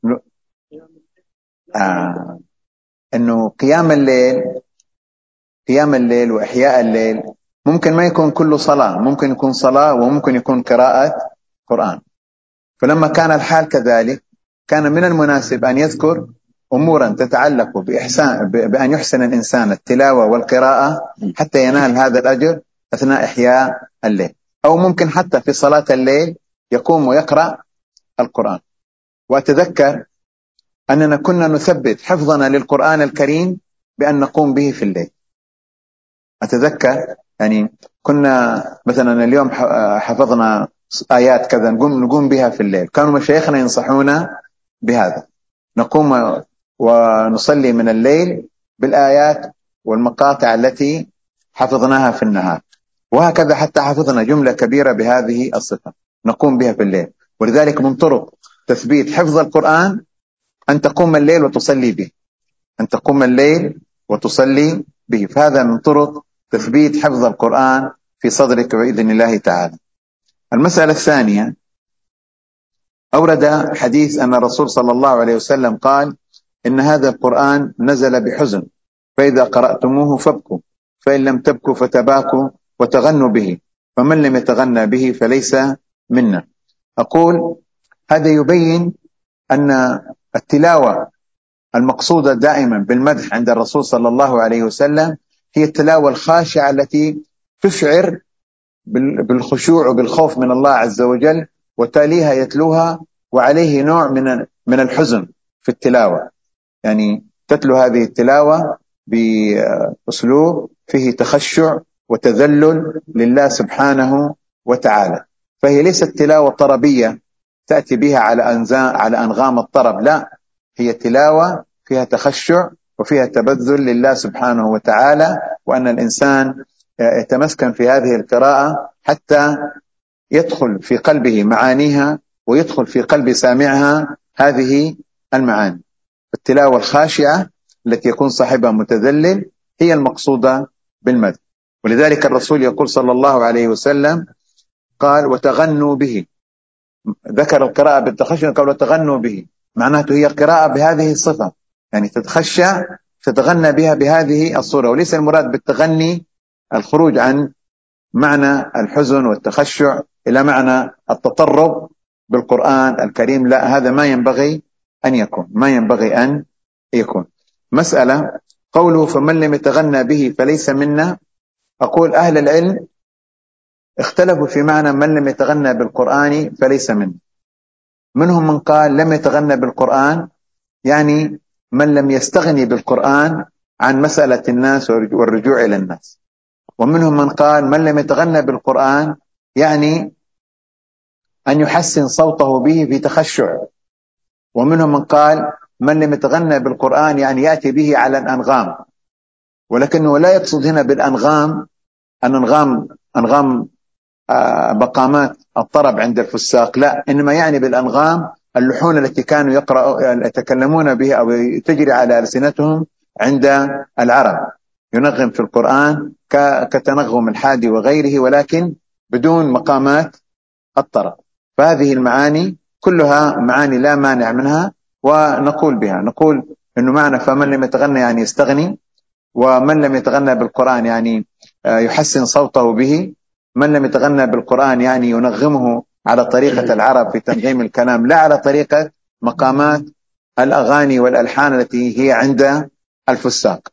آه. أنه قيام الليل قيام الليل وإحياء الليل ممكن ما يكون كله صلاة، ممكن يكون صلاة وممكن يكون قراءة قرآن. فلما كان الحال كذلك كان من المناسب أن يذكر أمورا تتعلق بإحسان بأن يحسن الإنسان التلاوة والقراءة حتى ينال هذا الأجر أثناء إحياء الليل، أو ممكن حتى في صلاة الليل يقوم ويقرأ القرآن. وأتذكر أننا كنا نثبت حفظنا للقرآن الكريم بأن نقوم به في الليل. أتذكر يعني كنا مثلا اليوم حفظنا آيات كذا نقوم نقوم بها في الليل، كانوا مشايخنا ينصحونا بهذا، نقوم ونصلي من الليل بالآيات والمقاطع التي حفظناها في النهار، وهكذا حتى حفظنا جملة كبيرة بهذه الصفة نقوم بها في الليل. ولذلك من طرق تثبيت حفظ القرآن أن تقوم الليل وتصلي به، أن تقوم الليل وتصلي به، فهذا من طرق تثبيت حفظ القرآن في صدرك بإذن الله تعالى. المسألة الثانية أورد حديث أن الرسول صلى الله عليه وسلم قال إن هذا القرآن نزل بحزن فإذا قرأتموه فابكوا فإن لم تبكوا فتباكوا وتغنوا به فمن لم يتغنى به فليس منا. أقول هذا يبين أن التلاوة المقصودة دائما بالمدح عند الرسول صلى الله عليه وسلم هي التلاوة الخاشعة التي تشعر بالخشوع وبالخوف من الله عز وجل، وتاليها يتلوها وعليه نوع من من الحزن في التلاوة، يعني تتلو هذه التلاوة بأسلوب فيه تخشع وتذلل لله سبحانه وتعالى. فهي ليست تلاوة طربية تأتي بها على أنزاء على أنغام الطرب، لا، هي تلاوة فيها تخشع وفيها تبذل لله سبحانه وتعالى، وأن الإنسان يتمسكن في هذه القراءة حتى يدخل في قلبه معانيها ويدخل في قلب سامعها هذه المعاني. التلاوة الخاشعة التي يكون صاحبها متذلل هي المقصودة بالمدح. ولذلك الرسول يقول صلى الله عليه وسلم قال وتغنوا به، ذكر القراءة بالتخشع قال وتغنوا به، معناته هي قراءة بهذه الصفة، يعني تتخشع تتغنى بها بهذه الصورة، وليس المراد بالتغني الخروج عن معنى الحزن والتخشع إلى معنى التطرب بالقرآن الكريم، لا، هذا ما ينبغي أن يكون ما ينبغي أن يكون. مسألة قوله فمن لم يتغنى به فليس منا، أقول أهل العلم اختلفوا في معنى من لم يتغنى بالقرآن فليس منا. منهم من قال لم يتغنى بالقرآن يعني من لم يستغني بالقرآن عن مسألة الناس والرجوع إلى الناس. ومنهم من قال من لم يتغنى بالقرآن يعني أن يحسن صوته به في تخشع. ومنهم من قال من لم يتغنى بالقرآن يعني يأتي به على الأنغام، ولكنه لا يقصد هنا بالأنغام الأنغام أنغام مقامات الطرب عند الفساق، لا، إنما يعني بالأنغام اللحون التي كانوا يقرأ يتكلمون بها أو تجري على ألسنتهم عند العرب، ينغم في القرآن كتنغم الحادي وغيره، ولكن بدون مقامات الطرب. فهذه المعاني كلها معاني لا مانع منها ونقول بها، نقول إنه معنى فمن لم يتغنى يعني يستغني، ومن لم يتغنى بالقرآن يعني يحسن صوته به، من لم يتغنى بالقرآن يعني ينغمه على طريقة العرب في تنغيم الكلام، لا على طريقة مقامات الأغاني والألحان التي هي عند الفساق.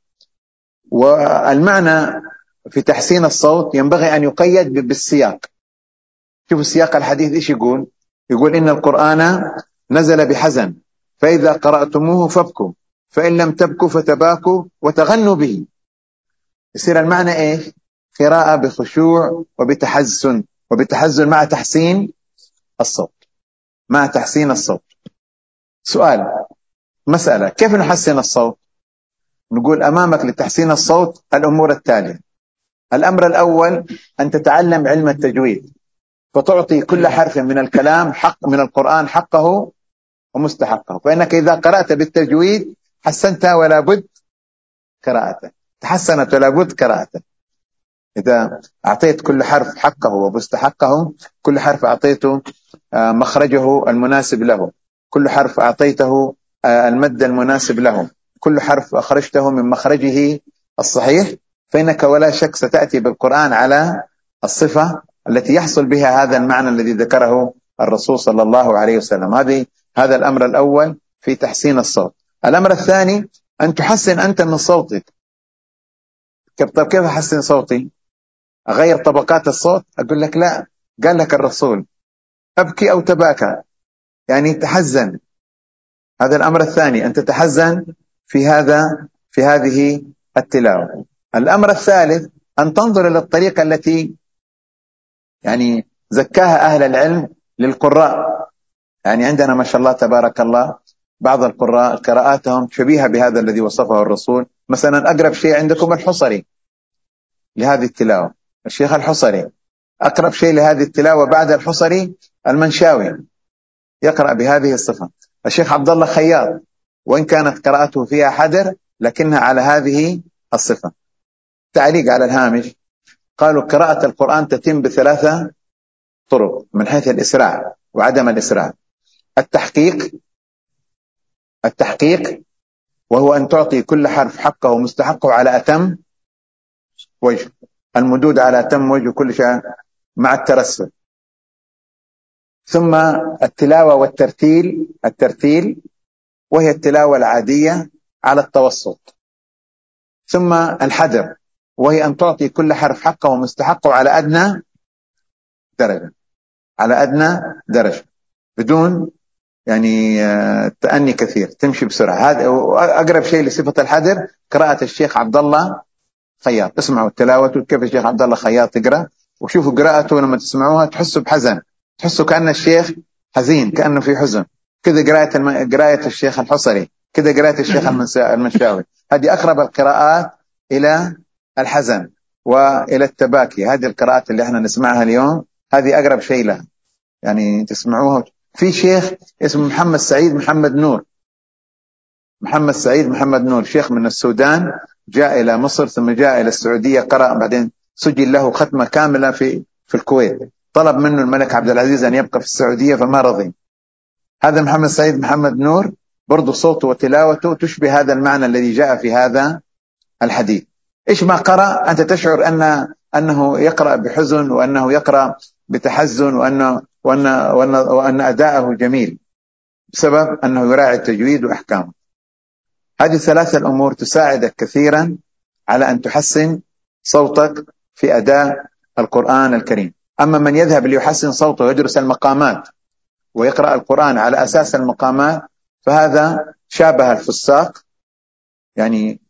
والمعنى في تحسين الصوت ينبغي أن يقيد بالسياق. شوفوا السياق الحديث إيش يقول؟ يقول إن القرآن نزل بحزن فإذا قرأتموه فابكوا فإن لم تبكوا فتباكوا وتغنوا به. يصير المعنى إيش؟ قراءة بخشوع وبتحزن، وبتحزن مع تحسين الصوت، مع تحسين الصوت. سؤال، مسألة، كيف نحسن الصوت؟ نقول أمامك لتحسين الصوت الأمور التالية. الأمر الأول أن تتعلم علم التجويد، فتعطي كل حرف من الكلام حق من القرآن حقه ومستحقه، فإنك إذا قرأت بالتجويد حسنتها ولا بد قراءته، تحسنت ولا بد قراءته. إذا أعطيت كل حرف حقه ومستحقه، كل حرف أعطيته مخرجه المناسب له، كل حرف أعطيته المد المناسب له، كل حرف أخرجته من مخرجه الصحيح، فإنك ولا شك ستأتي بالقرآن على الصفة التي يحصل بها هذا المعنى الذي ذكره الرسول صلى الله عليه وسلم. هذه هذا الأمر الأول في تحسين الصوت. الأمر الثاني أن تحسن أنت من صوتك. طب كيف أحسن صوتي؟ أغير طبقات الصوت؟ أقول لك لا، قال لك الرسول أبكي أو تباكى، يعني تحزن. هذا الأمر الثاني، أن تتحزن في هذا في هذه التلاوة. الأمر الثالث أن تنظر إلى الطريقة التي يعني زكاها أهل العلم للقراء. يعني عندنا ما شاء الله تبارك الله بعض القراء قراءاتهم شبيهة بهذا الذي وصفه الرسول. مثلا أقرب شيء عندكم الحصري لهذه التلاوة، الشيخ الحصري. أقرب شيء لهذه التلاوة بعد الحصري المنشاوي يقرأ بهذه الصفة. الشيخ عبد الله خياط وإن كانت قراءته فيها حدر لكنها على هذه الصفة. تعليق على الهامش، قالوا قراءة القرآن تتم بثلاثة طرق من حيث الإسراع وعدم الإسراع. التحقيق التحقيق وهو أن تعطي كل حرف حقه ومستحقه على أتم وجه، المدود على أتم وجه كل شيء مع الترسل. ثم التلاوة والترتيل الترتيل وهي التلاوة العادية على التوسط. ثم الحدر وهي أن تعطي كل حرف حقه ومستحقه على أدنى درجة على أدنى درجة بدون يعني تأني كثير، تمشي بسرعة. هذا أقرب شيء لصفة الحدر قراءة الشيخ عبد الله خياط. اسمعوا تلاوته كيف الشيخ عبد الله خياط يقرأ، وشوفوا قراءته لما تسمعوها تحسوا بحزن، تحسوا كأن الشيخ حزين، كأنه في حزن كذا. قراءة الم... قراءة الشيخ الحصري كذا، قراءة الشيخ المنشاوي، هذه أقرب القراءات إلى الحزن وإلى التباكي. هذه القراءات اللي احنا نسمعها اليوم هذه أقرب شيء لها، يعني تسمعوها. في شيخ اسمه محمد سعيد محمد نور محمد سعيد محمد نور شيخ من السودان، جاء إلى مصر ثم جاء إلى السعودية، قرأ بعدين سجل له ختمة كاملة في في الكويت. طلب منه الملك عبد العزيز أن يبقى في السعودية فما رضي. هذا محمد سعيد محمد نور برضو صوته وتلاوته تشبه هذا المعنى الذي جاء في هذا الحديث. إيش ما قرأ أنت تشعر أن أنه يقرأ بحزن، وأنه يقرأ بتحزن، وأنه وأن وأن وأن أداءه جميل بسبب أنه يراعي التجويد وأحكامه. هذه ثلاثة الأمور تساعدك كثيرا على أن تحسن صوتك في أداء القرآن الكريم. أما من يذهب ليحسن صوته ويدرس المقامات ويقرأ القرآن على أساس المقامات فهذا شابه الفساق، يعني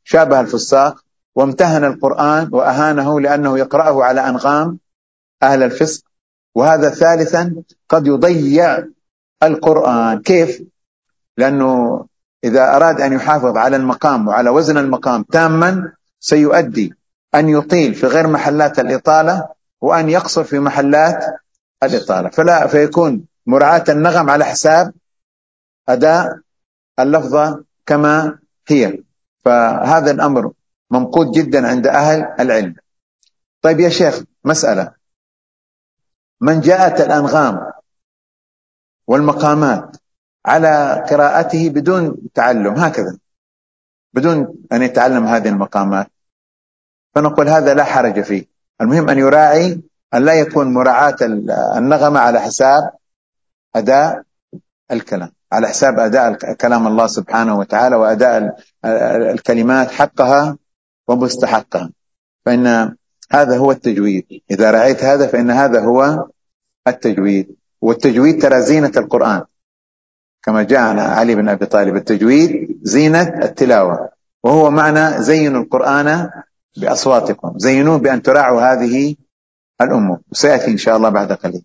شابه الفساق وامتهن القرآن وأهانه لأنه يقرأه على أنغام أهل الفسق. وهذا ثالثا قد يضيع القرآن. كيف؟ لأنه إذا أراد أن يحافظ على المقام وعلى وزن المقام تاما سيؤدي أن يطيل في غير محلات الإطالة وأن يقصر في محلات الإطالة، فلا فيكون مراعاة النغم على حساب أداء اللفظة كما هي. فهذا الأمر ممقوت جدا عند أهل العلم. طيب يا شيخ، مسألة: من جاءت الأنغام والمقامات على قراءته بدون تعلم، هكذا بدون أن يتعلم هذه المقامات، فنقول هذا لا حرج فيه. المهم أن يراعي أن لا يكون مراعاة النغمة على حساب أداء الكلام، على حساب أداء كلام الله سبحانه وتعالى وأداء الكلمات حقها ومستحقها. فإن هذا هو التجويد. إذا رأيت هذا فإن هذا هو التجويد. والتجويد ترى زينة القرآن، كما جاء عن علي بن أبي طالب: التجويد زينة التلاوة، وهو معنى زينوا القرآن بأصواتكم، زينوه بأن تراعوا هذه الأمور. وسيأتي إن شاء الله بعد قليل.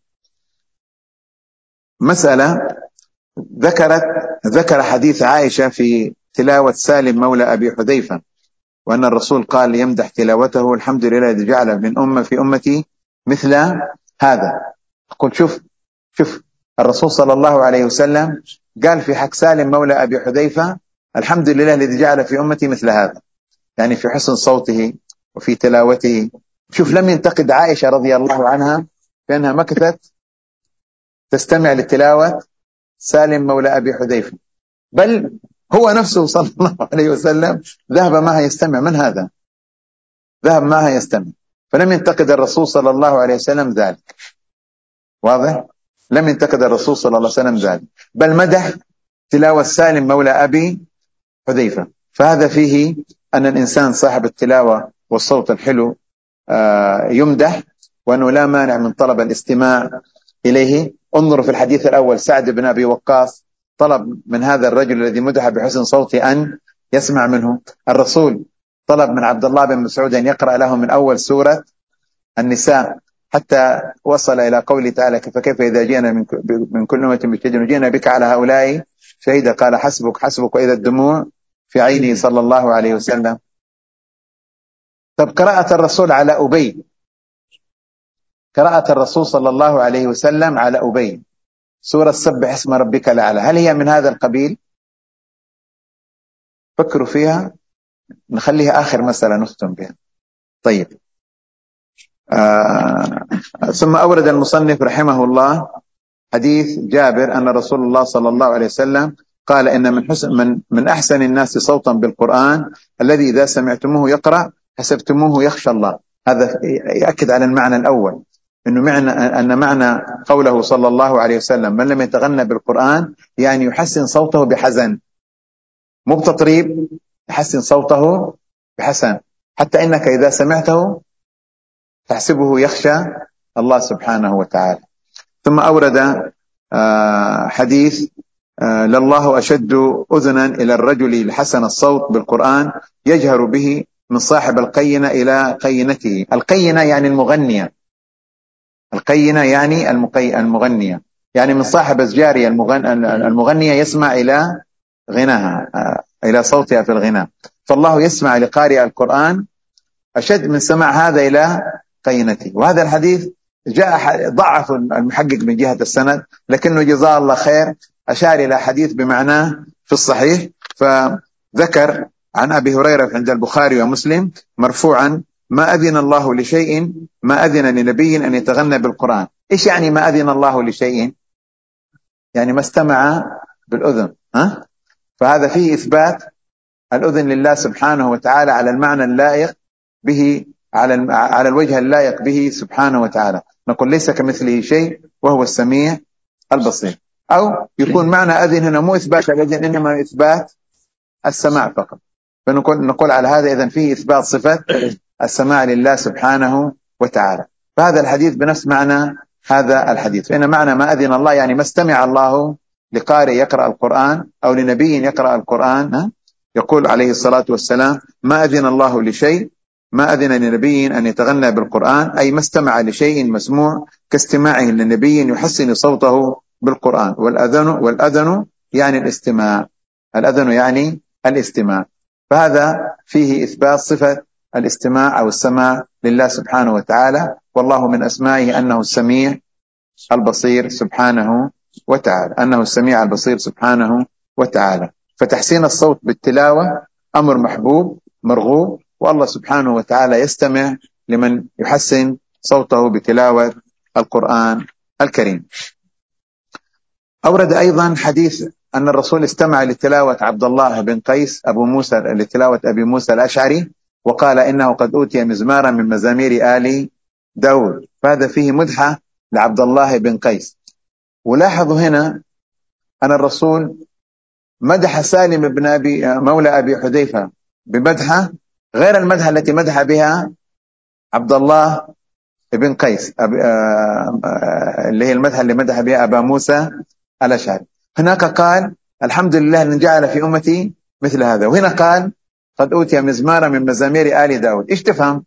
مسألة: ذكرت ذكر حديث عائشة في تلاوة سالم مولى أبي حذيفة، وأن الرسول قال يمدح تلاوته: الحمد لله الذي جعل من أمة في أمتي مثل هذا. أقول شوف شوف الرسول صلى الله عليه وسلم قال في حق سالم مولى أبي حذيفة: الحمد لله الذي جعل في أمتي مثل هذا، يعني في حسن صوته وفي تلاوته. شوف، لم ينتقد عائشة رضي الله عنها بأنها مكثت تستمع لتلاوة سالم مولى أبي حذيفة، بل هو نفسه صلى الله عليه وسلم ذهب معها يستمع. من هذا؟ ذهب معها يستمع. فلم ينتقد الرسول صلى الله عليه وسلم ذلك. واضح؟ لم ينتقد الرسول صلى الله عليه وسلم ذلك، بل مدح تلاوة سالم مولى أبي حذيفة. فهذا فيه أن الإنسان صاحب التلاوة والصوت الحلو يمدح، وأنه لا مانع من طلب الاستماع إليه. انظروا في الحديث الأول: سعد بن أبي وقاص طلب من هذا الرجل الذي مدح بحسن صوته أن يسمع منه. الرسول طلب من عبد الله بن مسعود أن يقرأ له من أول سورة النساء حتى وصل إلى قوله تعالى: فكيف إذا جئنا من كل أمة بشهيد جئنا بك على هؤلاء شهيدا قال حسبك حسبك وإذا الدموع في عينه صلى الله عليه وسلم. طب قراءة الرسول على أبي، قراءة الرسول صلى الله عليه وسلم على أبي سورة سبح اسم ربك الأعلى، هل هي من هذا القبيل؟ فكروا فيها، نخليها آخر مسألة نختم بها. طيب، آه ثم أورد المصنف رحمه الله حديث جابر أن رسول الله صلى الله عليه وسلم قال: إن من حسن من من أحسن الناس صوتا بالقرآن الذي إذا سمعتموه يقرأ حسبتموه يخشى الله. هذا يأكد على المعنى الأول، إنه معنى أن معنى قوله صلى الله عليه وسلم: من لم يتغنى بالقرآن، يعني يحسن صوته بحزن، مو بتطريب، يحسن صوته بحسن، حتى إنك إذا سمعته تحسبه يخشى الله سبحانه وتعالى. ثم أورد حديث: لله أشد أذنا إلى الرجل الحسن الصوت بالقرآن يجهر به من صاحب القينة إلى قينته. القينة يعني المغنية، القينة يعني المغنية، يعني من صاحب الجارية المغنية يسمع إلى غناها، إلى صوتها في الغناء. فالله يسمع لقارئ القرآن أشد من سماع هذا إلى قينته. وهذا الحديث جاء ضعف المحقق من جهة السند، لكنه جزاه الله خير أشار إلى حديث بمعناه في الصحيح، فذكر عن أبي هريرة عند البخاري ومسلم مرفوعا: ما أذن الله لشيء ما أذن لنبي أن يتغنى بالقرآن. إيش يعني ما أذن الله لشيء؟ يعني ما استمع بالأذن، ها؟ فهذا فيه إثبات الأذن لله سبحانه وتعالى على المعنى اللائق به، على على الوجه اللائق به سبحانه وتعالى. نقول ليس كمثله شيء وهو السميع البصير. أو يكون معنى أذن هنا مو إثبات الأذن، إنما إثبات السماع فقط. فنقول نقول على هذا إذن فيه إثبات صفة السماع لله سبحانه وتعالى. فهذا الحديث بنفس معنى هذا الحديث، فإن معنى ما أذن الله يعني ما استمع الله لقارئ يقرأ القرآن أو لنبي يقرأ القرآن يقول عليه الصلاة والسلام: ما أذن الله لشيء ما أذن لنبي أن يتغنى بالقرآن، أي ما استمع لشيء مسموع كاستماعه لنبي يحسن صوته بالقرآن. والأذن والأذن يعني الاستماع، الأذن يعني الاستماع. فهذا فيه إثبات صفة الاستماع أو السماع لله سبحانه وتعالى، والله من أسمائه أنه السميع البصير سبحانه وتعالى، أنه السميع البصير سبحانه وتعالى. فتحسين الصوت بالتلاوة أمر محبوب مرغوب، والله سبحانه وتعالى يستمع لمن يحسن صوته بتلاوة القرآن الكريم. أورد أيضا حديث أن الرسول استمع لتلاوة عبد الله بن قيس أبو موسى لتلاوة أبي موسى الأشعري، وقال إنه قد أوتي مزمارا من مزامير آل داود، فهذا فيه مدحة لعبد الله بن قيس. ولاحظوا هنا أن الرسول مدح سالم بن أبي مولى أبي حذيفة بمدحة غير المدحة التي مدح بها عبد الله بن قيس أبي آه آه اللي هي المدحة اللي مدح بها أبا موسى الأشعري. هناك قال: الحمد لله أن جعل في أمتي مثل هذا، وهنا قال: قد أوتي مزمارا من مزامير آل داود. إيش تفهم؟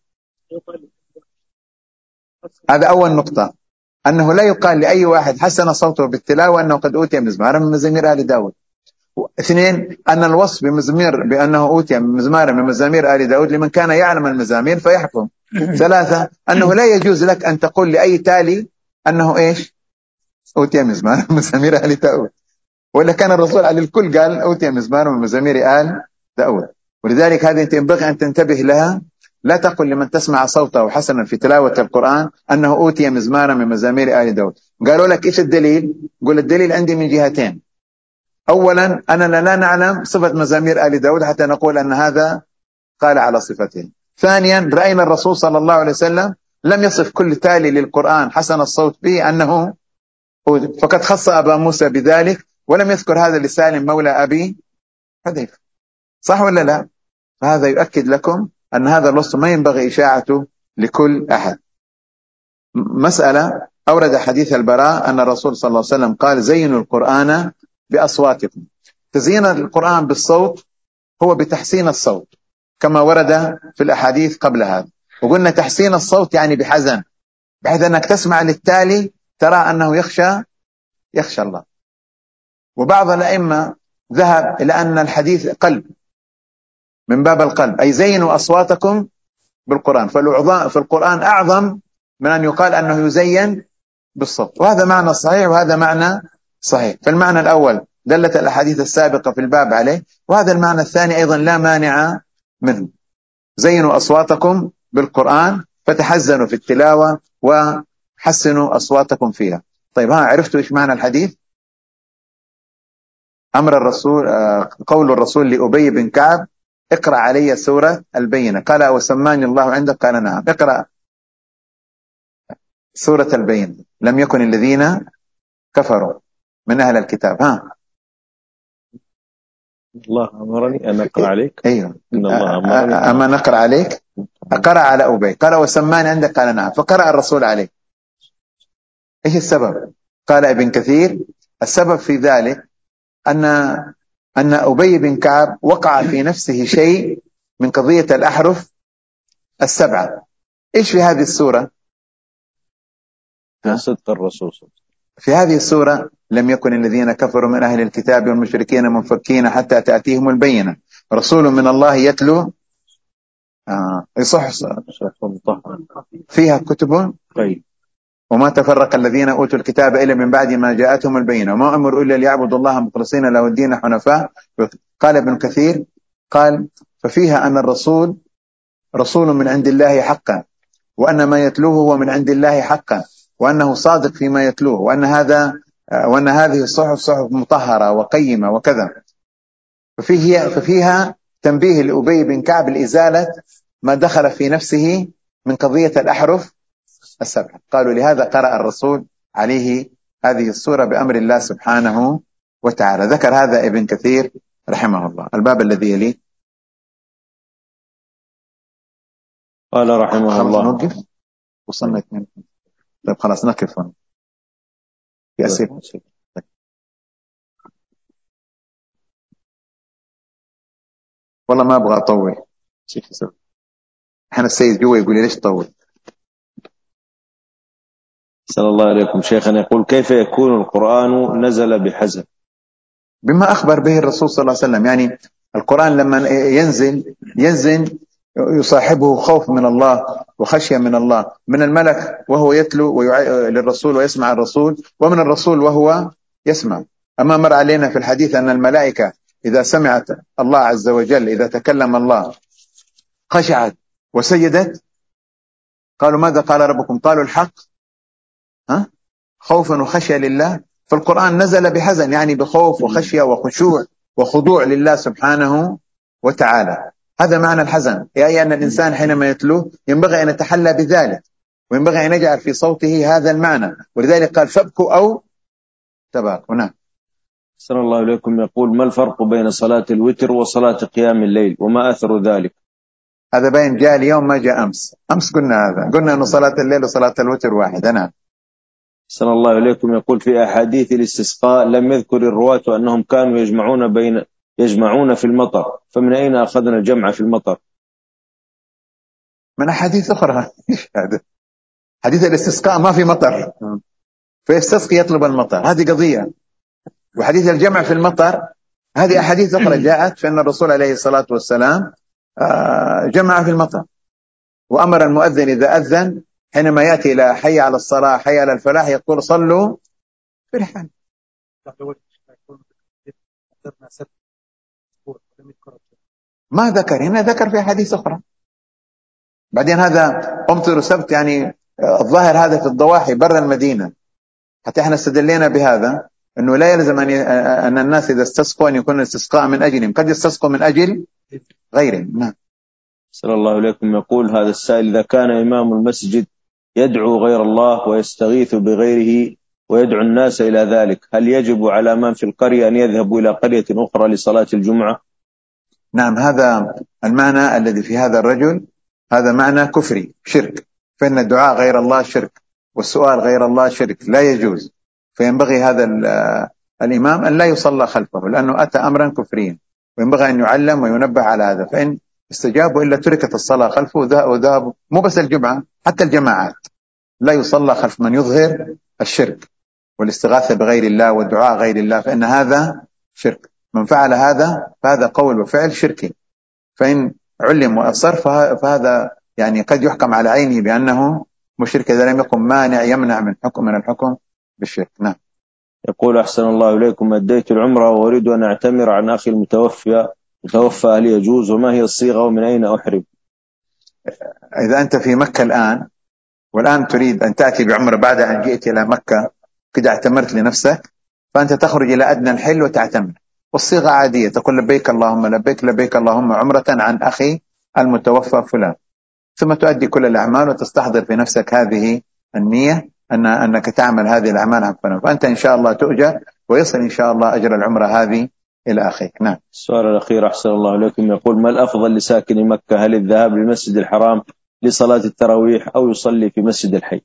هذا أول نقطة، أنه لا يقال لأي واحد حسن صوته بالتلاوة أنه قد أوتي مزمارا من مزامير آل داود. اثنين، أن الوصف بمزمير بأنه أوتي مزمارا من مزامير آل داود لمن كان يعلم المزامير فيحكم. ثلاثة، أنه لا يجوز لك أن تقول لأي تالي أنه إيش؟ أوتي مزمارا من مزامير آل داود، ولا كان الرسول على الكل قال أوتي مزمارا من مزامير آل داود. ولذلك هذه أنت ينبغي أن تنتبه لها، لا تقل لمن تسمع صوته حسنا في تلاوة القرآن أنه أوتي مزمارا من مزامير آل داود. قالوا لك إيش الدليل؟ قل الدليل عندي من جهتين. أولا، أننا لا نعلم صفة مزامير آل داود حتى نقول أن هذا قال على صفته. ثانيا، رأينا الرسول صلى الله عليه وسلم لم يصف كل تالي للقرآن حسن الصوت به أنه أوتي، فقد خص أبا موسى بذلك ولم يذكر هذا لسالم مولى أبي حذيفة. صح ولا لا؟ فهذا يؤكد لكم أن هذا الوصف ما ينبغي إشاعته لكل أحد. مسألة، أورد حديث البراء أن الرسول صلى الله عليه وسلم قال: زينوا القرآن بأصواتكم. تزيين القرآن بالصوت هو بتحسين الصوت كما ورد في الأحاديث قبل هذا، وقلنا تحسين الصوت يعني بحزن، بحيث أنك تسمع للتالي ترى أنه يخشى يخشى الله. وبعض الأئمة ذهب إلى أن الحديث قلب، من باب القلب، أي زينوا أصواتكم بالقرآن، فالقرآن أعظم من أن يقال أنه يزين بالصوت، وهذا معنى صحيح وهذا معنى صحيح. فالمعنى الأول دلت الأحاديث السابقة في الباب عليه، وهذا المعنى الثاني أيضا لا مانع منه: زينوا أصواتكم بالقرآن فتحزنوا في التلاوة وحسنوا أصواتكم فيها. طيب، ها عرفتوا إيش معنى الحديث؟ أمر الرسول قول الرسول لأبي بن كعب: اقرأ علي سورة البينة. قال: وسماني الله عندك؟ قال: نعم. اقرأ سورة البينة. لم يكن الذين كفروا من أهل الكتاب. ها الله أمرني أن أقرأ عليك. أيوه، إن الله أمرني أما نقرأ عليك. قرأ على أبي، قال: وسماني عندك؟ قال: نعم. فقرأ الرسول عليه. إيش السبب؟ قال ابن كثير: السبب في ذلك أن أن أبي بن كعب وقع في نفسه شيء من قضية الأحرف السبعة. إيش في هذه السورة؟ صدق الرسول. في هذه السورة: لم يكن الذين كفروا من أهل الكتاب والمشركين منفكين حتى تأتيهم البينة، رسول من الله يتلو آه يصح فيها كتب طيب. وما تفرق الذين أوتوا الكتاب إلا من بعد ما جاءتهم البينة وما أمروا إلا ليعبدوا الله مخلصين له الدين حنفاء. قال ابن كثير: قال ففيها أن الرسول رسول من عند الله حقا، وأن ما يتلوه هو من عند الله حقا، وأنه صادق فيما يتلوه، وأن هذا وأن هذه الصحف صحف مطهرة وقيمة وكذا. ففيه ففيها تنبيه لأبي بن كعب لإزالة ما دخل في نفسه من قضية الأحرف السبعة. قالوا لهذا قرأ الرسول عليه هذه السورة بأمر الله سبحانه وتعالى. ذكر هذا ابن كثير رحمه الله. الباب الذي يليه قال رحمه الله. نوقف، وصلنا اثنين. طيب خلاص نقف هنا في أسئلة. والله ما أبغى أطول. شيخ يسوي احنا السيد جوا يقول لي ليش تطول؟ صلى الله عليكم. شيخنا يقول كيف يكون القرآن نزل بحزن؟ بما أخبر به الرسول صلى الله عليه وسلم. يعني القرآن لما ينزل ينزل يصاحبه خوف من الله وخشية من الله، من الملك وهو يتلو ويع... للرسول ويسمع الرسول، ومن الرسول وهو يسمع. أما مر علينا في الحديث أن الملائكة إذا سمعت الله عز وجل إذا تكلم الله خشعت وسجدت. قالوا ماذا قال ربكم؟ قالوا الحق، ها؟ خوفا وخشية لله. فالقرآن نزل بحزن، يعني بخوف وخشية وخشوع وخضوع لله سبحانه وتعالى. هذا معنى الحزن، أي أن الإنسان حينما يتلوه ينبغي أن يتحلى بذلك، وينبغي أن يجعل في صوته هذا المعنى، ولذلك قال فابكوا أو تباكوا. نعم. صلى الله عليكم يقول ما الفرق بين صلاة الوتر وصلاة قيام الليل وما أثر ذلك؟ هذا باين جاء اليوم ما جاء أمس. أمس قلنا هذا، قلنا أن صلاة الليل وصلاة الوتر واحدة. نعم. صلى الله عليكم يقول في أحاديث الاستسقاء لم يذكر الرواة أنهم كانوا يجمعون بين يجمعون في المطر، فمن أين أخذنا الجمع في المطر؟ من أحاديث أخرى. حديث الاستسقاء ما في مطر فيستسقي يطلب المطر، هذه قضية. وحديث الجمع في المطر هذه أحاديث أخرى جاءت فإن الرسول عليه الصلاة والسلام جمع في المطر، وأمر المؤذن إذا أذن حينما يأتي إلى حي على الصلاة حي على الفلاح يقول صلوا في الحال. ما ذكر هنا، ذكر في أحاديث أخرى. بعدين هذا أمطر سبت، يعني الظاهر هذا في الضواحي برا المدينة، حتى احنا استدلينا بهذا أنه لا يلزم أن الناس إذا استسقوا أن يكون الاستسقاء من أجلهم، قد يستسقوا من أجل غيرهم. نعم. صلى الله عليكم يقول هذا السائل إذا كان إمام المسجد يدعو غير الله ويستغيث بغيره ويدعو الناس إلى ذلك، هل يجب على من في القرية أن يذهبوا إلى قرية أخرى لصلاة الجمعة؟ نعم، هذا المعنى الذي في هذا الرجل، هذا معنى كفري شرك، فإن الدعاء غير الله شرك والسؤال غير الله شرك لا يجوز. فينبغي هذا الإمام أن لا يصلى خلفه لأنه أتى أمرا كفريا، وينبغي أن يعلم وينبه على هذا. فإن استجابوا إلا تركت الصلاة خلفه وذهبوا. مو بس الجمعة، حتى الجماعات لا يصلى خلف من يظهر الشرك والاستغاثة بغير الله والدعاء غير الله، فإن هذا شرك. من فعل هذا فهذا قول وفعل شركي، فإن علم وأصر فهذا يعني قد يحكم على عينه بأنه مشرك إذا لم يكن مانع يمنع من حكم من الحكم بالشرك. نعم. يقول أحسن الله إليكم أديت العمرة وأريد أن أعتمر عن أخي المتوفى متوفى هل يجوز وما هي الصيغة ومن أين أحرم؟ إذا أنت في مكة الآن والآن تريد أن تأتي بعمرة بعد أن جئت إلى مكة كده اعتمرت لنفسك، فأنت تخرج إلى أدنى الحل وتعتمر، والصيغة عادية تقول لبيك اللهم لبيك لبيك اللهم عمرة عن أخي المتوفى فلان، ثم تؤدي كل الأعمال وتستحضر في نفسك هذه النية أن أنك تعمل هذه الأعمال عن فلان، فأنت إن شاء الله تؤجر ويصل إن شاء الله أجر العمرة هذه إلى أخيك. نعم. السؤال الأخير أحسن الله إليكم يقول ما الأفضل لساكن مكة، هل الذهاب للمسجد الحرام لصلاة التراويح أو يصلي في مسجد الحي؟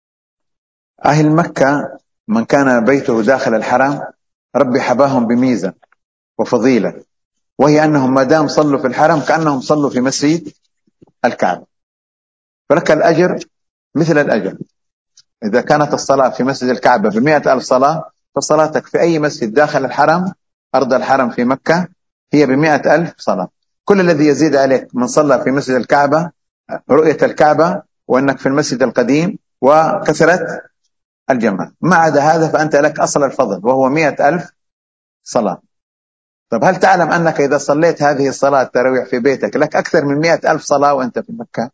أهل مكة من كان بيته داخل الحرم ربي حباهم بميزة وفضيلة، وهي أنهم ما دام صلوا في الحرم كأنهم صلوا في مسجد الكعبة، فلك الأجر مثل الأجر. إذا كانت الصلاة في مسجد الكعبة بمئة ألف صلاة، فصلاتك في أي مسجد داخل الحرم أرض الحرم في مكة هي بمئة ألف صلاة. كل الذي يزيد عليك من صلى في مسجد الكعبة رؤية الكعبة وأنك في المسجد القديم وكثرة الجماعة، ما عدا هذا فأنت لك أصل الفضل وهو مئة ألف صلاة. طب هل تعلم أنك إذا صليت هذه الصلاة التراويح في بيتك لك أكثر من مئة ألف صلاة وأنت في مكة؟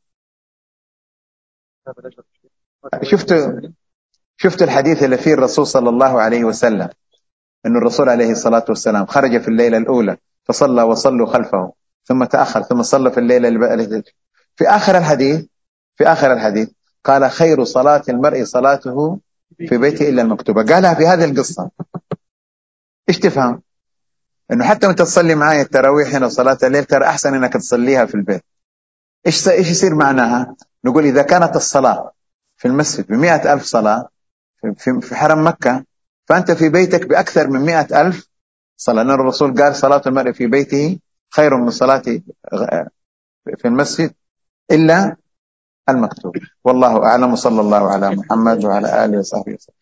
شفت شفت الحديث اللي فيه الرسول صلى الله عليه وسلم أن الرسول عليه الصلاة والسلام خرج في الليلة الأولى فصلى وصلوا خلفه ثم تأخر ثم صلى في الليلة اللي في آخر الحديث في آخر الحديث قال خير صلاة المرء صلاته في بيته إلا المكتوبة. قالها في هذه القصة. إيش تفهم؟ إنه حتى وأنت تصلي معايا التراويح هنا وصلاة الليل ترى أحسن إنك تصليها في البيت. إيش إيش يصير معناها؟ نقول إذا كانت الصلاة في المسجد بمئة ألف صلاة في في حرم مكة، فأنت في بيتك بأكثر من مئة ألف صلاة، لأن الرسول قال صلاة المرء في بيته خير من صلاة في المسجد إلا المكتوب. والله أعلم، صلى الله على محمد وعلى آله وصحبه وسلم.